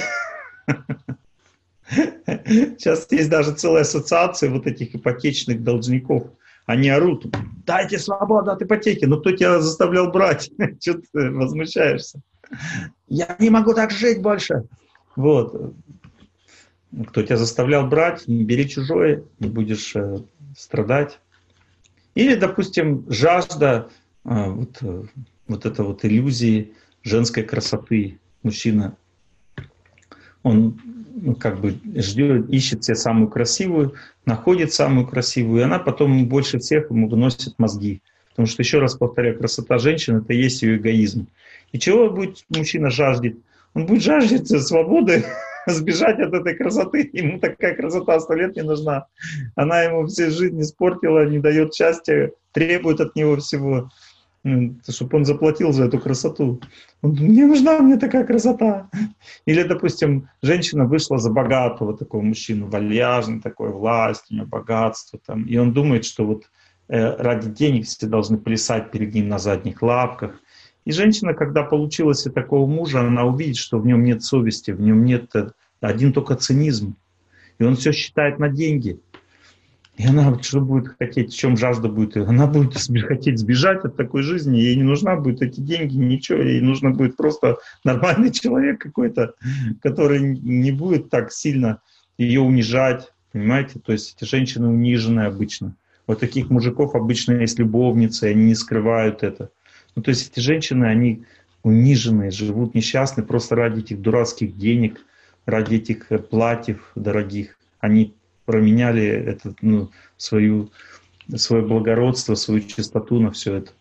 Сейчас есть даже целая ассоциация вот этих ипотечных должников. Они орут: дайте свободу от ипотеки. Но кто тебя заставлял брать? Чего ты возмущаешься? Я не могу так жить больше. Вот. Кто тебя заставлял брать, не бери чужое, не будешь страдать. Или, допустим, жажда вот это вот иллюзии женской красоты. Мужчина, он ждет, ищет себе самую красивую, находит самую красивую, и она потом больше всех ему выносит мозги. Потому что, еще раз повторяю, красота женщины – это и есть ее эгоизм. И чего будет мужчина жаждет? Он будет жаждать свободы, сбежать от этой красоты. Ему такая красота 100 лет не нужна. Она ему всю жизнь испортила, не дает счастья, требует от него всего, чтобы он заплатил за эту красоту. Не нужна мне такая красота. Или, допустим, женщина вышла за богатого такого мужчину, вальяжный такой, власть, у него богатство. Там, и он думает, что вот ради денег все должны плясать перед ним на задних лапках. И женщина, когда получила себе такого мужа, она увидит, что в нем нет совести, в нем нет один только цинизм. И он все считает на деньги. И она что будет хотеть, в чем жажда будет? Она будет хотеть сбежать от такой жизни, ей не нужна будет эти деньги, ничего. Ей нужно будет просто нормальный человек какой-то, который не будет так сильно ее унижать. Понимаете? То есть эти женщины униженные обычно. Вот таких мужиков обычно есть любовницы, они не скрывают это. То есть эти женщины, они униженные, живут несчастны просто ради этих дурацких денег, ради этих платьев дорогих. они променяли это, свое благородство, свою чистоту на все это.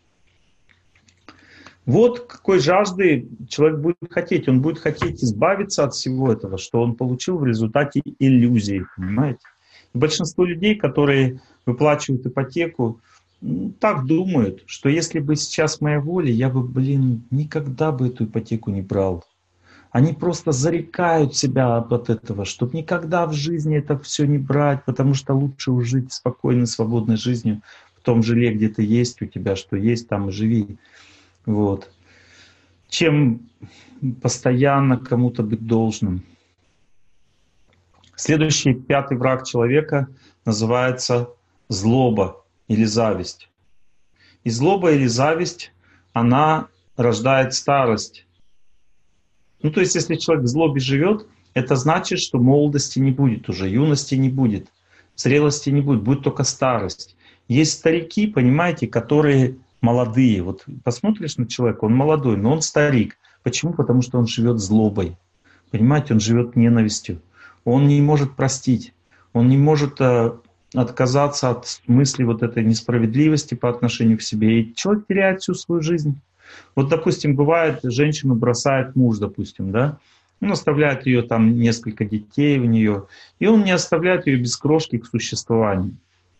Вот какой жажды человек будет хотеть. Он будет хотеть избавиться от всего этого, что он получил в результате иллюзий, понимаете? Большинство людей, которые выплачивают ипотеку, так думают, что если бы сейчас моя воля, я бы, никогда бы эту ипотеку не брал. Они просто зарекают себя от этого, чтобы никогда в жизни это все не брать, потому что лучше жить спокойной, свободной жизнью в том жиле, где ты есть, у тебя что есть, там и живи. Вот. Чем постоянно кому-то быть должным. Следующий, 5-й враг человека называется злоба или зависть. И злоба или зависть, она рождает старость. То есть, если человек в злобе живет, это значит, что молодости не будет уже, юности не будет, зрелости не будет только старость. Есть старики, понимаете, которые молодые. Вот посмотришь на человека, он молодой, но он старик. Почему? Потому что он живет злобой. Понимаете, он живет ненавистью. Он не может простить. Он не может отказаться от мысли вот этой несправедливости по отношению к себе. И человек теряет всю свою жизнь. Вот, допустим, бывает, женщину бросает муж, допустим, да? Он оставляет ее там несколько детей у нее, и он не оставляет ее без крошки к существованию.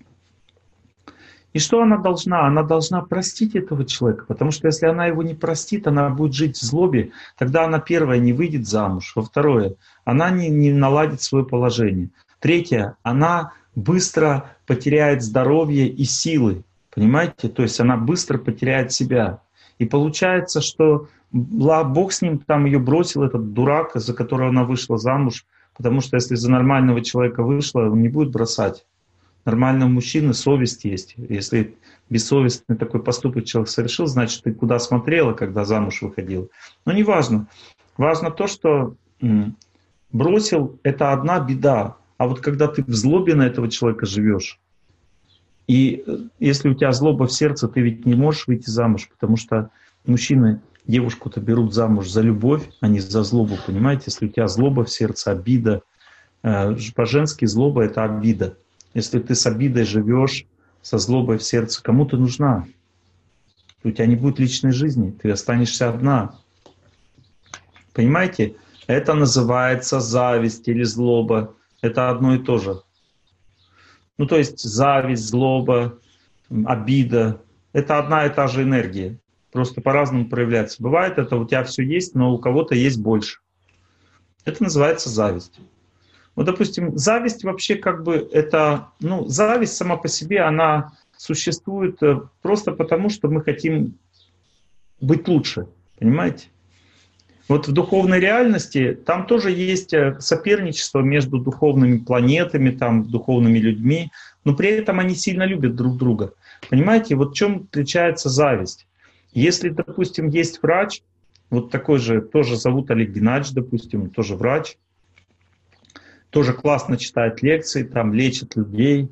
И что она должна? Она должна простить этого человека, потому что если она его не простит, она будет жить в злобе, тогда она, первое, не выйдет замуж, во-второе, она не наладит свое положение, третье, она быстро потеряет здоровье и силы, понимаете? То есть она быстро потеряет себя. И получается, что Бог с ним там ее бросил, этот дурак, за которого она вышла замуж, потому что если за нормального человека вышла, он не будет бросать. Нормального мужчины совесть есть. Если бессовестный такой поступок человек совершил, значит, ты куда смотрела, когда замуж выходила. Но не важно. Важно то, что бросил — это одна беда. А вот когда ты в злобе на этого человека живешь, и если у тебя злоба в сердце, ты ведь не можешь выйти замуж, потому что мужчины девушку-то берут замуж за любовь, а не за злобу, понимаете? Если у тебя злоба в сердце, обида, по-женски злоба — это обида. Если ты с обидой живешь, со злобой в сердце, кому ты нужна? У тебя не будет личной жизни, ты останешься одна. Понимаете? Это называется зависть или злоба. Это одно и то же. То есть зависть, злоба, обида — это одна и та же энергия. Просто по-разному проявляется. Бывает это, у тебя все есть, но у кого-то есть больше. Это называется зависть. Вот, допустим, зависть вообще это... зависть сама по себе, она существует просто потому, что мы хотим быть лучше. Понимаете? Вот в духовной реальности там тоже есть соперничество между духовными планетами, там, духовными людьми, но при этом они сильно любят друг друга. Понимаете, вот в чем отличается зависть? Если, допустим, есть врач, вот такой же, тоже зовут Олег Геннадьевич, допустим, тоже врач, тоже классно читает лекции, там, лечит людей,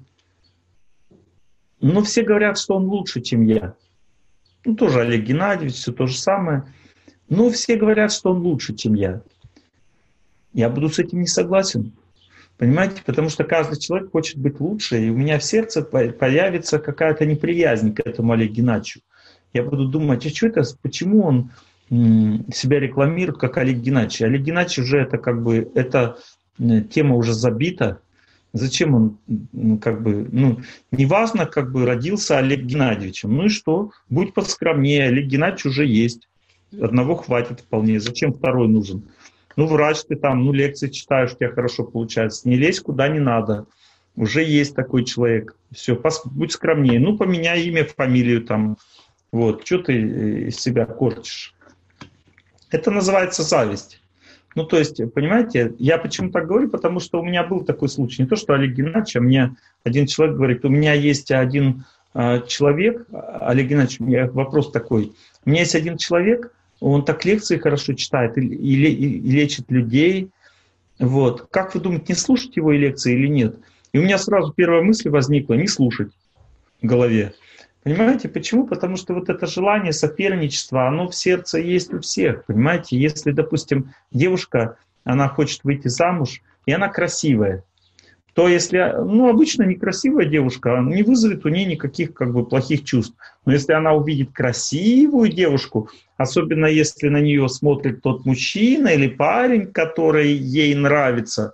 но все говорят, что он лучше, чем я. Тоже Олег Геннадьевич, все то же самое. Но все говорят, что он лучше, чем я. Я буду с этим не согласен. Понимаете? Потому что каждый человек хочет быть лучше, и у меня в сердце появится какая-то неприязнь к этому Олегу Геннадьевичу. Я буду думать, почему он себя рекламирует как Олег Геннадьевич? Олег Геннадьевич уже эта тема уже забита. Зачем он, неважно, родился Олег Геннадьевичем. Ну и что? Будь поскромнее, Олег Геннадьевич уже есть. Одного хватит вполне. Зачем второй нужен? Врач ты там, лекции читаешь, у тебя хорошо получается. Не лезь куда не надо. Уже есть такой человек. Все, будь скромнее. Поменяй имя, фамилию там. Вот, что ты из себя корчишь? Это называется зависть. То есть, понимаете, я почему так говорю? Потому что у меня был такой случай. Не то, что Олег Геннадьевич, а мне один человек говорит, у меня есть один человек, Олег Геннадьевич, у меня вопрос такой. У меня есть один человек, он так лекции хорошо читает и лечит людей. Вот. Как вы думаете, не слушать его лекции или нет? И у меня сразу первая мысль возникла, не слушать в голове. Понимаете, почему? Потому что вот это желание соперничества, оно в сердце есть у всех. Понимаете, если, допустим, девушка, она хочет выйти замуж, и она красивая, то если, обычно некрасивая девушка, она не вызовет у нее никаких плохих чувств. Но если она увидит красивую девушку, особенно если на нее смотрит тот мужчина или парень, который ей нравится,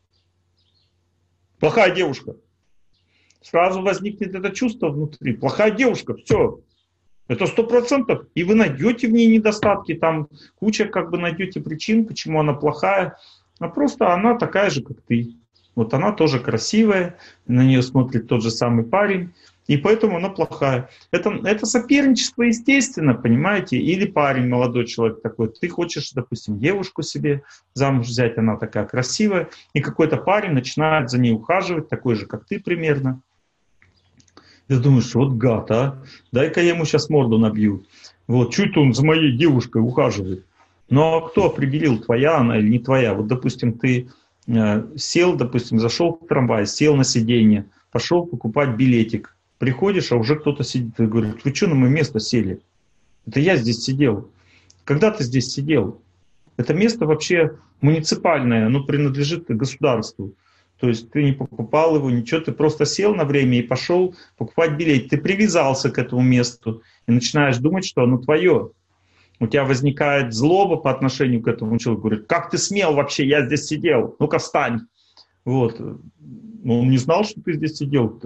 плохая девушка. Сразу возникнет это чувство внутри. Плохая девушка, все. Это 100%. И вы найдете в ней недостатки, там куча найдете причин, почему она плохая. А просто она такая же, как ты. Вот она тоже красивая, на нее смотрит тот же самый парень, и поэтому она плохая. Это соперничество естественно, понимаете? Или парень, молодой человек такой, ты хочешь, допустим, девушку себе замуж взять, она такая красивая, и какой-то парень начинает за ней ухаживать, такой же, как ты примерно. Ты думаешь, вот гад, а? Дай-ка я ему сейчас морду набью. Вот, чуть он за моей девушкой ухаживает. Ну а кто определил, твоя она или не твоя? Вот, допустим, ты сел, зашел в трамвай, сел на сиденье, пошел покупать билетик. Приходишь, а уже кто-то сидит и говорит, вы что на мое место сели? Это я здесь сидел. Когда ты здесь сидел? Это место вообще муниципальное, оно принадлежит государству. То есть ты не покупал его, ничего, ты просто сел на время и пошел покупать билет. Ты привязался к этому месту и начинаешь думать, что оно твое. У тебя возникает злоба по отношению к этому человеку. Говорит, как ты смел вообще, я здесь сидел, ну-ка встань. Вот. Он не знал, что ты здесь сидел.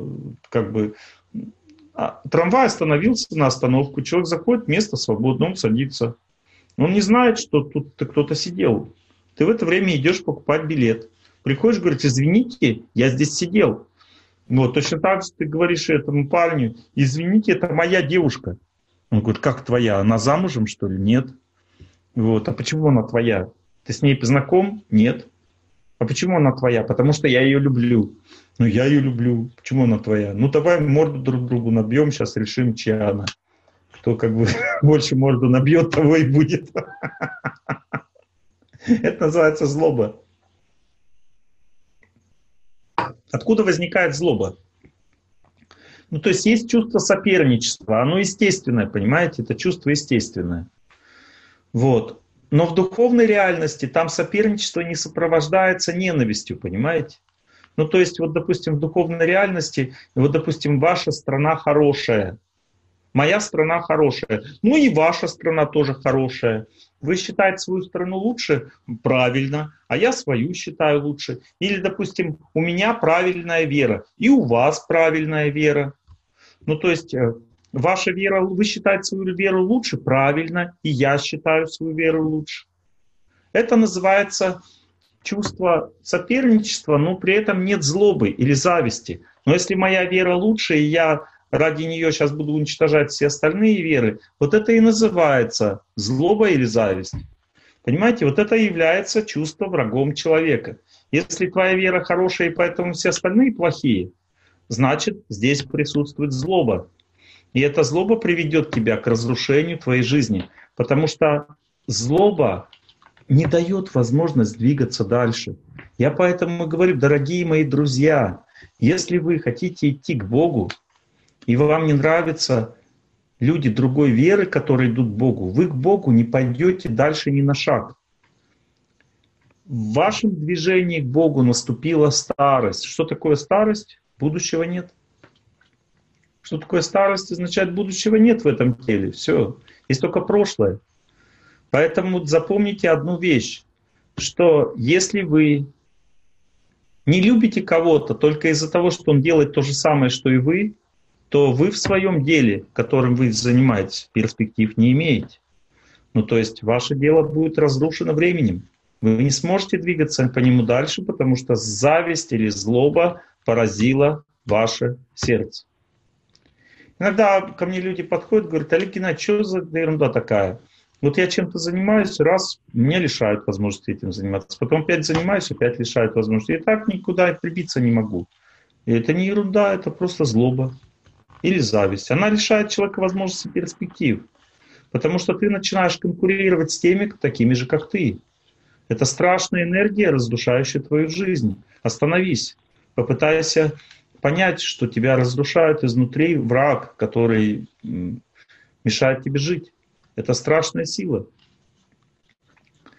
Трамвай остановился на остановку, человек заходит, место свободно, он садится. Он не знает, что тут кто-то сидел. Ты в это время идешь покупать билет. Приходишь, говоришь, извините, я здесь сидел. Вот, точно так же ты говоришь этому парню, извините, это моя девушка. Он говорит, как твоя? Она замужем, что ли? Нет. Вот. А почему она твоя? Ты с ней знаком? Нет. А почему она твоя? Потому что я ее люблю. Ну, я ее люблю. Почему она твоя? Ну, давай морду друг другу набьем, сейчас решим, чья она. Кто больше морду набьет, того и будет. Это называется злоба. Откуда возникает злоба? Ну, то есть есть чувство соперничества, оно естественное, понимаете, это чувство естественное. Вот. Но в духовной реальности там соперничество не сопровождается ненавистью, понимаете? Ну, то есть, вот, допустим, в духовной реальности, вот, допустим, ваша страна хорошая, моя страна хорошая, ну и ваша страна тоже хорошая. Вы считаете свою страну лучше? Правильно. А я свою считаю лучше. Или, допустим, у меня правильная вера, и у вас правильная вера. Ну, то есть, ваша вера, вы считаете свою веру лучше? Правильно. И я считаю свою веру лучше. Это называется чувство соперничества, но при этом нет злобы или зависти. Но если моя вера лучше, и я ради нее сейчас буду уничтожать все остальные веры, вот это и называется злоба или зависть. Понимаете, вот это является чувство врагом человека. Если твоя вера хорошая, и поэтому все остальные плохие, значит, здесь присутствует злоба. И эта злоба приведет тебя к разрушению твоей жизни, потому что злоба не дает возможность двигаться дальше. Я поэтому говорю, дорогие мои друзья, если вы хотите идти к Богу, и вам не нравятся люди другой веры, которые идут к Богу, вы к Богу не пойдете дальше ни на шаг. В вашем движении к Богу наступила старость. Что такое старость? Будущего нет. Что такое старость? Означает, будущего нет в этом теле. Все. Есть только прошлое. Поэтому запомните одну вещь, что если вы не любите кого-то только из-за того, что он делает то же самое, что и вы, то вы в своем деле, которым вы занимаетесь, перспектив не имеете. Ну, то есть ваше дело будет разрушено временем. Вы не сможете двигаться по нему дальше, потому что зависть или злоба поразила ваше сердце. Иногда ко мне люди подходят, говорят, Олег Геннадьевич, что за ерунда такая? Вот я чем-то занимаюсь, раз, меня лишают возможности этим заниматься. Потом опять занимаюсь, опять лишают возможности. И так никуда прибиться не могу. И это не ерунда, это просто злоба или зависть. Она лишает человека возможности перспектив. Потому что ты начинаешь конкурировать с теми, такими же, как ты. Это страшная энергия, разрушающая твою жизнь. Остановись. Попытайся понять, что тебя разрушает изнутри враг, который мешает тебе жить. Это страшная сила.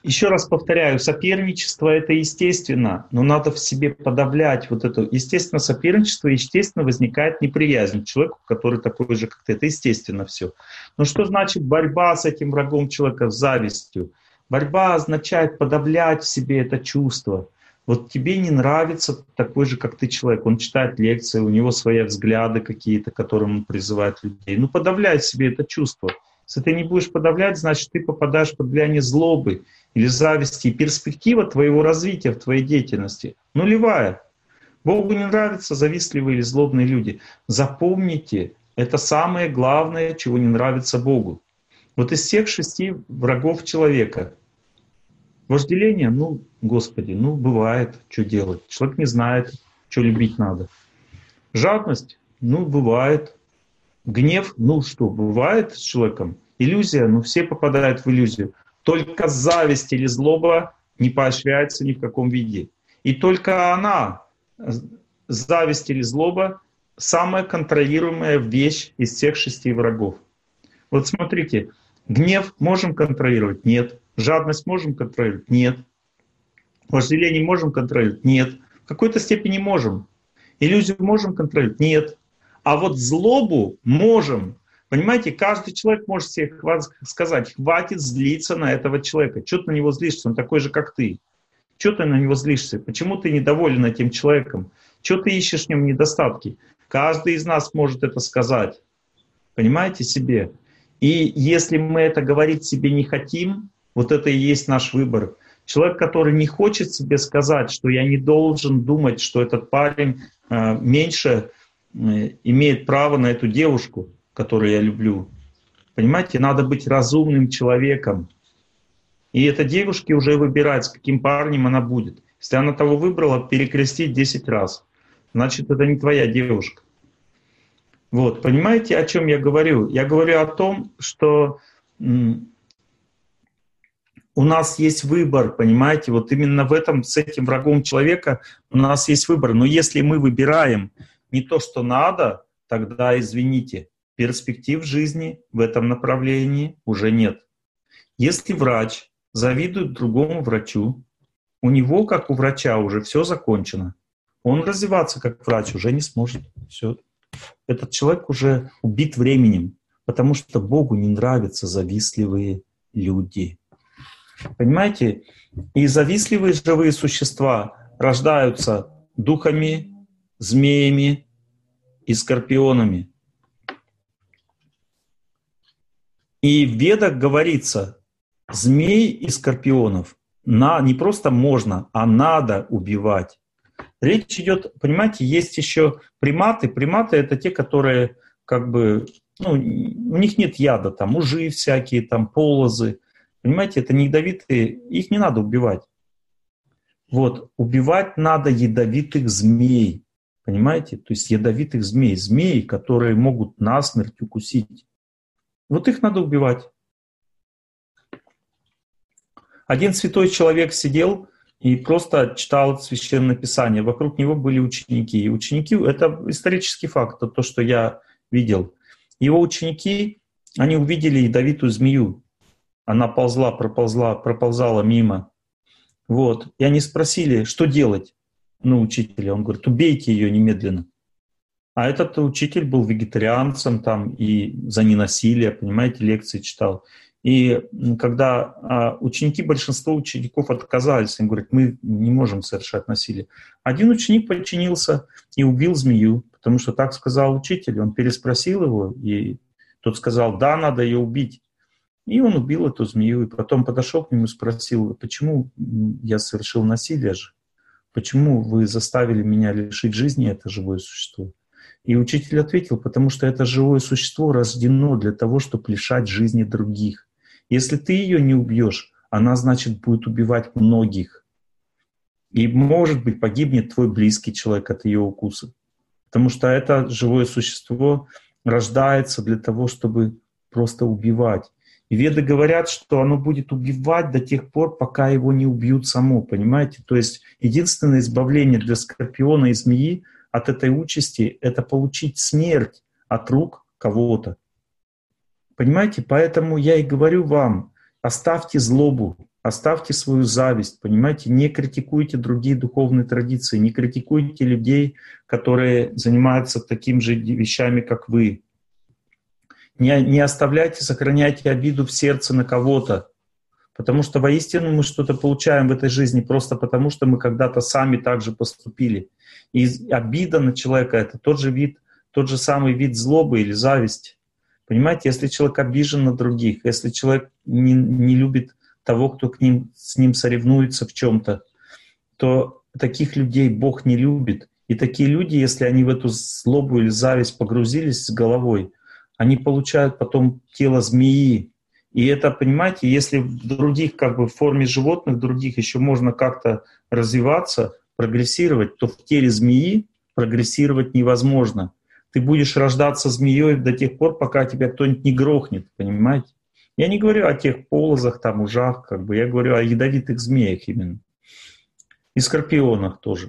Еще раз повторяю, соперничество — это естественно, но надо в себе подавлять вот это. Естественно, соперничество, естественно, возникает неприязнь к человеку, который такой же, как ты. Это естественно все. Но что значит борьба с этим врагом человека, с завистью? Борьба означает подавлять в себе это чувство. Вот тебе не нравится такой же, как ты человек. Он читает лекции, у него свои взгляды какие-то, которым он призывает людей. Ну, подавляй в себе это чувство. Если ты не будешь подавлять, значит, ты попадаешь под влияние злобы или зависти. И перспектива твоего развития в твоей деятельности нулевая. Богу не нравятся завистливые или злобные люди. Запомните, это самое главное, чего не нравится Богу. Вот из всех 6 врагов человека. Вожделение, Господи, бывает, что делать. Человек не знает, что любить надо. Жадность, бывает. Гнев, бывает с человеком. Иллюзия, все попадают в иллюзию. Только зависть или злоба не поощряется ни в каком виде. И только она, зависть или злоба, самая контролируемая вещь из всех 6 врагов. Вот смотрите, гнев можем контролировать? Нет. Жадность можем контролировать? Нет. Вожделение можем контролировать? Нет. В какой-то степени можем. Иллюзию можем контролировать? Нет. А вот злобу можем. Понимаете, каждый человек может себе сказать: хватит злиться на этого человека. Чего ты на него злишься? Он такой же, как ты. Чего ты на него злишься? Почему ты недоволен этим человеком? Чего ты ищешь в нем недостатки? Каждый из нас может это сказать. Понимаете, себе. И если мы это говорить себе не хотим, вот это и есть наш выбор. Человек, который не хочет себе сказать, что я не должен думать, что этот парень меньше имеет право на эту девушку, которую я люблю. Понимаете, надо быть разумным человеком. И эта девушке уже выбирать, с каким парнем она будет. Если она того выбрала, перекрестить 10 раз. Значит, это не твоя девушка. Вот, понимаете, о чем я говорю? Я говорю о том, что у нас есть выбор, понимаете, вот именно в этом, с этим врагом человека у нас есть выбор. Но если мы выбираем не то, что надо, тогда, извините, перспектив жизни в этом направлении уже нет. Если врач завидует другому врачу, у него, как у врача, уже все закончено. Он развиваться как врач уже не сможет. Все. Этот человек уже убит временем, потому что Богу не нравятся завистливые люди. Понимаете? И завистливые живые существа рождаются духами, змеями и скорпионами. И в Ведах говорится, змей и скорпионов не просто можно, а надо убивать. Речь идет, понимаете, есть еще приматы. Приматы — это те, которые у них нет яда, там ужи всякие, там полозы. Понимаете, это не ядовитые, их не надо убивать. Вот, убивать надо ядовитых змей. Понимаете? То есть ядовитых змей. Змеи, которые могут насмерть укусить. Вот их надо убивать. Один святой человек сидел и просто читал Священное Писание. Вокруг него были ученики. И ученики — это исторический факт, это то, что я видел. Его ученики, они увидели ядовитую змею. Она проползала мимо. Вот. И они спросили, что делать? Учителя. Он говорит: убейте ее немедленно. А этот учитель был вегетарианцем там и за ненасилие, понимаете, лекции читал. И когда большинство учеников отказались, они говорят: мы не можем совершать насилие. Один ученик подчинился и убил змею, потому что так сказал учитель. Он переспросил его, и тот сказал: да, надо ее убить. И он убил эту змею, и потом подошел к нему и спросил: почему я совершил насилие же? Почему вы заставили меня лишить жизни это живое существо? И учитель ответил: потому что это живое существо рождено для того, чтобы лишать жизни других. Если ты ее не убьешь, она, значит, будет убивать многих. И, может быть, погибнет твой близкий человек от ее укуса. Потому что это живое существо рождается для того, чтобы просто убивать. И Веды говорят, что оно будет убивать до тех пор, пока его не убьют само, понимаете? То есть единственное избавление для скорпиона и змеи от этой участи — это получить смерть от рук кого-то. Понимаете? Поэтому я и говорю вам: оставьте злобу, Оставьте свою зависть, понимаете? Не критикуйте другие духовные традиции, не критикуйте людей, которые занимаются такими же вещами, как вы. Не оставляйте, сохраняйте обиду в сердце на кого-то. Потому что воистину мы что-то получаем в этой жизни просто потому, что мы когда-то сами так же поступили. И обида на человека — это тот же самый вид злобы или зависти. Понимаете, если человек обижен на других, если человек не любит того, кто с ним соревнуется в чем-то, то таких людей Бог не любит. И такие люди, если они в эту злобу или зависть погрузились с головой, они получают потом тело змеи. И это, понимаете, если в других, как бы в форме животных, других еще можно как-то развиваться, прогрессировать, то в теле змеи прогрессировать невозможно. Ты будешь рождаться змеей до тех пор, пока тебя кто-нибудь не грохнет, понимаете? Я не говорю о тех полозах, там, ужах, как бы, я говорю о ядовитых змеях именно. И скорпионах тоже.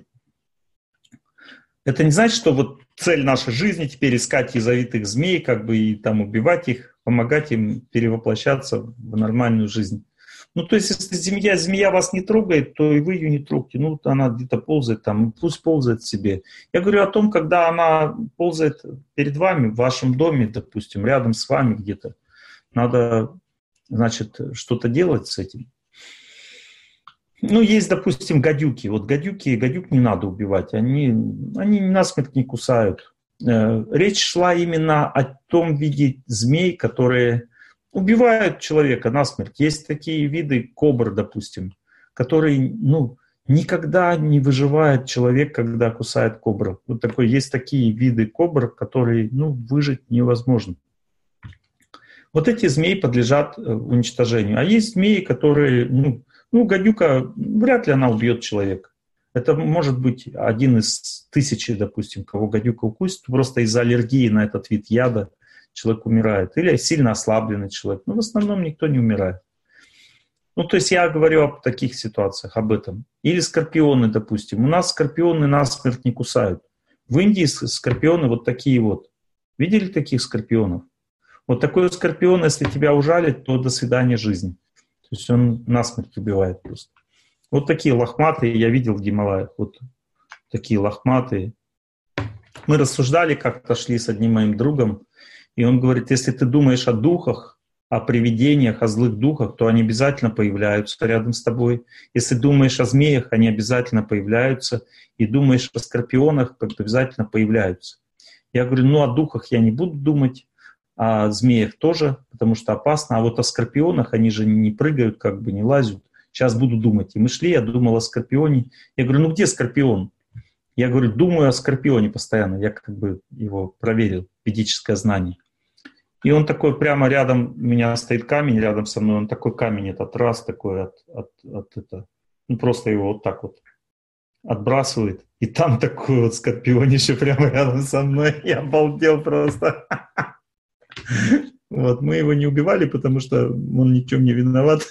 Это не значит, что вот цель нашей жизни теперь искать ядовитых змей, как бы, и там убивать их, помогать им перевоплощаться в нормальную жизнь. Ну, то есть, если змея вас не трогает, то и вы ее не трогайте. Ну, она где-то ползает там, пусть ползает себе. Я говорю о том, когда она ползает перед вами, в вашем доме, допустим, рядом с вами где-то. Надо, значит, что-то делать с этим. Ну, есть, допустим, гадюки. Вот гадюк не надо убивать. Они насмерть не кусают. Речь шла именно о том виде змей, которые убивают человека насмерть. Есть такие виды кобр, допустим, которые, никогда не выживает человек, когда кусает кобра. Вот есть такие виды кобр, которые, выжить невозможно. Вот эти змеи подлежат уничтожению. А есть змеи, которые, гадюка, вряд ли она убьет человека. Это может быть один из тысячи, допустим, кого гадюка укусит, просто из-за аллергии на этот вид яда человек умирает. Или сильно ослабленный человек. Но в основном никто не умирает. То есть я говорю об таких ситуациях, об этом. Или скорпионы, допустим. У нас скорпионы насмерть не кусают. В Индии скорпионы вот такие вот. Видели таких скорпионов? Вот такой скорпион, если тебя ужалит, то до свидания жизни. То есть он насмерть убивает просто. Вот такие лохматые я видел в Гималаях. Вот такие лохматые. Мы рассуждали, как-то шли с одним моим другом, и он говорит, если ты думаешь о духах, о привидениях, о злых духах, то они обязательно появляются рядом с тобой. Если думаешь о змеях, они обязательно появляются. И думаешь о скорпионах, как обязательно появляются. Я говорю, о духах я не буду думать, о змеях тоже, потому что опасно. А вот о скорпионах, они же не прыгают, как бы не лазят. Сейчас буду думать. И мы шли, я думал о скорпионе. Я говорю, где скорпион? Я говорю, думаю о скорпионе постоянно. Я как бы его проверил, ведическое знание. И он такой прямо рядом, у меня стоит камень рядом со мной, он такой камень этот раз такой просто его вот так вот отбрасывает. И там такой вот скорпионище прямо рядом со мной. Я обалдел просто. Вот, мы его не убивали, потому что он ни в чем не виноват.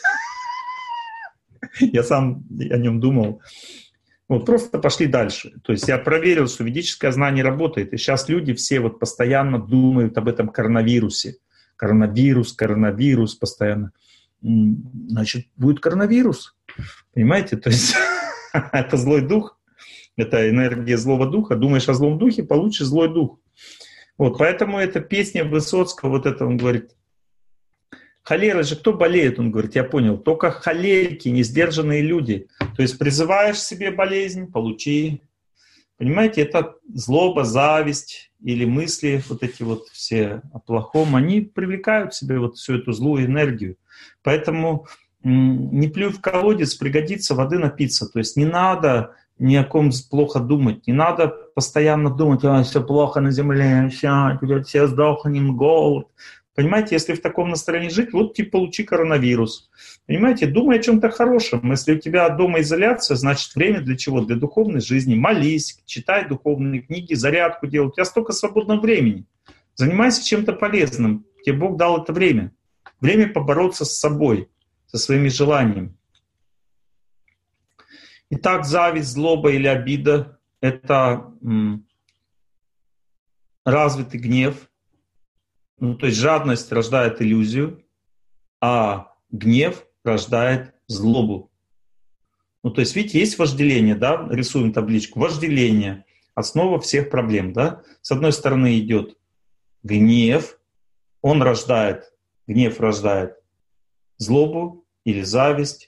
Я сам о нем думал. Вот, просто пошли дальше. То есть я проверил, что ведическое знание работает. И сейчас люди все вот постоянно думают об этом коронавирусе. Коронавирус постоянно. Значит, будет коронавирус. Понимаете? То есть это злой дух. Это энергия злого духа. Думаешь о злом духе, получишь злой дух. Вот, поэтому эта песня Высоцкого, вот это он говорит, холера же, кто болеет? Он говорит, я понял, только холерики, несдержанные люди. То есть призываешь себе болезнь, получи. Понимаете, это злоба, зависть или мысли, вот эти вот все о плохом, они привлекают в себе вот всю эту злую энергию. Поэтому не плюй в колодец, пригодится воды напиться. То есть не надо ни о ком плохо думать, не надо постоянно думать, все плохо на земле, все сдохнем, голод. Понимаете, если в таком настроении жить, вот получи коронавирус. Понимаете, думай о чем-то хорошем. Если у тебя дома изоляция, значит время для чего? Для духовной жизни. Молись, читай духовные книги, зарядку делай. У тебя столько свободного времени. Занимайся чем-то полезным. Тебе Бог дал это время. Время побороться с собой, со своими желаниями. Итак, зависть, злоба или обида — это развитый гнев. То есть жадность рождает иллюзию, а гнев рождает злобу. Ну, то есть, видите, есть вожделение, да, рисуем табличку, вожделение, основа всех проблем, да. С одной стороны идет гнев, гнев рождает злобу или зависть,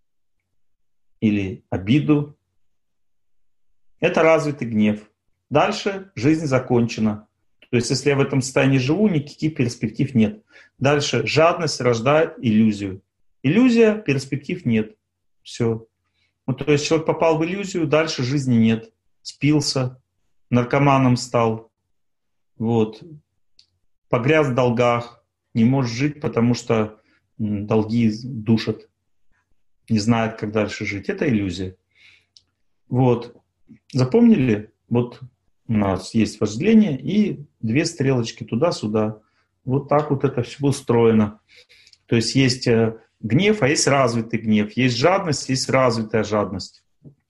или обиду. Это развитый гнев. Дальше жизнь закончена. То есть, если я в этом состоянии живу, никаких перспектив нет. Дальше жадность рождает иллюзию. Иллюзия, перспектив нет. Все. Ну, то есть человек попал в иллюзию, дальше жизни нет. Спился, наркоманом стал, вот. Погряз в долгах, не может жить, потому что долги душат. Не знает, как дальше жить. Это иллюзия. Вот. Запомнили? Вот у нас есть вожделение и 2 стрелочки туда-сюда. Вот так вот это все устроено. То есть есть гнев, а есть развитый гнев. Есть жадность, есть развитая жадность.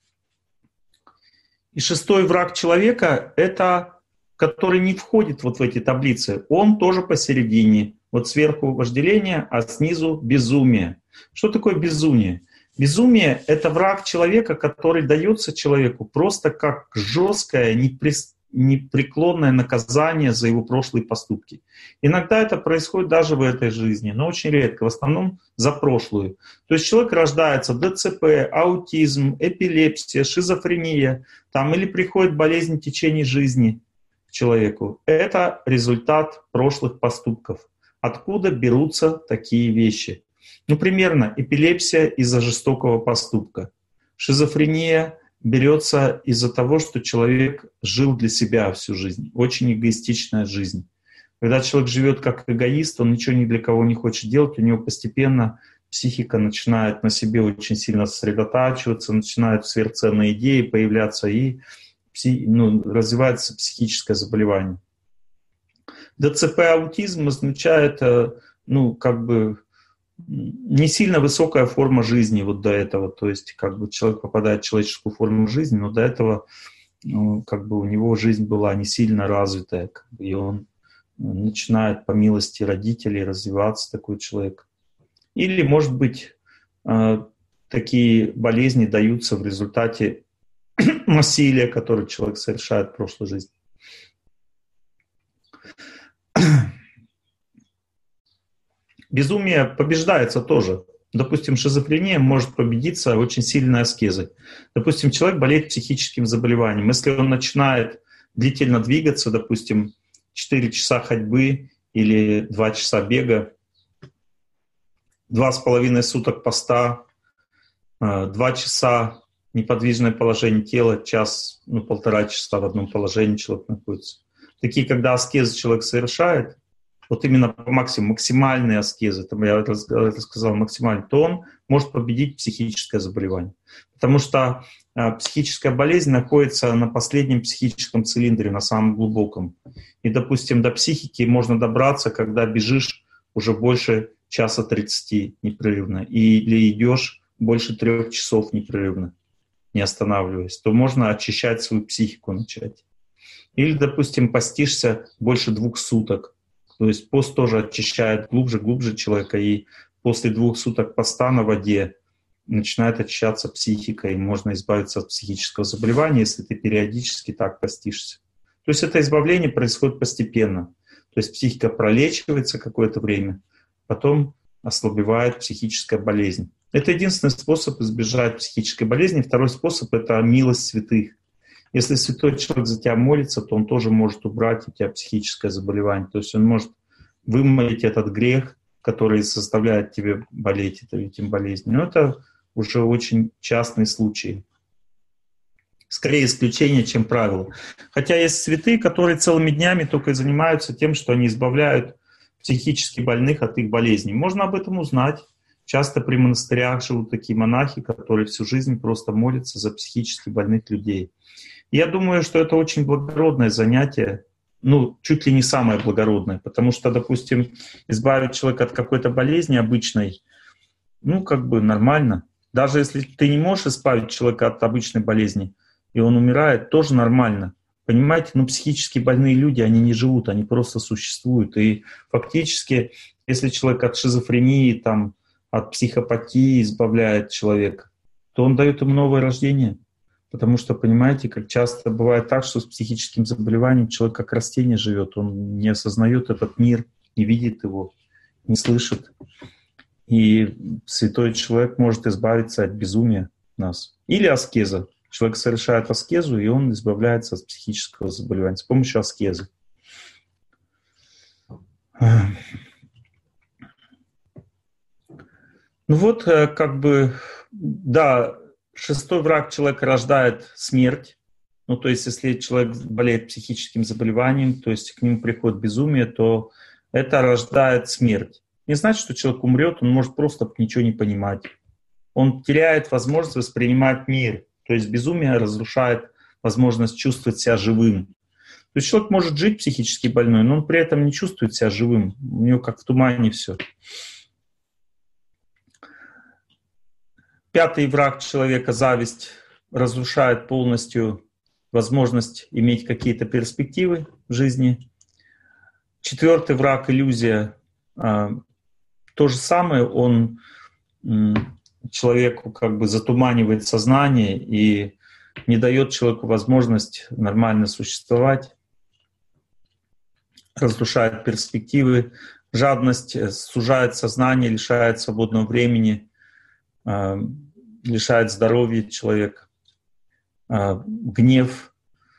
И 6-й враг человека — это который не входит вот в эти таблицы. Он тоже посередине. Вот сверху вожделение, а снизу безумие. Что такое безумие? Безумие — это враг человека, который дается человеку просто как жесткое, непреклонное наказание за его прошлые поступки. Иногда это происходит даже в этой жизни, но очень редко, в основном за прошлую. То есть человек рождается ДЦП, аутизм, эпилепсия, шизофрения, там, или приходит болезнь в течение жизни к человеку. Это результат прошлых поступков. Откуда берутся такие вещи? Ну, примерно, эпилепсия из-за жестокого поступка. Шизофрения берется из-за того, что человек жил для себя всю жизнь. Очень эгоистичная жизнь. Когда человек живет как эгоист, он ничего ни для кого не хочет делать, у него постепенно психика начинает на себе очень сильно сосредотачиваться, начинают сверхценные идеи появляться, и развивается психическое заболевание. ДЦП, аутизм означает, не сильно высокая форма жизни вот до этого. То есть человек попадает в человеческую форму жизни, но до этого у него жизнь была не сильно развитая. И он начинает по милости родителей развиваться, такой человек. Или, может быть, такие болезни даются в результате насилия, которое человек совершает в прошлой жизни. Безумие побеждается тоже. Допустим, шизофрения может победиться очень сильной аскезой. Допустим, человек болеет психическим заболеванием. Если он начинает длительно двигаться, допустим, 4 часа ходьбы или 2 часа бега, 2,5 суток поста, 2 часа неподвижное положение тела, час, 1,5 часа в одном положении человек находится. Такие, когда аскезы человек совершает, вот именно по максимальные аскезы, я это сказал максимально, то он может победить психическое заболевание. Потому что психическая болезнь находится на последнем психическом цилиндре, на самом глубоком. И, допустим, до психики можно добраться, когда бежишь уже больше 1:30 непрерывно, или идешь больше 3 часов непрерывно, не останавливаясь, то можно очищать свою психику начать. Или, допустим, постишься больше 2 суток. То есть пост тоже очищает глубже человека, и после 2 суток поста на воде начинает очищаться психика, и можно избавиться от психического заболевания, если ты периодически так постишься. То есть это избавление происходит постепенно. То есть психика пролечивается какое-то время, потом ослабевает психическая болезнь. Это единственный способ избежать психической болезни. Второй способ — это милость святых. Если святой человек за тебя молится, то он тоже может убрать у тебя психическое заболевание. То есть он может вымолить этот грех, который заставляет тебя болеть этим болезнью. Но это уже очень частные случаи. Скорее исключение, чем правило. Хотя есть святые, которые целыми днями только и занимаются тем, что они избавляют психически больных от их болезней. Можно об этом узнать. Часто при монастырях живут такие монахи, которые всю жизнь просто молятся за психически больных людей. Я думаю, что это очень благородное занятие, чуть ли не самое благородное, потому что, допустим, избавить человека от какой-то болезни обычной, нормально. Даже если ты не можешь избавить человека от обычной болезни, и он умирает, тоже нормально. Понимаете, психически больные люди, они не живут, они просто существуют. И фактически, если человек от шизофрении, от психопатии избавляет человека, то он дает ему новое рождение. Потому что, понимаете, как часто бывает так, что с психическим заболеванием человек как растение живет, он не осознает этот мир, не видит его, не слышит. И святой человек может избавиться от безумия нас. Или аскеза. Человек совершает аскезу, и он избавляется от психического заболевания с помощью аскезы. Ну вот, как бы, да, шестой враг человека рождает смерть. Ну, то есть, если человек болеет психическим заболеванием, то есть к нему приходит безумие, то это рождает смерть. Не значит, что человек умрет, он может просто ничего не понимать. Он теряет возможность воспринимать мир. То есть безумие разрушает возможность чувствовать себя живым. То есть человек может жить психически больной, но он при этом не чувствует себя живым. У него как в тумане все. Пятый враг человека, зависть, разрушает полностью возможность иметь какие-то перспективы в жизни. Четвертый враг, иллюзия, то же самое, он человеку как бы затуманивает сознание и не дает человеку возможность нормально существовать, разрушает перспективы, жадность сужает сознание, лишает свободного времени, лишает здоровья человека. Гнев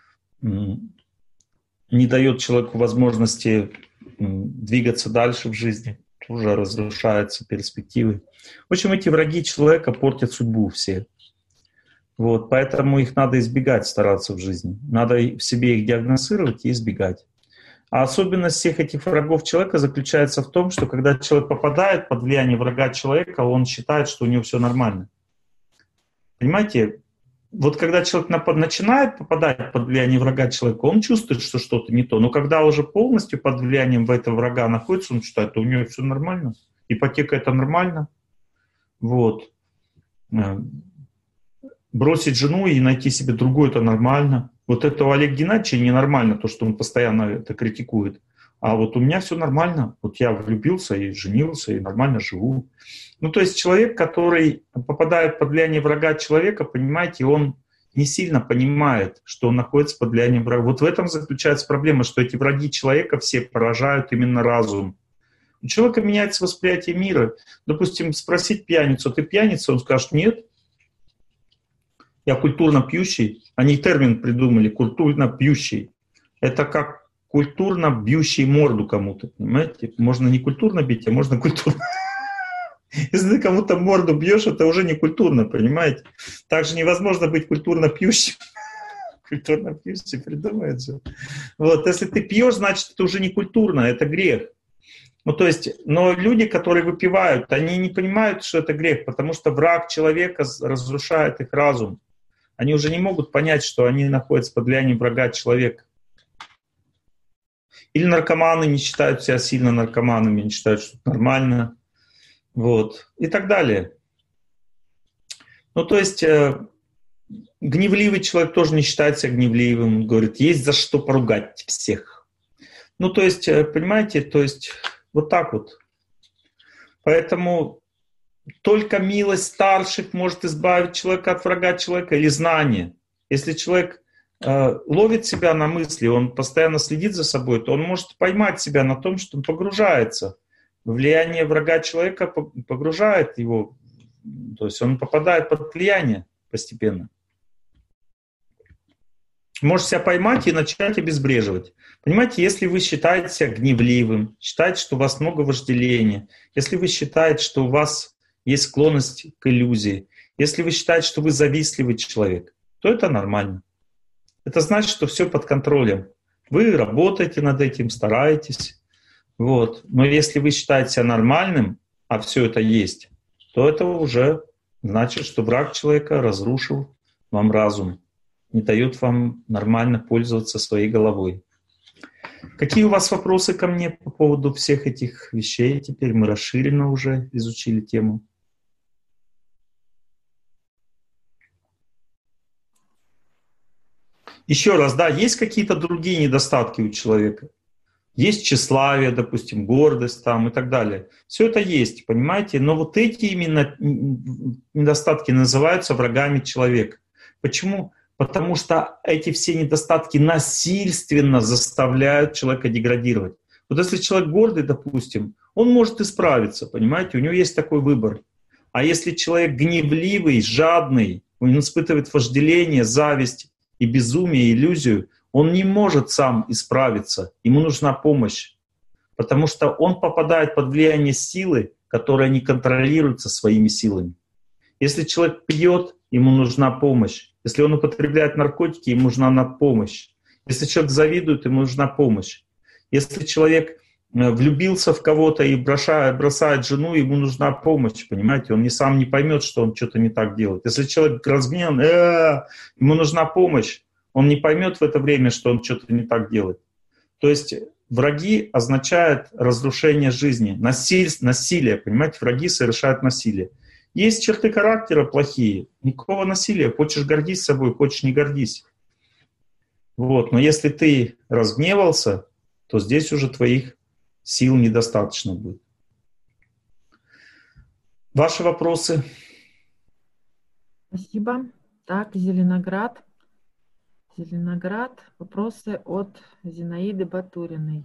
не дает человеку возможности двигаться дальше в жизни, тоже разрушаются перспективы. В общем, эти враги человека портят судьбу все. Вот, поэтому их надо избегать, стараться в жизни. Надо в себе их диагностировать и избегать. А особенность всех этих врагов человека заключается в том, что когда человек попадает под влияние врага человека, он считает, что у него все нормально. Понимаете? Вот когда человек начинает попадать под влияние врага человека, он чувствует, что что-то не то. Но когда уже полностью под влиянием этого врага находится, он считает, что у него все нормально. Ипотека — это нормально. Вот. Бросить жену и найти себе другую — это нормально. Вот это у Олега Геннадьевича ненормально, то, что он постоянно это критикует. А вот у меня все нормально. Вот я влюбился и женился, и нормально живу. Ну, то есть человек, который попадает под влияние врага человека, понимаете, он не сильно понимает, что он находится под влиянием врага. Вот в этом заключается проблема, что эти враги человека все поражают именно разум. У человека меняется восприятие мира. Допустим, спросить пьяницу: ты пьяница? Он скажет: нет. Я культурно пьющий. Они термин придумали — культурно пьющий. Это как культурно бьющий морду кому-то, понимаете? Можно не культурно бить, а можно культурно. Если ты кому-то морду бьешь, это уже не культурно, понимаете? Также невозможно быть культурно пьющим. Культурно пьющий придумается. Вот, если ты пьешь, значит, это уже не культурно, это грех. Ну, то есть, но люди, которые выпивают, они не понимают, что это грех, потому что враг человека разрушает их разум. Они уже не могут понять, что они находятся под влиянием врага человека. Или наркоманы не считают себя сильно наркоманами, не считают, что это нормально. Вот. И так далее. Ну, то есть, гневливый человек тоже не считает себя гневливым. Он говорит: есть за что поругать всех. Ну, то есть, понимаете, то есть, вот так вот. Поэтому только милость старших может избавить человека от врага человека, или знание. Если человек ловит себя на мысли, он постоянно следит за собой, то он может поймать себя на том, что он погружается. Влияние врага человека погружает его, то есть он попадает под влияние постепенно. Может себя поймать и начать обезбреживать. Понимаете, если вы считаете себя гневливым, считаете, что у вас много вожделения, если вы считаете, что у вас есть склонность к иллюзии, если вы считаете, что вы завистливый человек, то это нормально. Это значит, что все под контролем. Вы работаете над этим, стараетесь. Вот. Но если вы считаете себя нормальным, а все это есть, то это уже значит, что враг человека разрушил вам разум, не дает вам нормально пользоваться своей головой. Какие у вас вопросы ко мне по поводу всех этих вещей? Теперь мы расширенно уже изучили тему. Еще раз, да, есть какие-то другие недостатки у человека? Есть тщеславие, допустим, гордость там и так далее. Все это есть, понимаете? Но вот эти именно недостатки называются врагами человека. Почему? Потому что эти все недостатки насильственно заставляют человека деградировать. Вот если человек гордый, допустим, он может исправиться, понимаете? У него есть такой выбор. А если человек гневливый, жадный, он испытывает вожделение, зависть и безумие, иллюзию, он не может сам исправиться, ему нужна помощь, потому что он попадает под влияние силы, которая не контролируется своими силами. Если человек пьет, ему нужна помощь. Если он употребляет наркотики, ему нужна помощь. Если человек завидует, ему нужна помощь. Если человек влюбился в кого-то и бросает жену, ему нужна помощь, понимаете? Он сам не поймет, что он что-то не так делает. Если человек разгневан, ему нужна помощь. Он не поймет в это время, что он что-то не так делает. То есть враги означают разрушение жизни, насилие, понимаете? Враги совершают насилие. Есть черты характера плохие, никакого насилия. Хочешь — гордись собой, хочешь — не гордись. Вот. Но если ты разгневался, то здесь уже твоих сил недостаточно будет. Ваши вопросы? Спасибо. Так, Зеленоград. Вопросы от Зинаиды Батуриной.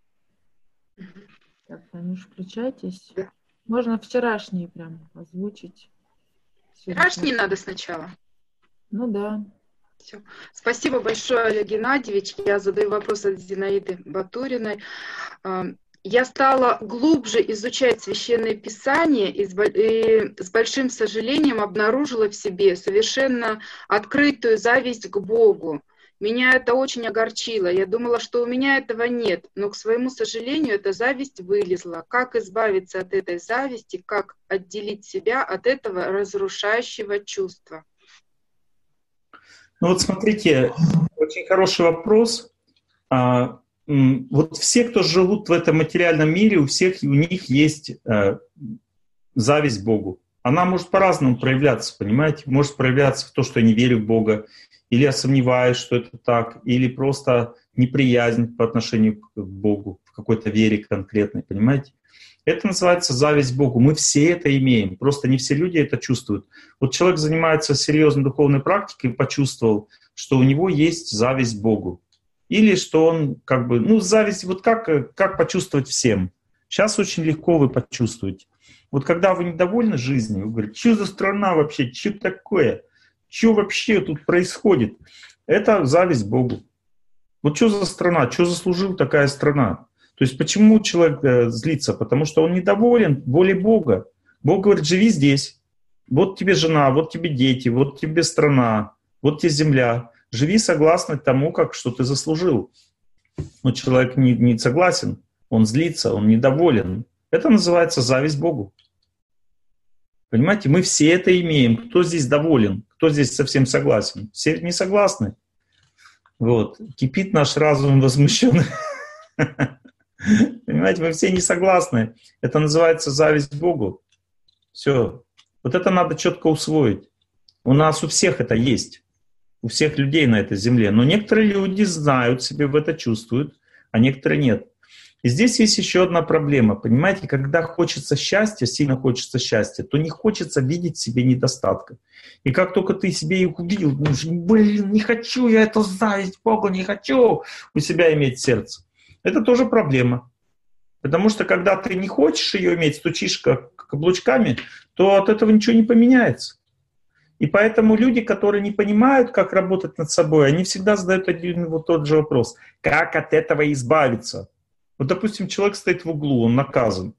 Так, Танюш, включайтесь. Да. Можно вчерашние прям озвучить. Вчерашние надо сначала? Ну да. Все. Спасибо большое, Олег Геннадьевич. Я задаю вопрос от Зинаиды Батуриной. Я стала глубже изучать Священное Писание и с большим сожалением обнаружила в себе совершенно открытую зависть к Богу. Меня это очень огорчило. Я думала, что у меня этого нет, но, к своему сожалению, эта зависть вылезла. Как избавиться от этой зависти, как отделить себя от этого разрушающего чувства? Ну вот смотрите, очень хороший вопрос. Вот все, кто живут в этом материальном мире, у них есть зависть к Богу. Она может по-разному проявляться, понимаете? Может проявляться в том, что я не верю в Бога, или я сомневаюсь, что это так, или просто неприязнь по отношению к Богу, в какой-то вере конкретной, понимаете? Это называется зависть к Богу. Мы все это имеем, просто не все люди это чувствуют. Вот человек занимается серьезной духовной практикой и почувствовал, что у него есть зависть к Богу. Или что он зависть, вот как почувствовать всем? Сейчас очень легко вы почувствуете. Вот когда вы недовольны жизнью, вы говорите, что за страна вообще, что такое? Что вообще тут происходит? Это зависть к Богу. Вот что за страна, что заслужила такая страна? То есть почему человек злится? Потому что он недоволен волей Бога. Бог говорит, живи здесь. Вот тебе жена, вот тебе дети, вот тебе страна, вот тебе земля. Живи согласно тому, что ты заслужил. Но человек не согласен, он злится, он недоволен. Это называется зависть к Богу. Понимаете, мы все это имеем. Кто здесь доволен, кто здесь совсем согласен? Все не согласны. Вот. Кипит наш разум возмущенный. Понимаете, мы все не согласны. Это называется зависть к Богу. Все. Вот это надо четко усвоить. У нас у всех это есть. У всех людей на этой земле. Но некоторые люди знают себе, в это чувствуют, а некоторые нет. И здесь есть еще одна проблема. Понимаете, когда хочется счастья, сильно хочется счастья, то не хочется видеть в себе недостатка. И как только ты себе их увидел, думаешь, не хочу я эту зависть Богу, не хочу у себя иметь сердце. Это тоже проблема. Потому что когда ты не хочешь ее иметь, стучишь каблучками, то от этого ничего не поменяется. И поэтому люди, которые не понимают, как работать над собой, они всегда задают один и вот тот же вопрос. Как от этого избавиться? Вот, допустим, человек стоит в углу, он наказан.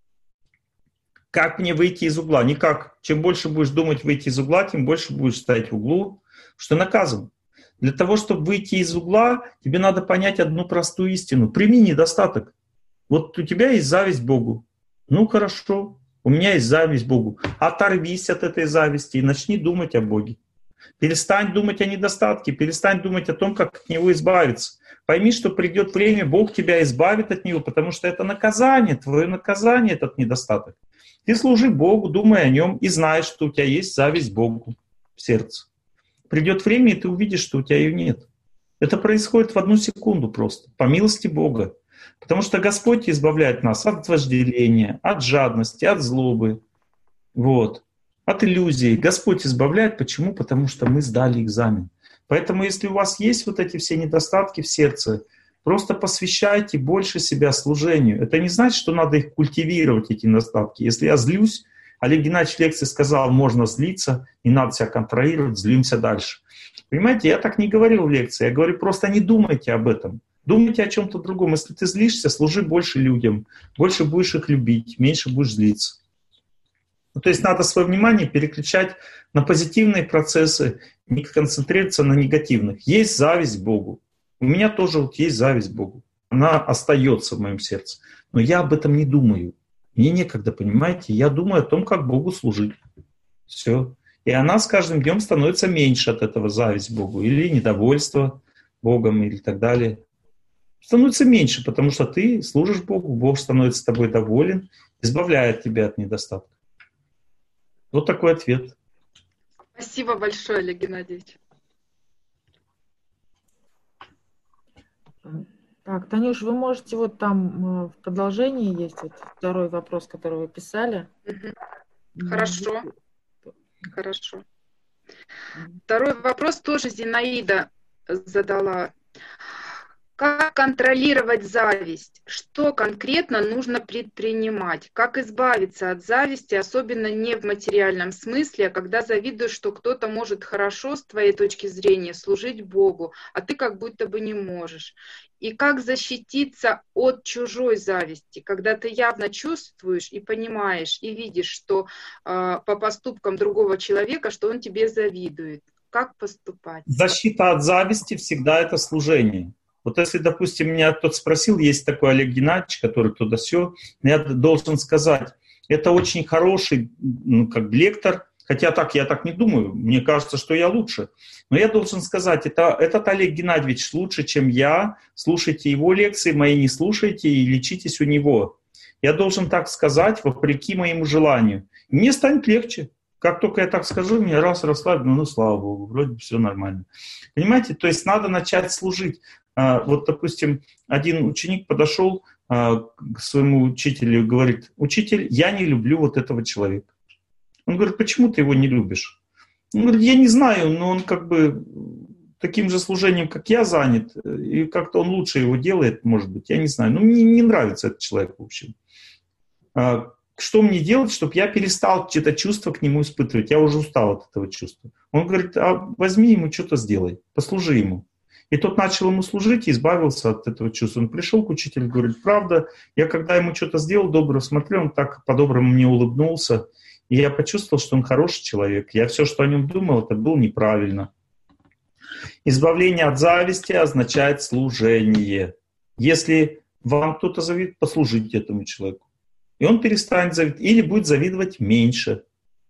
Как мне выйти из угла? Никак. Чем больше будешь думать выйти из угла, тем больше будешь стоять в углу, что наказан. Для того, чтобы выйти из угла, тебе надо понять одну простую истину. Прими недостаток. Вот у тебя есть зависть к Богу. Ну хорошо, у меня есть зависть к Богу. Оторвись от этой зависти и начни думать о Боге. Перестань думать о недостатке, перестань думать о том, как от него избавиться. Пойми, что придет время, Бог тебя избавит от него, потому что это наказание, твое наказание, этот недостаток. Ты служи Богу, думай о нем и знай, что у тебя есть зависть к Богу в сердце. Придет время, и ты увидишь, что у тебя ее нет. Это происходит в одну секунду просто, по милости Бога. Потому что Господь избавляет нас от вожделения, от жадности, от злобы, вот, от иллюзий. Господь избавляет. Почему? Потому что мы сдали экзамен. Поэтому если у вас есть вот эти все недостатки в сердце, просто посвящайте больше себя служению. Это не значит, что надо их культивировать, эти недостатки. Если я злюсь, Олег Геннадьевич в лекции сказал, можно злиться, не надо себя контролировать, злимся дальше. Понимаете, я так не говорил в лекции, я говорю, просто не думайте об этом. Думайте о чем-то другом. Если ты злишься, служи больше людям, больше будешь их любить, меньше будешь злиться. Ну, то есть надо свое внимание переключать на позитивные процессы, не концентрироваться на негативных. Есть зависть к Богу. У меня тоже вот есть зависть к Богу. Она остается в моем сердце. Но я об этом не думаю. Мне некогда, понимаете? Я думаю о том, как Богу служить. Все. И она с каждым днем становится меньше от этого зависть к Богу. Или недовольство Богом, или так далее. Становится меньше, потому что ты служишь Богу, Бог становится тобой доволен, избавляет тебя от недостатка. Вот такой ответ. Спасибо большое, Олег Геннадьевич. Так, Танюш, вы можете вот там в продолжении есть вот второй вопрос, который вы писали. Хорошо. Хорошо. Второй вопрос тоже Зинаида задала. Как контролировать зависть? Что конкретно нужно предпринимать? Как избавиться от зависти, особенно не в материальном смысле, а когда завидуешь, что кто-то может хорошо, с твоей точки зрения, служить Богу, а ты как будто бы не можешь? И как защититься от чужой зависти, когда ты явно чувствуешь и понимаешь, и видишь, что по поступкам другого человека, что он тебе завидует? Как поступать? Защита от зависти всегда это служение. Вот если, допустим, меня кто-то спросил, есть такой Олег Геннадьевич, который туда-сё, я должен сказать, это очень хороший как лектор, хотя я так не думаю, мне кажется, что я лучше. Но я должен сказать, этот Олег Геннадьевич лучше, чем я, слушайте его лекции, мои не слушайте и лечитесь у него. Я должен так сказать, вопреки моему желанию. И мне станет легче. Как только я так скажу, меня расслаблю, ну, слава Богу, вроде бы все нормально. Понимаете, то есть надо начать служить. Вот, допустим, один ученик подошел к своему учителю и говорит, учитель, я не люблю вот этого человека. Он говорит, почему ты его не любишь? Он говорит, я не знаю, но он как бы таким же служением, как я, занят, и как-то он лучше его делает, может быть, я не знаю. Но мне не нравится этот человек, в общем. Что мне делать, чтобы я перестал это чувство к нему испытывать? Я уже устал от этого чувства. Он говорит, возьми ему что-то сделай, послужи ему. И тот начал ему служить и избавился от этого чувства. Он пришел к учителю и говорит, правда, я когда ему что-то сделал доброе, смотрел, он так по-доброму мне улыбнулся, и я почувствовал, что он хороший человек. Я все, что о нем думал, это было неправильно. Избавление от зависти означает служение. Если вам кто-то завидует, послужите этому человеку. И он перестанет завидовать, или будет завидовать меньше.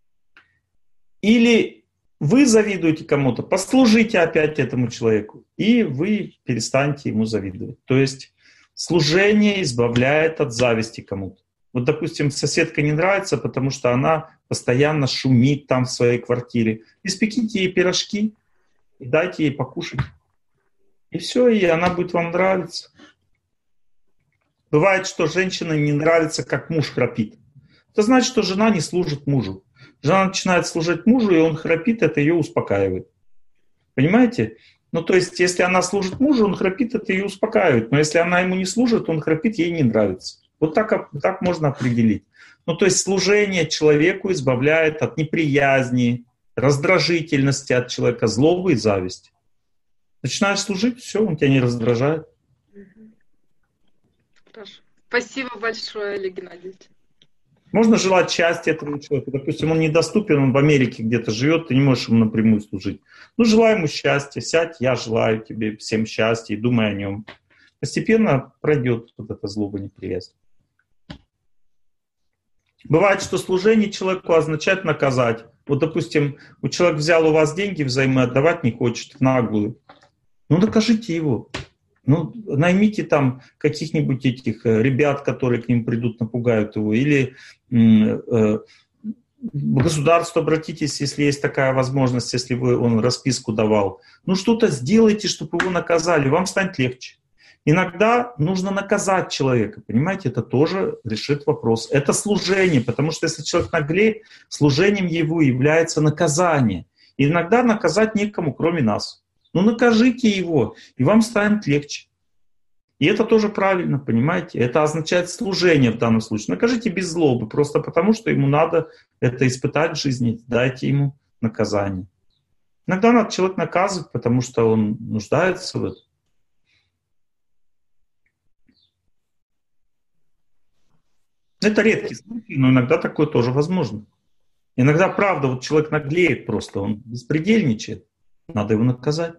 Или вы завидуете кому-то, послужите опять этому человеку, и вы перестанете ему завидовать. То есть служение избавляет от зависти кому-то. Вот, допустим, соседка не нравится, потому что она постоянно шумит там в своей квартире. Испеките ей пирожки и дайте ей покушать. И все, и она будет вам нравиться. Бывает, что женщине не нравится, как муж храпит. Это значит, что жена не служит мужу. Жена начинает служить мужу, и он храпит, это ее успокаивает. Понимаете? Ну, то есть, если она служит мужу, он храпит, это ее успокаивает. Но если она ему не служит, он храпит, ей не нравится. Вот так можно определить. Ну, то есть, служение человеку избавляет от неприязни, раздражительности от человека, злобы и зависти. Начинаешь служить, все, он тебя не раздражает. Хорошо. Спасибо большое, Олег Геннадьевич. Можно желать счастья этому человеку. Допустим, он недоступен, он в Америке где-то живет, ты не можешь ему напрямую служить. Ну, желаю ему счастья, сядь, я желаю тебе всем счастья и думай о нем. Постепенно пройдет вот эта злоба, неприязнь. Бывает, что служение человеку означает наказать. Вот, допустим, человек взял у вас деньги взаймы, отдавать не хочет, в наглую. Ну, накажите его. Ну, наймите там каких-нибудь этих ребят, которые к ним придут, напугают его. Или в государство обратитесь, если есть такая возможность, если он расписку давал. Ну, что-то сделайте, чтобы его наказали, вам станет легче. Иногда нужно наказать человека, понимаете, это тоже решит вопрос. Это служение, потому что если человек наглеет, служением его является наказание. И иногда наказать некому, кроме нас. Ну накажите его, и вам станет легче. И это тоже правильно, понимаете? Это означает служение в данном случае. Накажите без злобы, просто потому что ему надо это испытать в жизни, дайте ему наказание. Иногда надо человека наказывать, потому что он нуждается в этом. Это редкий случай, но иногда такое тоже возможно. Иногда, правда, вот человек наглеет просто, он беспредельничает, надо его наказать.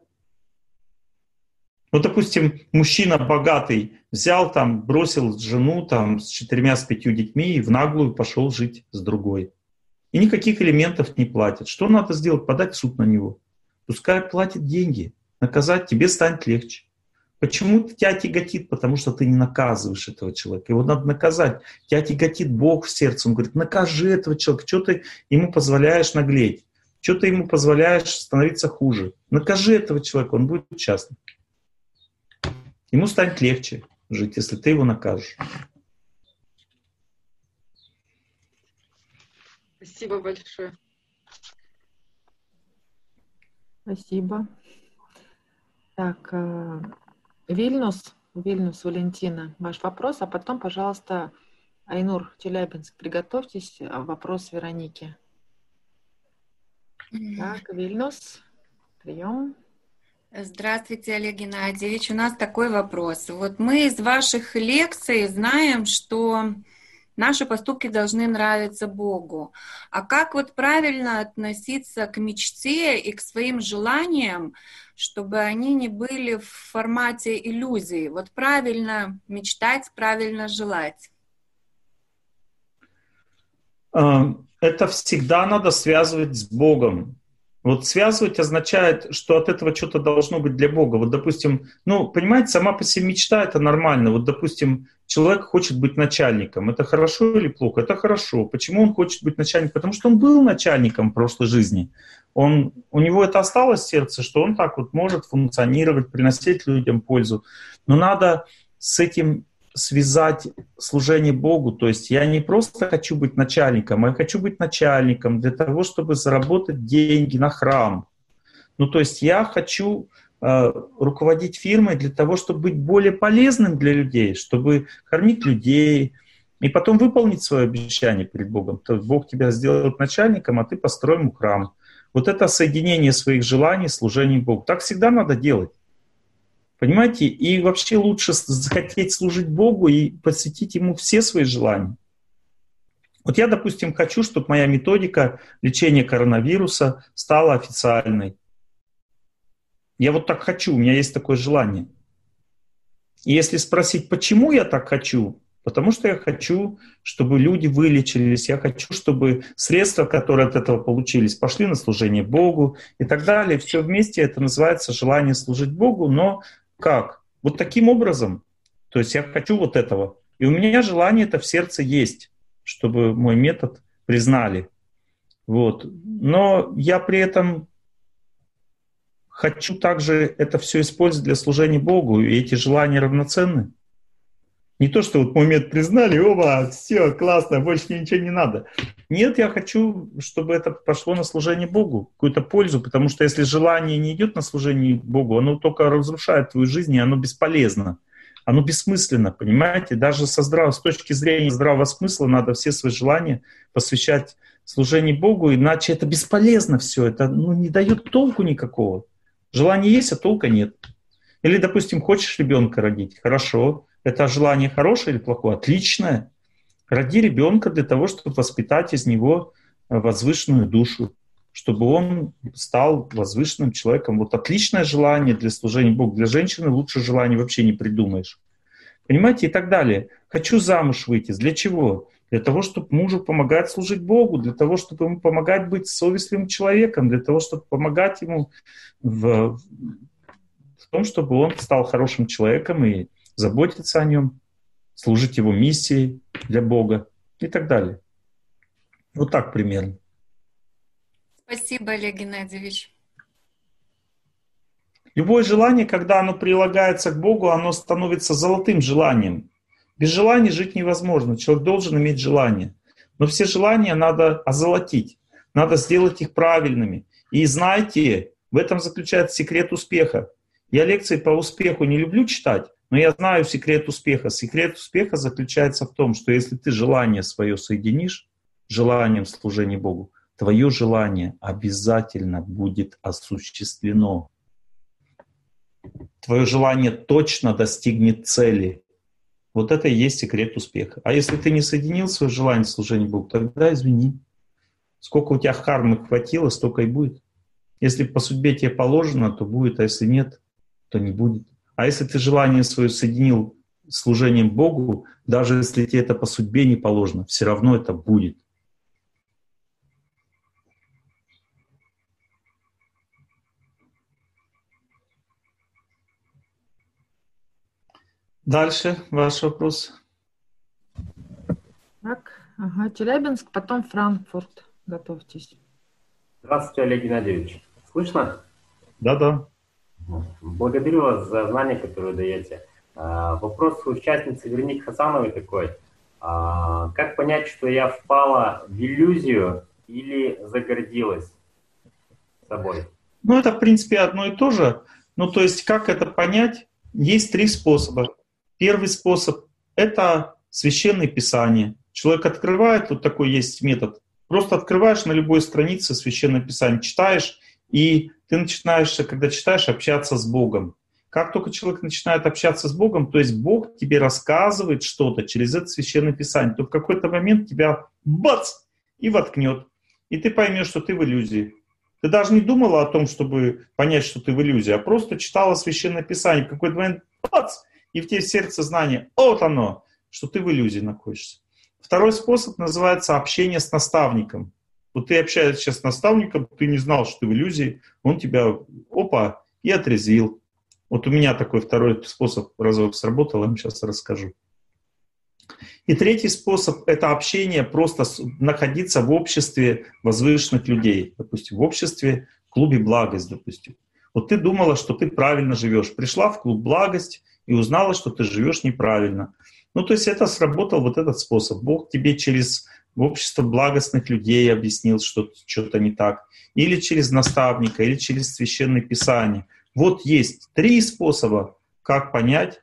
Вот, допустим, мужчина богатый взял там, бросил жену там с 4-5 детьми и в наглую пошел жить с другой. И никаких элементов не платит. Что надо сделать? Подать в суд на него. Пускай платит деньги. Наказать тебе станет легче. Почему тебя тяготит? Потому что ты не наказываешь этого человека. Его надо наказать. Тебя тяготит Бог в сердце. Он говорит, накажи этого человека. Что ты ему позволяешь наглеть? Что ты ему позволяешь становиться хуже? Накажи этого человека, он будет счастлив. Ему станет легче жить, если ты его накажешь. Спасибо большое. Спасибо. Так, Вильнюс, Валентина, ваш вопрос, а потом, пожалуйста, Айнур, Челябинск, приготовьтесь, вопрос Вероники. Так, Вильнюс, прием. Здравствуйте, Олег Геннадьевич. У нас такой вопрос. Вот мы из ваших лекций знаем, что наши поступки должны нравиться Богу. А как вот правильно относиться к мечте и к своим желаниям, чтобы они не были в формате иллюзий? Вот правильно мечтать, правильно желать. Это всегда надо связывать с Богом. Вот связывать означает, что от этого что-то должно быть для Бога. Вот, допустим, понимаете, сама по себе мечта — это нормально. Вот, допустим, человек хочет быть начальником. Это хорошо или плохо? Это хорошо. Почему он хочет быть начальником? Потому что он был начальником в прошлой жизни. У него это осталось в сердце, что он так вот может функционировать, приносить людям пользу. Но надо с этим связать служение Богу. То есть я не просто хочу быть начальником, а я хочу быть начальником для того, чтобы заработать деньги на храм. То есть я хочу руководить фирмой для того, чтобы быть более полезным для людей, чтобы кормить людей и потом выполнить свое обещание перед Богом. То есть Бог тебя сделает начальником, а ты построим ему храм. Вот это соединение своих желаний, служение Богу. Так всегда надо делать. Понимаете? И вообще лучше захотеть служить Богу и посвятить Ему все свои желания. Вот я, допустим, хочу, чтобы моя методика лечения коронавируса стала официальной. Я вот так хочу, у меня есть такое желание. И если спросить, почему я так хочу, потому что я хочу, чтобы люди вылечились, я хочу, чтобы средства, которые от этого получились, пошли на служение Богу и так далее. Все вместе это называется желание служить Богу, но как? Вот таким образом. То есть я хочу вот этого. И у меня желание это в сердце есть, чтобы мой метод признали. Вот. Но я при этом хочу также это все использовать для служения Богу, и эти желания равноценны. Не то, что вот мой метод признали, оба, все, классно, больше мне ничего не надо. Нет, я хочу, чтобы это пошло на служение Богу, какую-то пользу, потому что если желание не идет на служение Богу, оно только разрушает твою жизнь, и оно бесполезно. Оно бессмысленно, понимаете? Даже с точки зрения здравого смысла надо все свои желания посвящать служению Богу, иначе это бесполезно все, это не дает толку никакого. Желание есть, а толка нет. Или, допустим, хочешь ребенка родить, хорошо. Это желание хорошее или плохое? Отличное. Роди ребенка для того, чтобы воспитать из него возвышенную душу, чтобы он стал возвышенным человеком. Вот отличное желание для служения Богу. Для женщины лучше желания вообще не придумаешь. Понимаете? И так далее. Хочу замуж выйти. Для чего? Для того, чтобы мужу помогать служить Богу, для того, чтобы ему помогать быть совестливым человеком, для того, чтобы помогать ему в том, чтобы он стал хорошим человеком и заботиться о нем, служить его миссией для Бога и так далее. Вот так примерно. Спасибо, Олег Геннадьевич. Любое желание, когда оно прилагается к Богу, оно становится золотым желанием. Без желания жить невозможно. Человек должен иметь желание. Но все желания надо озолотить. Надо сделать их правильными. И знаете, в этом заключается секрет успеха. Я лекции по успеху не люблю читать, но я знаю секрет успеха. Секрет успеха заключается в том, что если ты желание свое соединишь с желанием служения Богу, твое желание обязательно будет осуществлено. Твое желание точно достигнет цели. Вот это и есть секрет успеха. А если ты не соединил свое желание служения Богу, тогда извини. Сколько у тебя кармы хватило, столько и будет. Если по судьбе тебе положено, то будет, а если нет, то не будет. А если ты желание свое соединил с служением Богу, даже если тебе это по судьбе не положено, все равно это будет. Дальше ваш вопрос. Так, ага, Челябинск, потом Франкфурт. Готовьтесь. Здравствуйте, Олег Геннадьевич. Слышно? Да-да. Благодарю вас за знания, которые даете. Вопрос участницы Вероники Хасановой такой. Как понять, что я впала в иллюзию или загордилась собой? Ну, это, в принципе, одно и то же. Ну, то есть, как это понять? Есть 3 способа. Первый способ — это Священное Писание. Человек открывает, вот такой есть метод. Просто открываешь на любой странице Священное Писание, читаешь, и ты начинаешь, когда читаешь, общаться с Богом. Как только человек начинает общаться с Богом, то есть Бог тебе рассказывает что-то через это Священное Писание, то в какой-то момент тебя бац! И воткнет. И ты поймешь, что ты в иллюзии. Ты даже не думала о том, чтобы понять, что ты в иллюзии, а просто читала Священное Писание. В какой-то момент бац! И в тебе сердце знание, вот оно, что ты в иллюзии находишься. Второй способ называется общение с наставником. Вот ты общаешься сейчас с наставником, ты не знал, что ты в иллюзии, он тебя, опа, и отрезвил. Вот у меня такой второй способ разок сработал, я вам сейчас расскажу. И третий способ — это общение, просто находиться в обществе возвышенных людей. Допустим, в обществе, в клубе «Благость», допустим. Вот ты думала, что ты правильно живешь. Пришла в клуб «Благость» и узнала, что ты живешь неправильно. Ну, то есть это сработал вот этот способ. Бог тебе через общество благостных людей объяснил, что что-то не так. Или через наставника, или через Священное Писание. Вот есть 3 способа, как понять,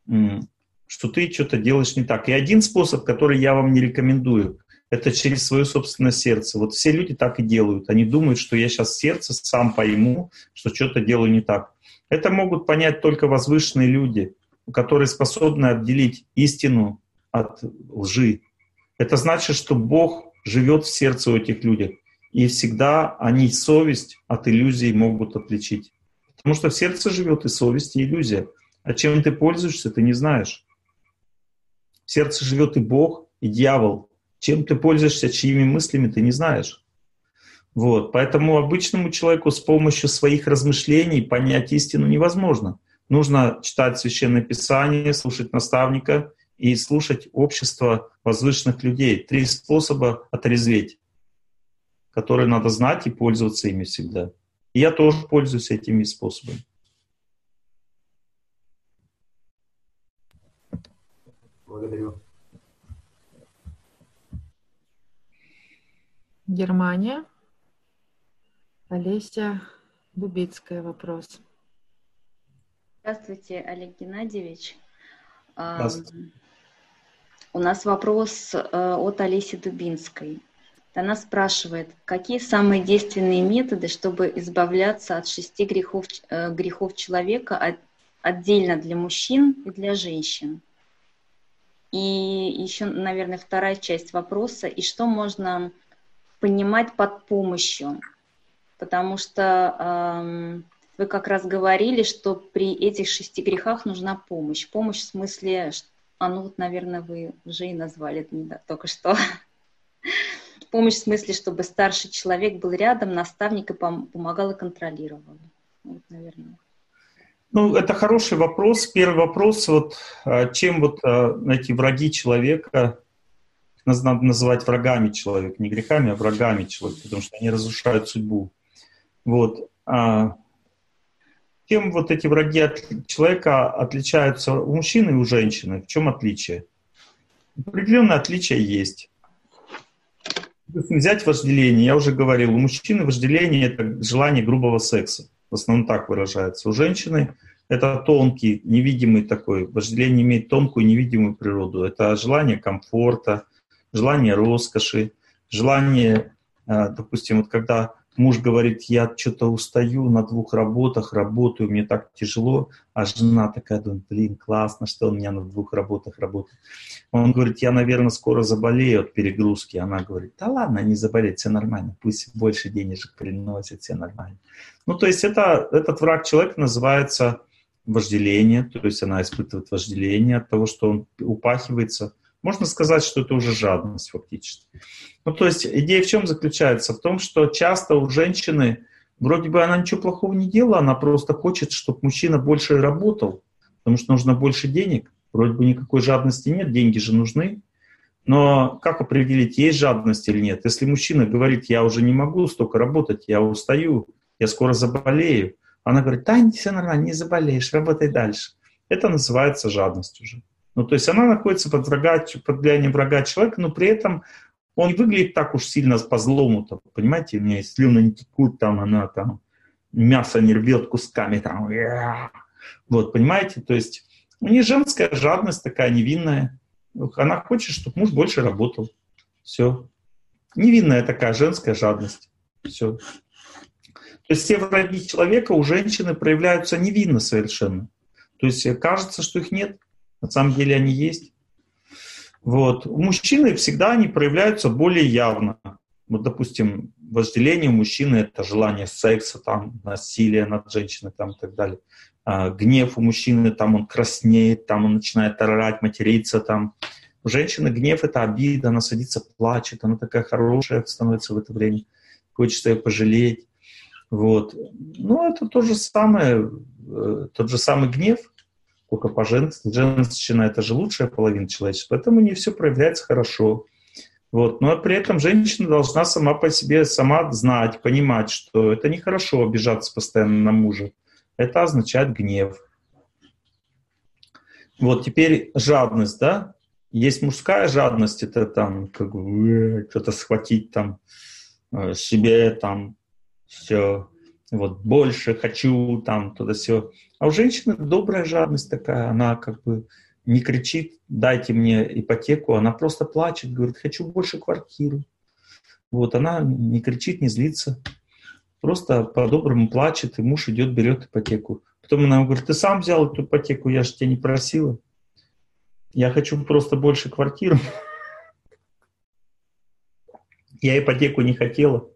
что ты что-то делаешь не так. И один способ, который я вам не рекомендую, это через свое собственное сердце. Вот все люди так и делают. Они думают, что я сейчас сердце сам пойму, что что-то делаю не так. Это могут понять только возвышенные люди, которые способны отделить истину от лжи. Это значит, что Бог живет в сердце у этих людей. И всегда они совесть от иллюзий могут отличить. Потому что в сердце живет и совесть, и иллюзия. А чем ты пользуешься, ты не знаешь. В сердце живет и Бог, и дьявол. Чем ты пользуешься, чьими мыслями, ты не знаешь. Вот. Поэтому обычному человеку с помощью своих размышлений понять истину невозможно. Нужно читать Священное Писание, слушать наставника и слушать общество возвышенных людей. 3 способа отрезветь, которые надо знать и пользоваться ими всегда. И я тоже пользуюсь этими способами. Благодарю. Германия. Олеся Дубицкая, вопрос. Здравствуйте, Олег Геннадьевич. Здравствуйте. У нас вопрос от Олеси Дубинской. Она спрашивает, какие самые действенные методы, чтобы избавляться от 6 грехов человека отдельно для мужчин и для женщин? И еще, наверное, вторая часть вопроса, и что можно понимать под помощью? Потому что вы как раз говорили, что при этих 6 грехах нужна помощь. Помощь в смысле, ну вот, наверное, вы уже и назвали это только что. Помощь в смысле, чтобы старший человек был рядом, наставник и помогал и контролировал. Вот, наверное. Ну, это хороший вопрос. Первый вопрос, вот, чем вот эти враги человека, надо называть врагами человека, не грехами, а врагами человека, потому что они разрушают судьбу. Вот. чем вот эти враги от человека отличаются у мужчины и у женщины? В чем отличие? Определенное отличие есть. Взять вожделение, я уже говорил, у мужчины вожделение – это желание грубого секса. В основном так выражается. У женщины это тонкий, невидимый такой. Вожделение имеет тонкую, невидимую природу. Это желание комфорта, желание роскоши, желание, допустим, вот когда муж говорит, я что-то устаю на 2 работах, работаю, мне так тяжело, а жена такая думает, блин, классно, что он у меня на 2 работах работает. Он говорит, я, наверное, скоро заболею от перегрузки. Она говорит, да ладно, не заболеть, все нормально, пусть больше денежек приносит, все нормально. Ну, то есть этот враг человека называется вожделение, то есть она испытывает вожделение от того, что он упахивается. Можно сказать, что это уже жадность фактически. Ну, то есть идея в чем заключается? В том, что часто у женщины, вроде бы она ничего плохого не делала, она просто хочет, чтобы мужчина больше работал, потому что нужно больше денег. Вроде бы никакой жадности нет, деньги же нужны. Но как определить, есть жадность или нет? Если мужчина говорит, я уже не могу столько работать, я устаю, я скоро заболею, она говорит, да, все нормально, не заболеешь, работай дальше. Это называется жадность уже. Ну, то есть она находится под влиянием врага человека, но при этом он не выглядит так уж сильно по-злому. Понимаете, у меня слюны не текут, там она там мясо не рвет кусками. Там, вот, понимаете, то есть у нее женская жадность такая невинная. Она хочет, чтобы муж больше работал. Все. Невинная такая женская жадность. Все. То есть все враги человека у женщины проявляются невинно совершенно. То есть кажется, что их нет. На самом деле они есть. Вот. У мужчины всегда они проявляются более явно. Вот, допустим, вожделение у мужчины — это желание секса, там, насилие над женщиной там, и так далее. Гнев у мужчины, там он краснеет, там он начинает орать, материться. Там. У женщины гнев — это обида, она садится, плачет, она такая хорошая становится в это время. Хочется ее пожалеть. Вот. Ну, это то же самое, тот же самый гнев, только по-женски. Женщина — это же лучшая половина человечества, поэтому у нее все проявляется хорошо. Вот. Но при этом женщина должна сама по себе, сама знать, понимать, что это нехорошо обижаться постоянно на мужа. Это означает гнев. Вот теперь жадность, да? Есть мужская жадность, это там как бы что-то схватить там себе там все, вот больше хочу там туда-все. А у женщины добрая жадность такая, она как бы не кричит, дайте мне ипотеку, она просто плачет, говорит, хочу больше квартиру. Вот, она не кричит, не злится, просто по-доброму плачет, и муж идет, берет ипотеку. Потом она говорит, ты сам взял эту ипотеку, я же тебя не просила. Я хочу просто больше квартиру. Я ипотеку не хотела.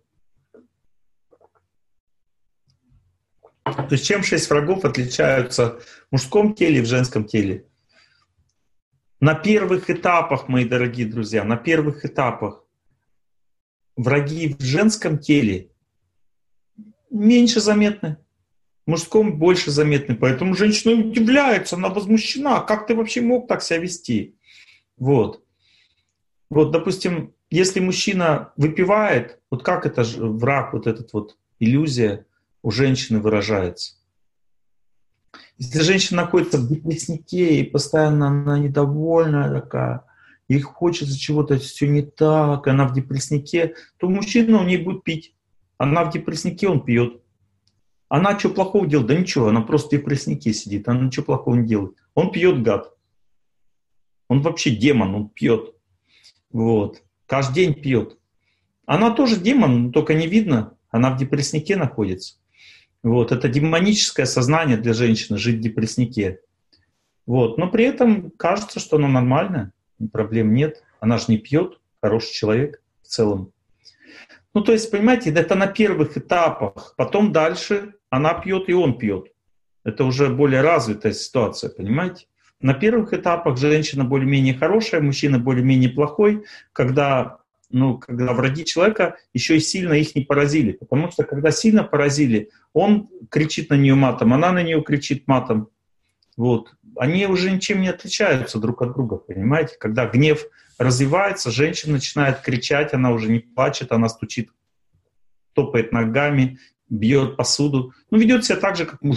То есть чем 6 врагов отличаются в мужском теле и в женском теле? На первых этапах, мои дорогие друзья, на первых этапах враги в женском теле меньше заметны, в мужском больше заметны. Поэтому женщина удивляется, она возмущена. Как ты вообще мог так себя вести? Вот. Вот, допустим, если мужчина выпивает, вот как это враг, вот этот вот иллюзия у женщины выражается. Если женщина находится в депресснике и постоянно она недовольная такая, ей хочется чего-то, все не так, она в депресснике, то мужчина у нее будет пить. Она в депресснике, он пьет. Она что плохого делает? Да ничего, она просто в депресснике сидит, она ничего плохого не делает. Он пьет, гад. Он вообще демон, он пьет. Вот. Каждый день пьет. Она тоже демон, но только не видно, она в депресснике находится. Вот, это демоническое сознание для женщины, жить в депресснике. Вот, но при этом кажется, что она нормальная, проблем нет. Она же не пьет, хороший человек в целом. Ну, то есть, понимаете, это на первых этапах. Потом дальше она пьет, и он пьет. Это уже более развитая ситуация, понимаете? На первых этапах женщина более-менее хорошая, мужчина более-менее плохой, когда враги человека еще и сильно их не поразили. Потому что когда сильно поразили, он кричит на нее матом, она на нее кричит матом. Вот. Они уже ничем не отличаются друг от друга, понимаете? Когда гнев развивается, женщина начинает кричать, она уже не плачет, она стучит, топает ногами, бьет посуду. Ну, ведет себя так же, как мужик.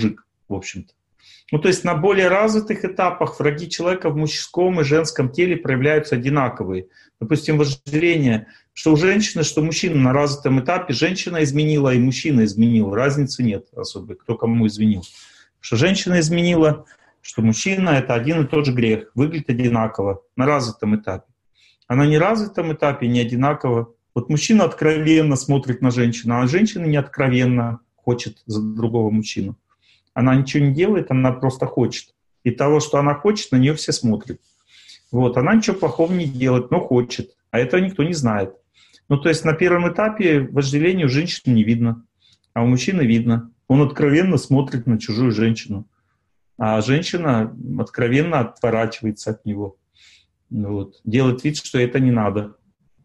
в общем-то. Ну, то есть на более развитых этапах враги человека в мужском и женском теле проявляются одинаковые. Допустим, вожделение, что у женщины, что у мужчины на развитом этапе женщина изменила и мужчина изменил. Разницы нет особой, кто кому изменил. Что женщина изменила, что мужчина — это один и тот же грех. Выглядит одинаково на развитом этапе. А на неразвитом этапе не одинаково. Вот мужчина откровенно смотрит на женщину, а женщина не откровенно хочет за другого мужчину. Она ничего не делает, она просто хочет. И того, что она хочет, на нее все смотрят. Вот, она ничего плохого не делает, но хочет. А этого никто не знает. Ну, то есть на первом этапе вожделения у женщины не видно, а у мужчины видно. Он откровенно смотрит на чужую женщину, а женщина откровенно отворачивается от него. Вот, делает вид, что это не надо.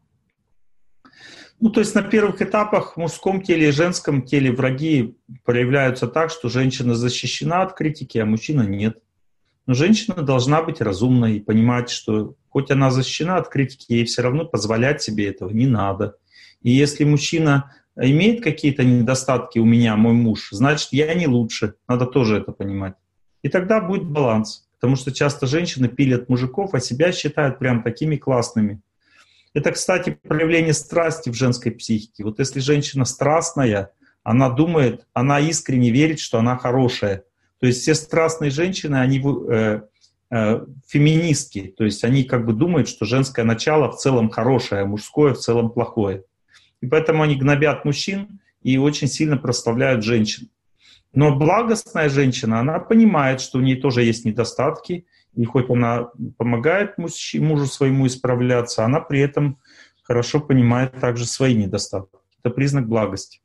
Ну, то есть на первых этапах в мужском теле и женском теле враги проявляются так, что женщина защищена от критики, а мужчина нет. Но женщина должна быть разумной и понимать, что хоть она защищена от критики, ей все равно позволять себе этого не надо. И если мужчина имеет какие-то недостатки у меня, мой муж, значит, я не лучше. Надо тоже это понимать. И тогда будет баланс. Потому что часто женщины пилят мужиков, а себя считают прям такими классными. Это, кстати, проявление страсти в женской психике. Вот если женщина страстная, она думает, она искренне верит, что она хорошая. То есть все страстные женщины, они феминистки. То есть они как бы думают, что женское начало в целом хорошее, а мужское в целом плохое. И поэтому они гнобят мужчин и очень сильно прославляют женщин. Но благостная женщина, она понимает, что у нее тоже есть недостатки, и хоть она помогает мужу своему исправляться, она при этом хорошо понимает также свои недостатки. Это признак благости.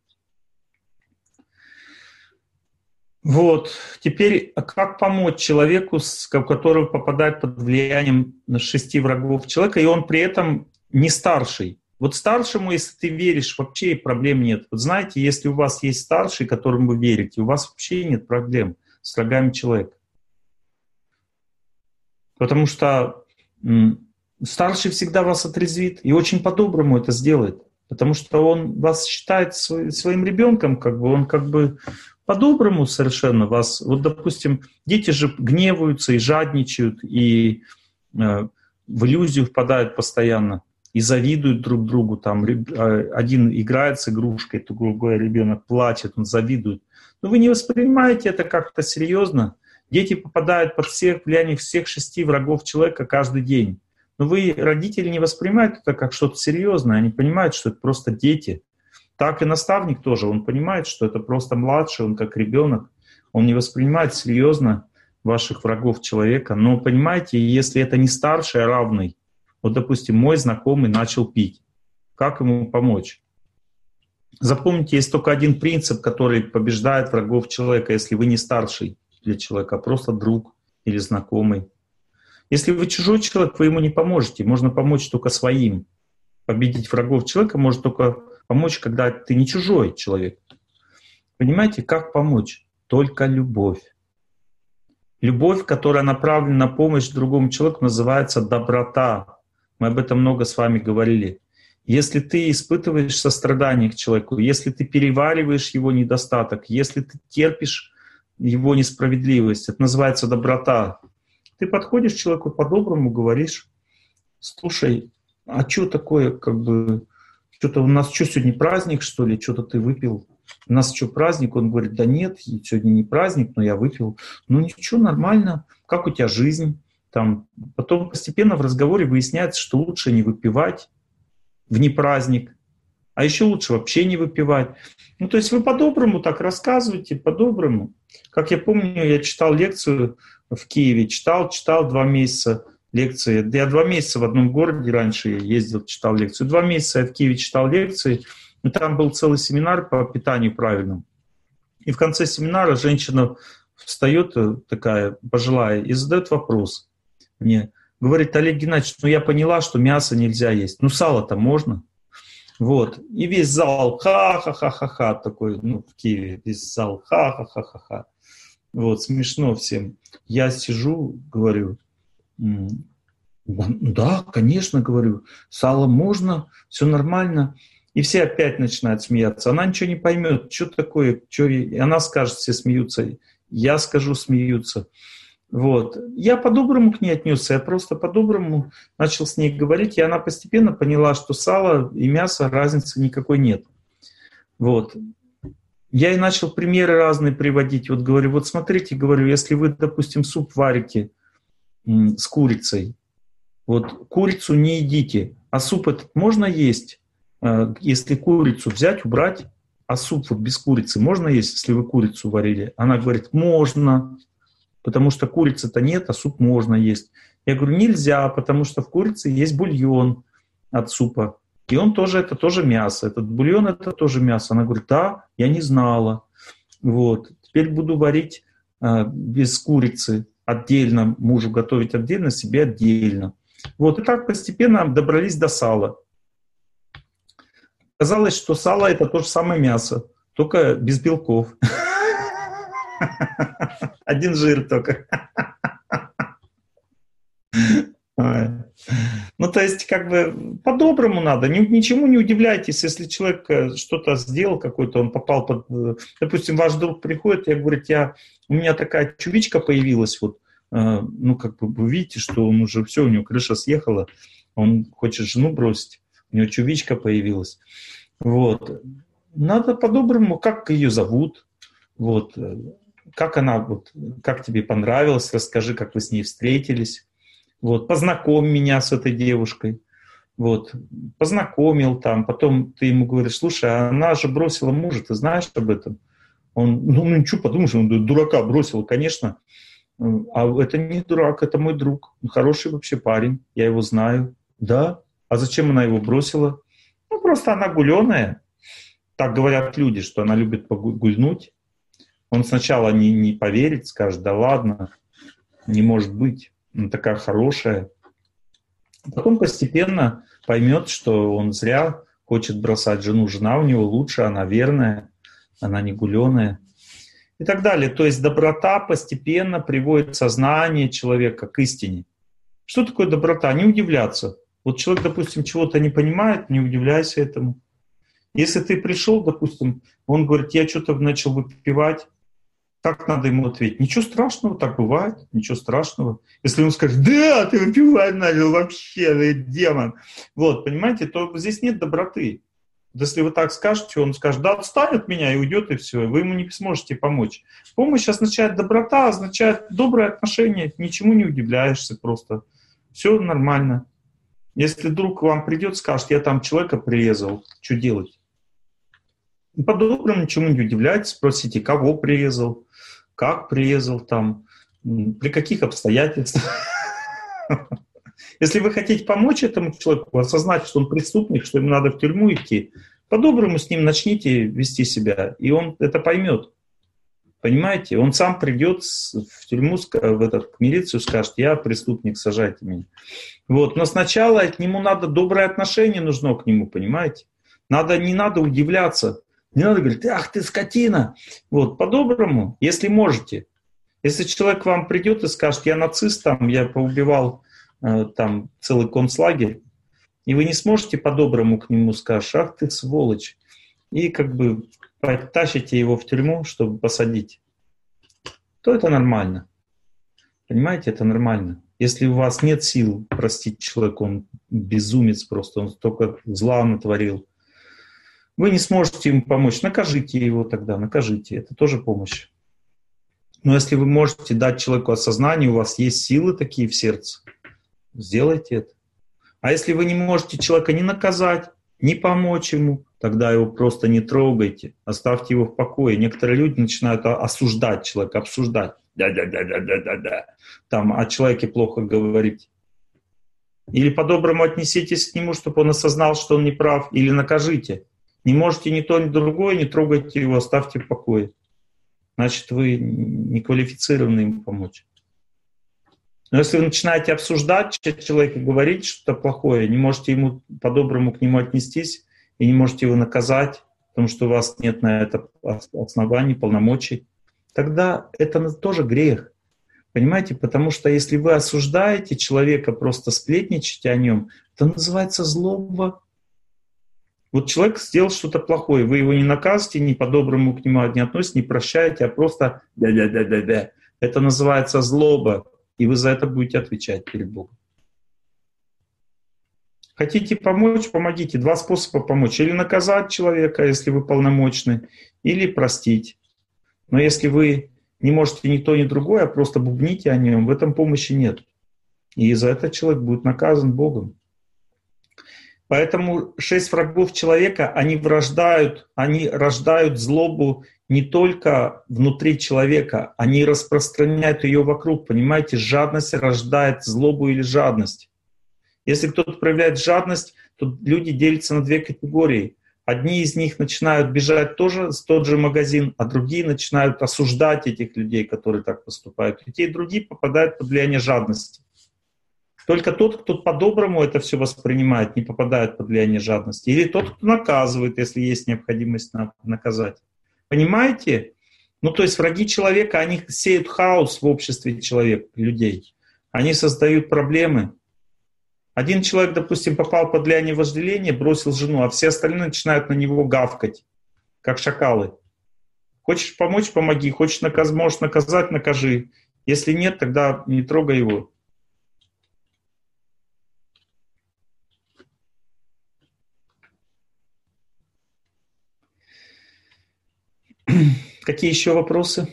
Вот. Теперь, как помочь человеку, который попадает под влиянием 6 врагов человека, и он при этом не старший? Вот старшему, если ты веришь, вообще проблем нет. Вот знаете, если у вас есть старший, которому вы верите, у вас вообще нет проблем с врагами человека. Потому что старший всегда вас отрезвит и очень по-доброму это сделает. Потому что он вас считает своим ребенком, как бы он как бы по-доброму совершенно вас. Вот, допустим, дети же гневаются и жадничают, и в иллюзию впадают постоянно, и завидуют друг другу. Там один играет с игрушкой, другой ребенок плачет, он завидует. Но вы не воспринимаете это как-то серьезно. Дети попадают под влияние всех 6 врагов человека каждый день. Но вы, родители, не воспринимают это как что-то серьезное. Они понимают, что это просто дети. Так и наставник тоже. Он понимает, что это просто младший, он как ребенок. Он не воспринимает серьезно ваших врагов человека. Но понимаете, если это не старший, а равный. Вот, допустим, мой знакомый начал пить. Как ему помочь? Запомните, есть только один принцип, который побеждает врагов человека, если вы не старший для человека, а просто друг или знакомый. Если вы чужой человек, вы ему не поможете. Можно помочь только своим. Победить врагов человека может только помочь, когда ты не чужой человек. Понимаете, как помочь? Только любовь. Любовь, которая направлена на помощь другому человеку, называется доброта. Мы об этом много с вами говорили. Если ты испытываешь сострадание к человеку, если ты перевариваешь его недостаток, если ты терпишь его несправедливость, это называется доброта. Ты подходишь к человеку по-доброму, говоришь: слушай, а что такое, как бы, что-то у нас что, сегодня праздник, что ли, что-то ты выпил? У нас что, праздник? Он говорит: да нет, сегодня не праздник, но я выпил. Ну ничего, нормально. Как у тебя жизнь? Там. Потом постепенно в разговоре выясняется, что лучше не выпивать в непраздник, а еще лучше вообще не выпивать. Ну, то есть вы по-доброму так рассказываете, по-доброму. Как я помню, я читал лекцию в Киеве, читал 2 месяца лекции. Я 2 месяца в одном городе раньше ездил, читал лекцию. 2 месяца я в Киеве читал лекции, и там был целый семинар по питанию правильному. И в конце семинара женщина встает, такая пожилая, и задает вопрос мне. Говорит: Олег Геннадьевич, ну я поняла, что мясо нельзя есть. Ну сало-то можно. Вот. И весь зал ха-ха-ха-ха-ха такой, ну в Киеве весь зал ха-ха-ха-ха-ха. Вот, смешно всем. Я сижу, говорю: да, конечно, говорю, сало можно, все нормально. И все опять начинают смеяться. Она ничего не поймет, что такое, что... И она скажет, все смеются. я скажу, смеются. Вот. Я по-доброму к ней отнесся, я просто по-доброму начал с ней говорить, и она постепенно поняла, что сало и мясо разницы никакой нет. Вот. Я и начал примеры разные приводить. Вот говорю, вот смотрите, говорю, если вы, допустим, суп варите с курицей, вот курицу не едите, а суп этот можно есть, если курицу взять, убрать, а суп вот без курицы можно есть, если вы курицу варили? Она говорит, можно, потому что курицы-то нет, а суп можно есть. Я говорю, нельзя, потому что в курице есть бульон от супа. И он тоже, это тоже мясо. Этот бульон, это тоже мясо. Она говорит, да, я не знала. Вот. Теперь буду варить без курицы отдельно, мужу готовить отдельно, себе отдельно. Вот. И так постепенно добрались до сала. Казалось, что сало — это то же самое мясо, только без белков. Один жир только. Ну, то есть, как бы, по-доброму надо, ничему не удивляйтесь, если человек что-то сделал какой-то, он попал под... Допустим, ваш друг приходит, и говорит, у меня такая чувичка появилась, вот, ну, как бы, вы видите, что он уже все, у него крыша съехала, он хочет жену бросить, у него чувичка появилась. Вот. Надо по-доброму, как ее зовут, вот, как она, вот, как тебе понравилось, расскажи, как вы с ней встретились. Вот, познакомь меня с этой девушкой. Вот, познакомил там, потом ты ему говоришь, слушай, она же бросила мужа, ты знаешь об этом? Он, ну ничего, подумаешь, он дурака бросил, конечно. А это не дурак, это мой друг, хороший вообще парень, я его знаю. Да? А зачем она его бросила? Ну, просто она гуленая. Так говорят люди, что она любит погульнуть. Он сначала не поверит, скажет, да ладно, не может быть. Она такая хорошая. Потом постепенно поймет, что он зря хочет бросать жену. Жена у него лучше, она верная, она не гуленая. И так далее. То есть доброта постепенно приводит сознание человека к истине. Что такое доброта? Не удивляться. Вот человек, допустим, чего-то не понимает, не удивляйся этому. Если ты пришел, допустим, он говорит, я что-то начал выпивать, как надо ему ответить? Ничего страшного, так бывает, ничего страшного. Если он скажет, да, ты выпивать начал, вообще, ты демон. Вот, понимаете, то здесь нет доброты. Если вы так скажете, он скажет, да, отстань от меня и уйдет, и все, вы ему не сможете помочь. Помощь означает доброта, означает доброе отношение, ничему не удивляешься просто. Все нормально. Если друг к вам придет, скажет, я там человека прирезал, что делать? По-доброму ничему не удивляйтесь, спросите, кого прирезал, как прирезал, там, при каких обстоятельствах. Если вы хотите помочь этому человеку, осознать, что он преступник, что ему надо в тюрьму идти, по-доброму с ним начните вести себя, и он это поймет. Понимаете? Он сам придет в тюрьму, к милицию, скажет, я преступник, сажайте меня. Вот. Но сначала к нему надо доброе отношение нужно к нему, понимаете? Не надо удивляться. Не надо говорить, ах ты скотина. Вот, по-доброму, если можете. Если человек к вам придет и скажет, я нацист, там, я поубивал там целый концлагерь, и вы не сможете по-доброму к нему сказать, ах ты сволочь, и как бы подтащите его в тюрьму, чтобы посадить, то это нормально. Понимаете, это нормально. Если у вас нет сил простить человека, он безумец просто, он столько зла натворил, вы не сможете ему помочь, накажите его тогда, накажите, это тоже помощь. Но если вы можете дать человеку осознание, у вас есть силы такие в сердце, сделайте это. А если вы не можете человека ни наказать, ни помочь ему, тогда его просто не трогайте, оставьте его в покое. Некоторые люди начинают осуждать человека, обсуждать. Да. Там о человеке плохо говорить. Или по-доброму отнеситесь к нему, чтобы он осознал, что он не прав, или накажите. Не можете ни то, ни другое, не трогайте его, оставьте в покое. Значит, вы не квалифицированы ему помочь. Но если вы начинаете обсуждать человека, говорить что-то плохое, не можете ему по-доброму к нему отнестись и не можете его наказать, потому что у вас нет на это оснований, полномочий, тогда это тоже грех. Понимаете? Потому что если вы осуждаете человека, просто сплетничаете о нем, это называется злоба. Вот человек сделал что-то плохое, вы его не наказываете, не по-доброму к нему не относитесь, не прощаете, а просто да-да-да-да-да. Это называется злоба, и вы за это будете отвечать перед Богом. Хотите помочь, помогите. Два способа помочь. Или наказать человека, если вы полномочны, или простить. Но если вы не можете ни то, ни другое, а просто бубните о нем, в этом помощи нет. И за это человек будет наказан Богом. Поэтому 6 врагов человека, они рождают злобу не только внутри человека, они распространяют ее вокруг. Понимаете, жадность рождает злобу или жадность. Если кто-то проявляет жадность, то люди делятся на 2 категории. Одни из них начинают бежать тоже в тот же магазин, а другие начинают осуждать этих людей, которые так поступают. И те, и другие попадают под влияние жадности. Только тот, кто по-доброму это все воспринимает, не попадает под влияние жадности. Или тот, кто наказывает, если есть необходимость наказать. Понимаете? Ну, то есть враги человека, они сеют хаос в обществе людей. Они создают проблемы. Один человек, допустим, попал под влияние вожделения, бросил жену, а все остальные начинают на него гавкать, как шакалы. Хочешь помочь — помоги. Хочешь можешь наказать — накажи. Если нет, тогда не трогай его. Какие еще вопросы?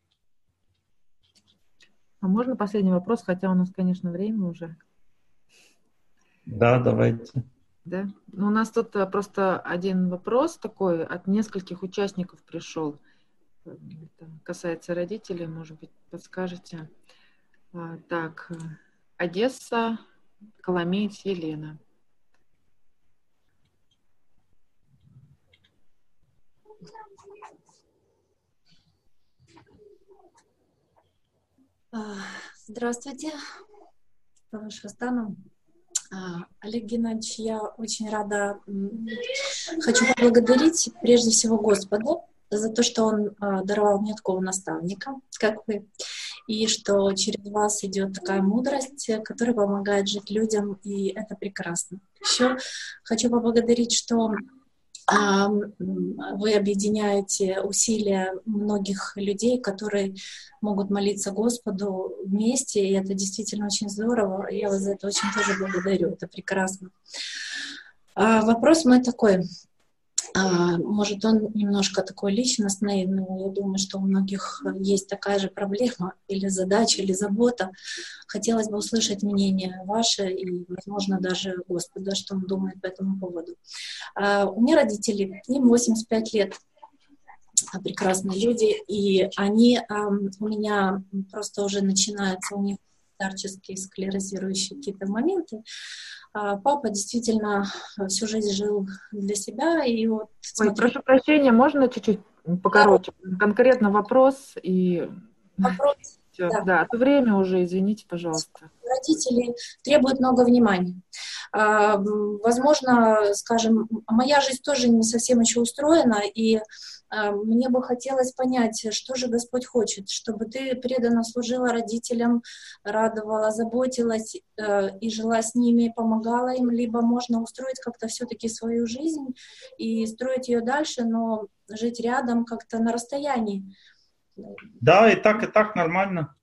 А можно последний вопрос, хотя у нас, конечно, время уже. Да, давайте. Да. Ну, у нас тут просто один вопрос такой от нескольких участников пришел. Это касается родителей, может быть, подскажете. Так, Одесса, Коломеец, Елена. Здравствуйте, Павел Шастанов. Олег Геннадьевич, я очень рада, хочу поблагодарить прежде всего Господа за то, что Он даровал мне такого наставника, как вы, и что через вас идет такая мудрость, которая помогает жить людям, и это прекрасно. Еще хочу поблагодарить, что вы объединяете усилия многих людей, которые могут молиться Господу вместе, и это действительно очень здорово. Я вас за это очень тоже благодарю, это прекрасно. Вопрос мой такой, может, он немножко такой личностный, но я думаю, что у многих есть такая же проблема или задача, или забота. Хотелось бы услышать мнение ваше и, возможно, даже Господа, что он думает по этому поводу. У меня родители, им 85 лет, прекрасные люди, и они у меня просто уже начинаются, у них старческие склерозирующие какие-то моменты. Папа действительно всю жизнь жил для себя. И вот, Ой, прошу прощения, можно чуть-чуть покороче? Да. Конкретно вопрос и... Вопрос, да, а то время уже, извините, пожалуйста. Родители требуют много внимания. Возможно, скажем, моя жизнь тоже не совсем еще устроена, и мне бы хотелось понять, что же Господь хочет, чтобы ты преданно служила родителям, радовала, заботилась и жила с ними, помогала им, либо можно устроить как-то все-таки свою жизнь и строить ее дальше, но жить рядом как-то на расстоянии. Да, и так нормально.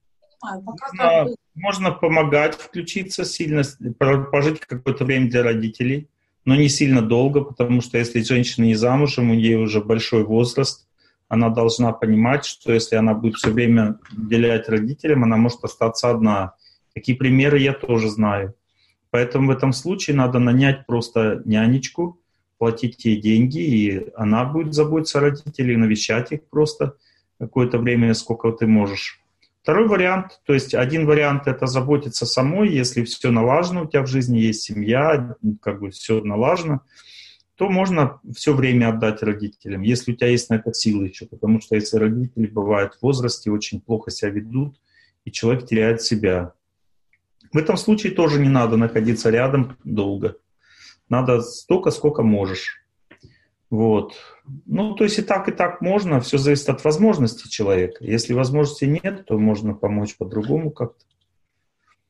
Можно помогать, включиться сильно, пожить какое-то время для родителей, но не сильно долго, потому что если женщина не замужем, у нее уже большой возраст, она должна понимать, что если она будет все время уделять родителям, она может остаться одна. Такие примеры я тоже знаю. Поэтому в этом случае надо нанять просто нянечку, платить ей деньги, и она будет заботиться о родителях, навещать их просто какое-то время, сколько ты можешь. Второй вариант, то есть один вариант — это заботиться самой, если все налажено, у тебя в жизни есть семья, как бы все налажено, то можно все время отдать родителям, если у тебя есть на это силы еще, потому что если родители бывают в возрасте, очень плохо себя ведут, и человек теряет себя. В этом случае тоже не надо находиться рядом долго. Надо столько, сколько можешь. Вот. Ну, то есть и так можно, все зависит от возможностей человека. Если возможностей нет, то можно помочь по-другому как-то.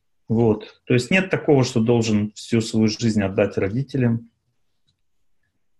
Вот. То есть нет такого, что должен всю свою жизнь отдать родителям.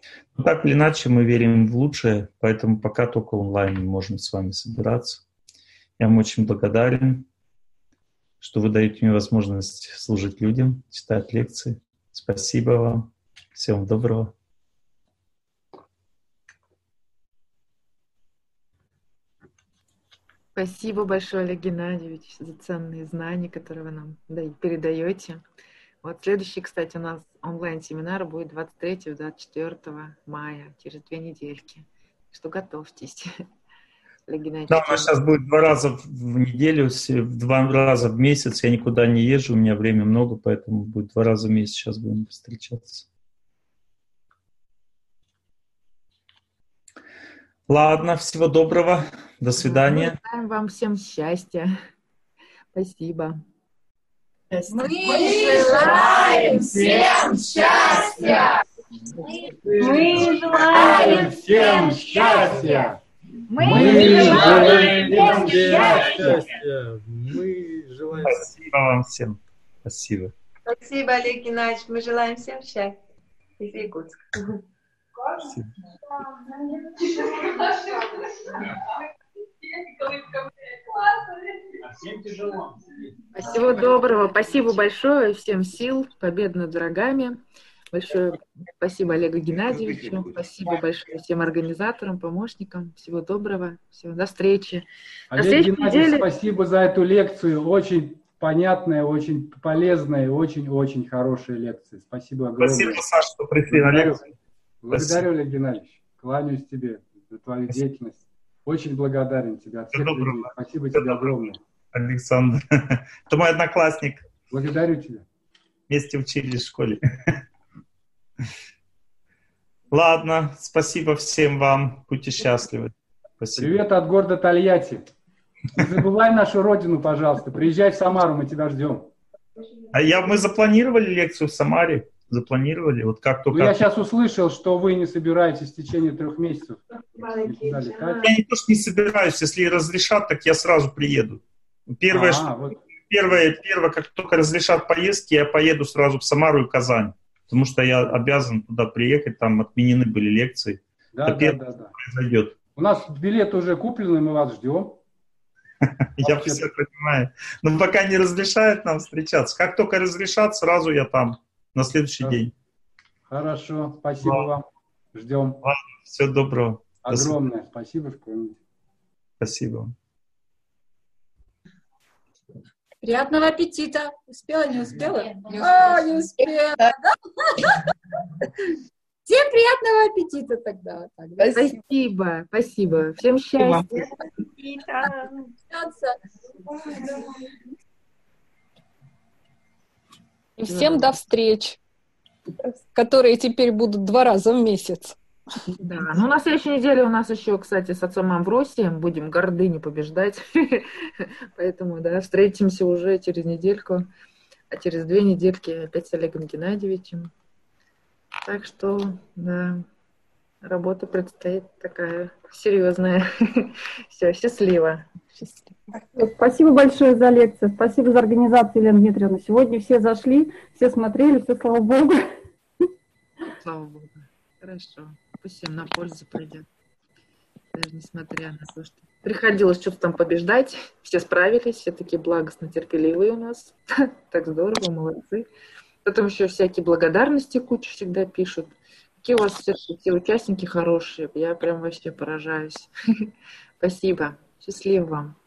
Но так или иначе мы верим в лучшее, поэтому пока только онлайн мы можем с вами собираться. Я вам очень благодарен, что вы даете мне возможность служить людям, читать лекции. Спасибо вам. Всем доброго. Спасибо большое, Олег Геннадьевич, за ценные знания, которые вы нам передаете. Вот следующий, кстати, у нас онлайн-семинар будет 23-24 мая, через 2 недельки. Что готовьтесь. Олег Геннадьевич. Да, у нас сейчас будет 2 раза в неделю, 2 раза в месяц. Я никуда не езжу, у меня время много, поэтому будет 2 раза в месяц сейчас будем встречаться. Ладно, всего доброго. До свидания. Желаем вам всем счастья. Спасибо. Мы желаем всем счастья! Мы желаем всем счастья! Мы желаем всем счастья! Мы желаем... Спасибо вам всем. Спасибо. Спасибо, Олег Геннадьевич. Мы желаем всем счастья. Из Якутска. Всего доброго. Спасибо большое. Всем сил. Победы над врагами. Большое спасибо Олегу Геннадьевичу. Спасибо большое всем организаторам, помощникам. Всего доброго. Всего до встречи. Олег Геннадьевич, спасибо за эту лекцию. Очень понятная, очень полезная и очень-очень хорошая лекция. Спасибо огромное. Спасибо, Саша, что пришли на лекцию. Благодарю, Олег Геннадьевич. Кланяюсь тебе за твою деятельность. Очень благодарен тебе от всех людей. Спасибо тебе огромное. Александр. Это мой одноклассник. Благодарю тебя. Вместе учились в школе. Ладно, спасибо всем вам. Будьте счастливы. Спасибо. Привет от города Тольятти. Не забывай нашу родину, пожалуйста. Приезжай в Самару, мы тебя ждем. Мы запланировали лекцию в Самаре. Запланировали. Вот как только... Я сейчас услышал, что вы не собираетесь в течение 3 месяцев. Я не то, что не собираюсь. Если разрешат, так я сразу приеду. Первое, как только разрешат поездки, я поеду сразу в Самару и Казань. Потому что я обязан туда приехать, там отменены были лекции. Да. Произойдет. У нас билет уже куплены, мы вас ждем. Я все понимаю. Но пока не разрешают нам встречаться. Как только разрешат, сразу я там. На следующий день. Хорошо, спасибо вам. Ждем. Всего доброго. Огромное спасибо. Спасибо. Приятного аппетита. Успела, не успела? Не успела. Всем приятного аппетита тогда. Спасибо. Всем счастья. И всем до встреч, которые теперь будут 2 раза в месяц. Да, ну на следующей неделе у нас еще, кстати, с отцом Амвросием будем гордыню побеждать. Поэтому, да, встретимся уже через недельку, а через 2 недельки опять с Олегом Геннадьевичем. Так что, да, работа предстоит такая серьезная. Все, счастливо. Спасибо большое за лекцию. Спасибо за организацию, Елена Дмитриевна. Сегодня все зашли, все смотрели, все, слава Богу. Слава Богу. Хорошо. Пусть всем на пользу пойдет. Даже несмотря на то, что приходилось что-то там побеждать, все справились, все такие благостно терпеливые у нас. Так здорово, молодцы. Потом еще всякие благодарности кучу всегда пишут. Какие у вас все участники хорошие. Я прям вообще поражаюсь. Спасибо. Счастливо вам.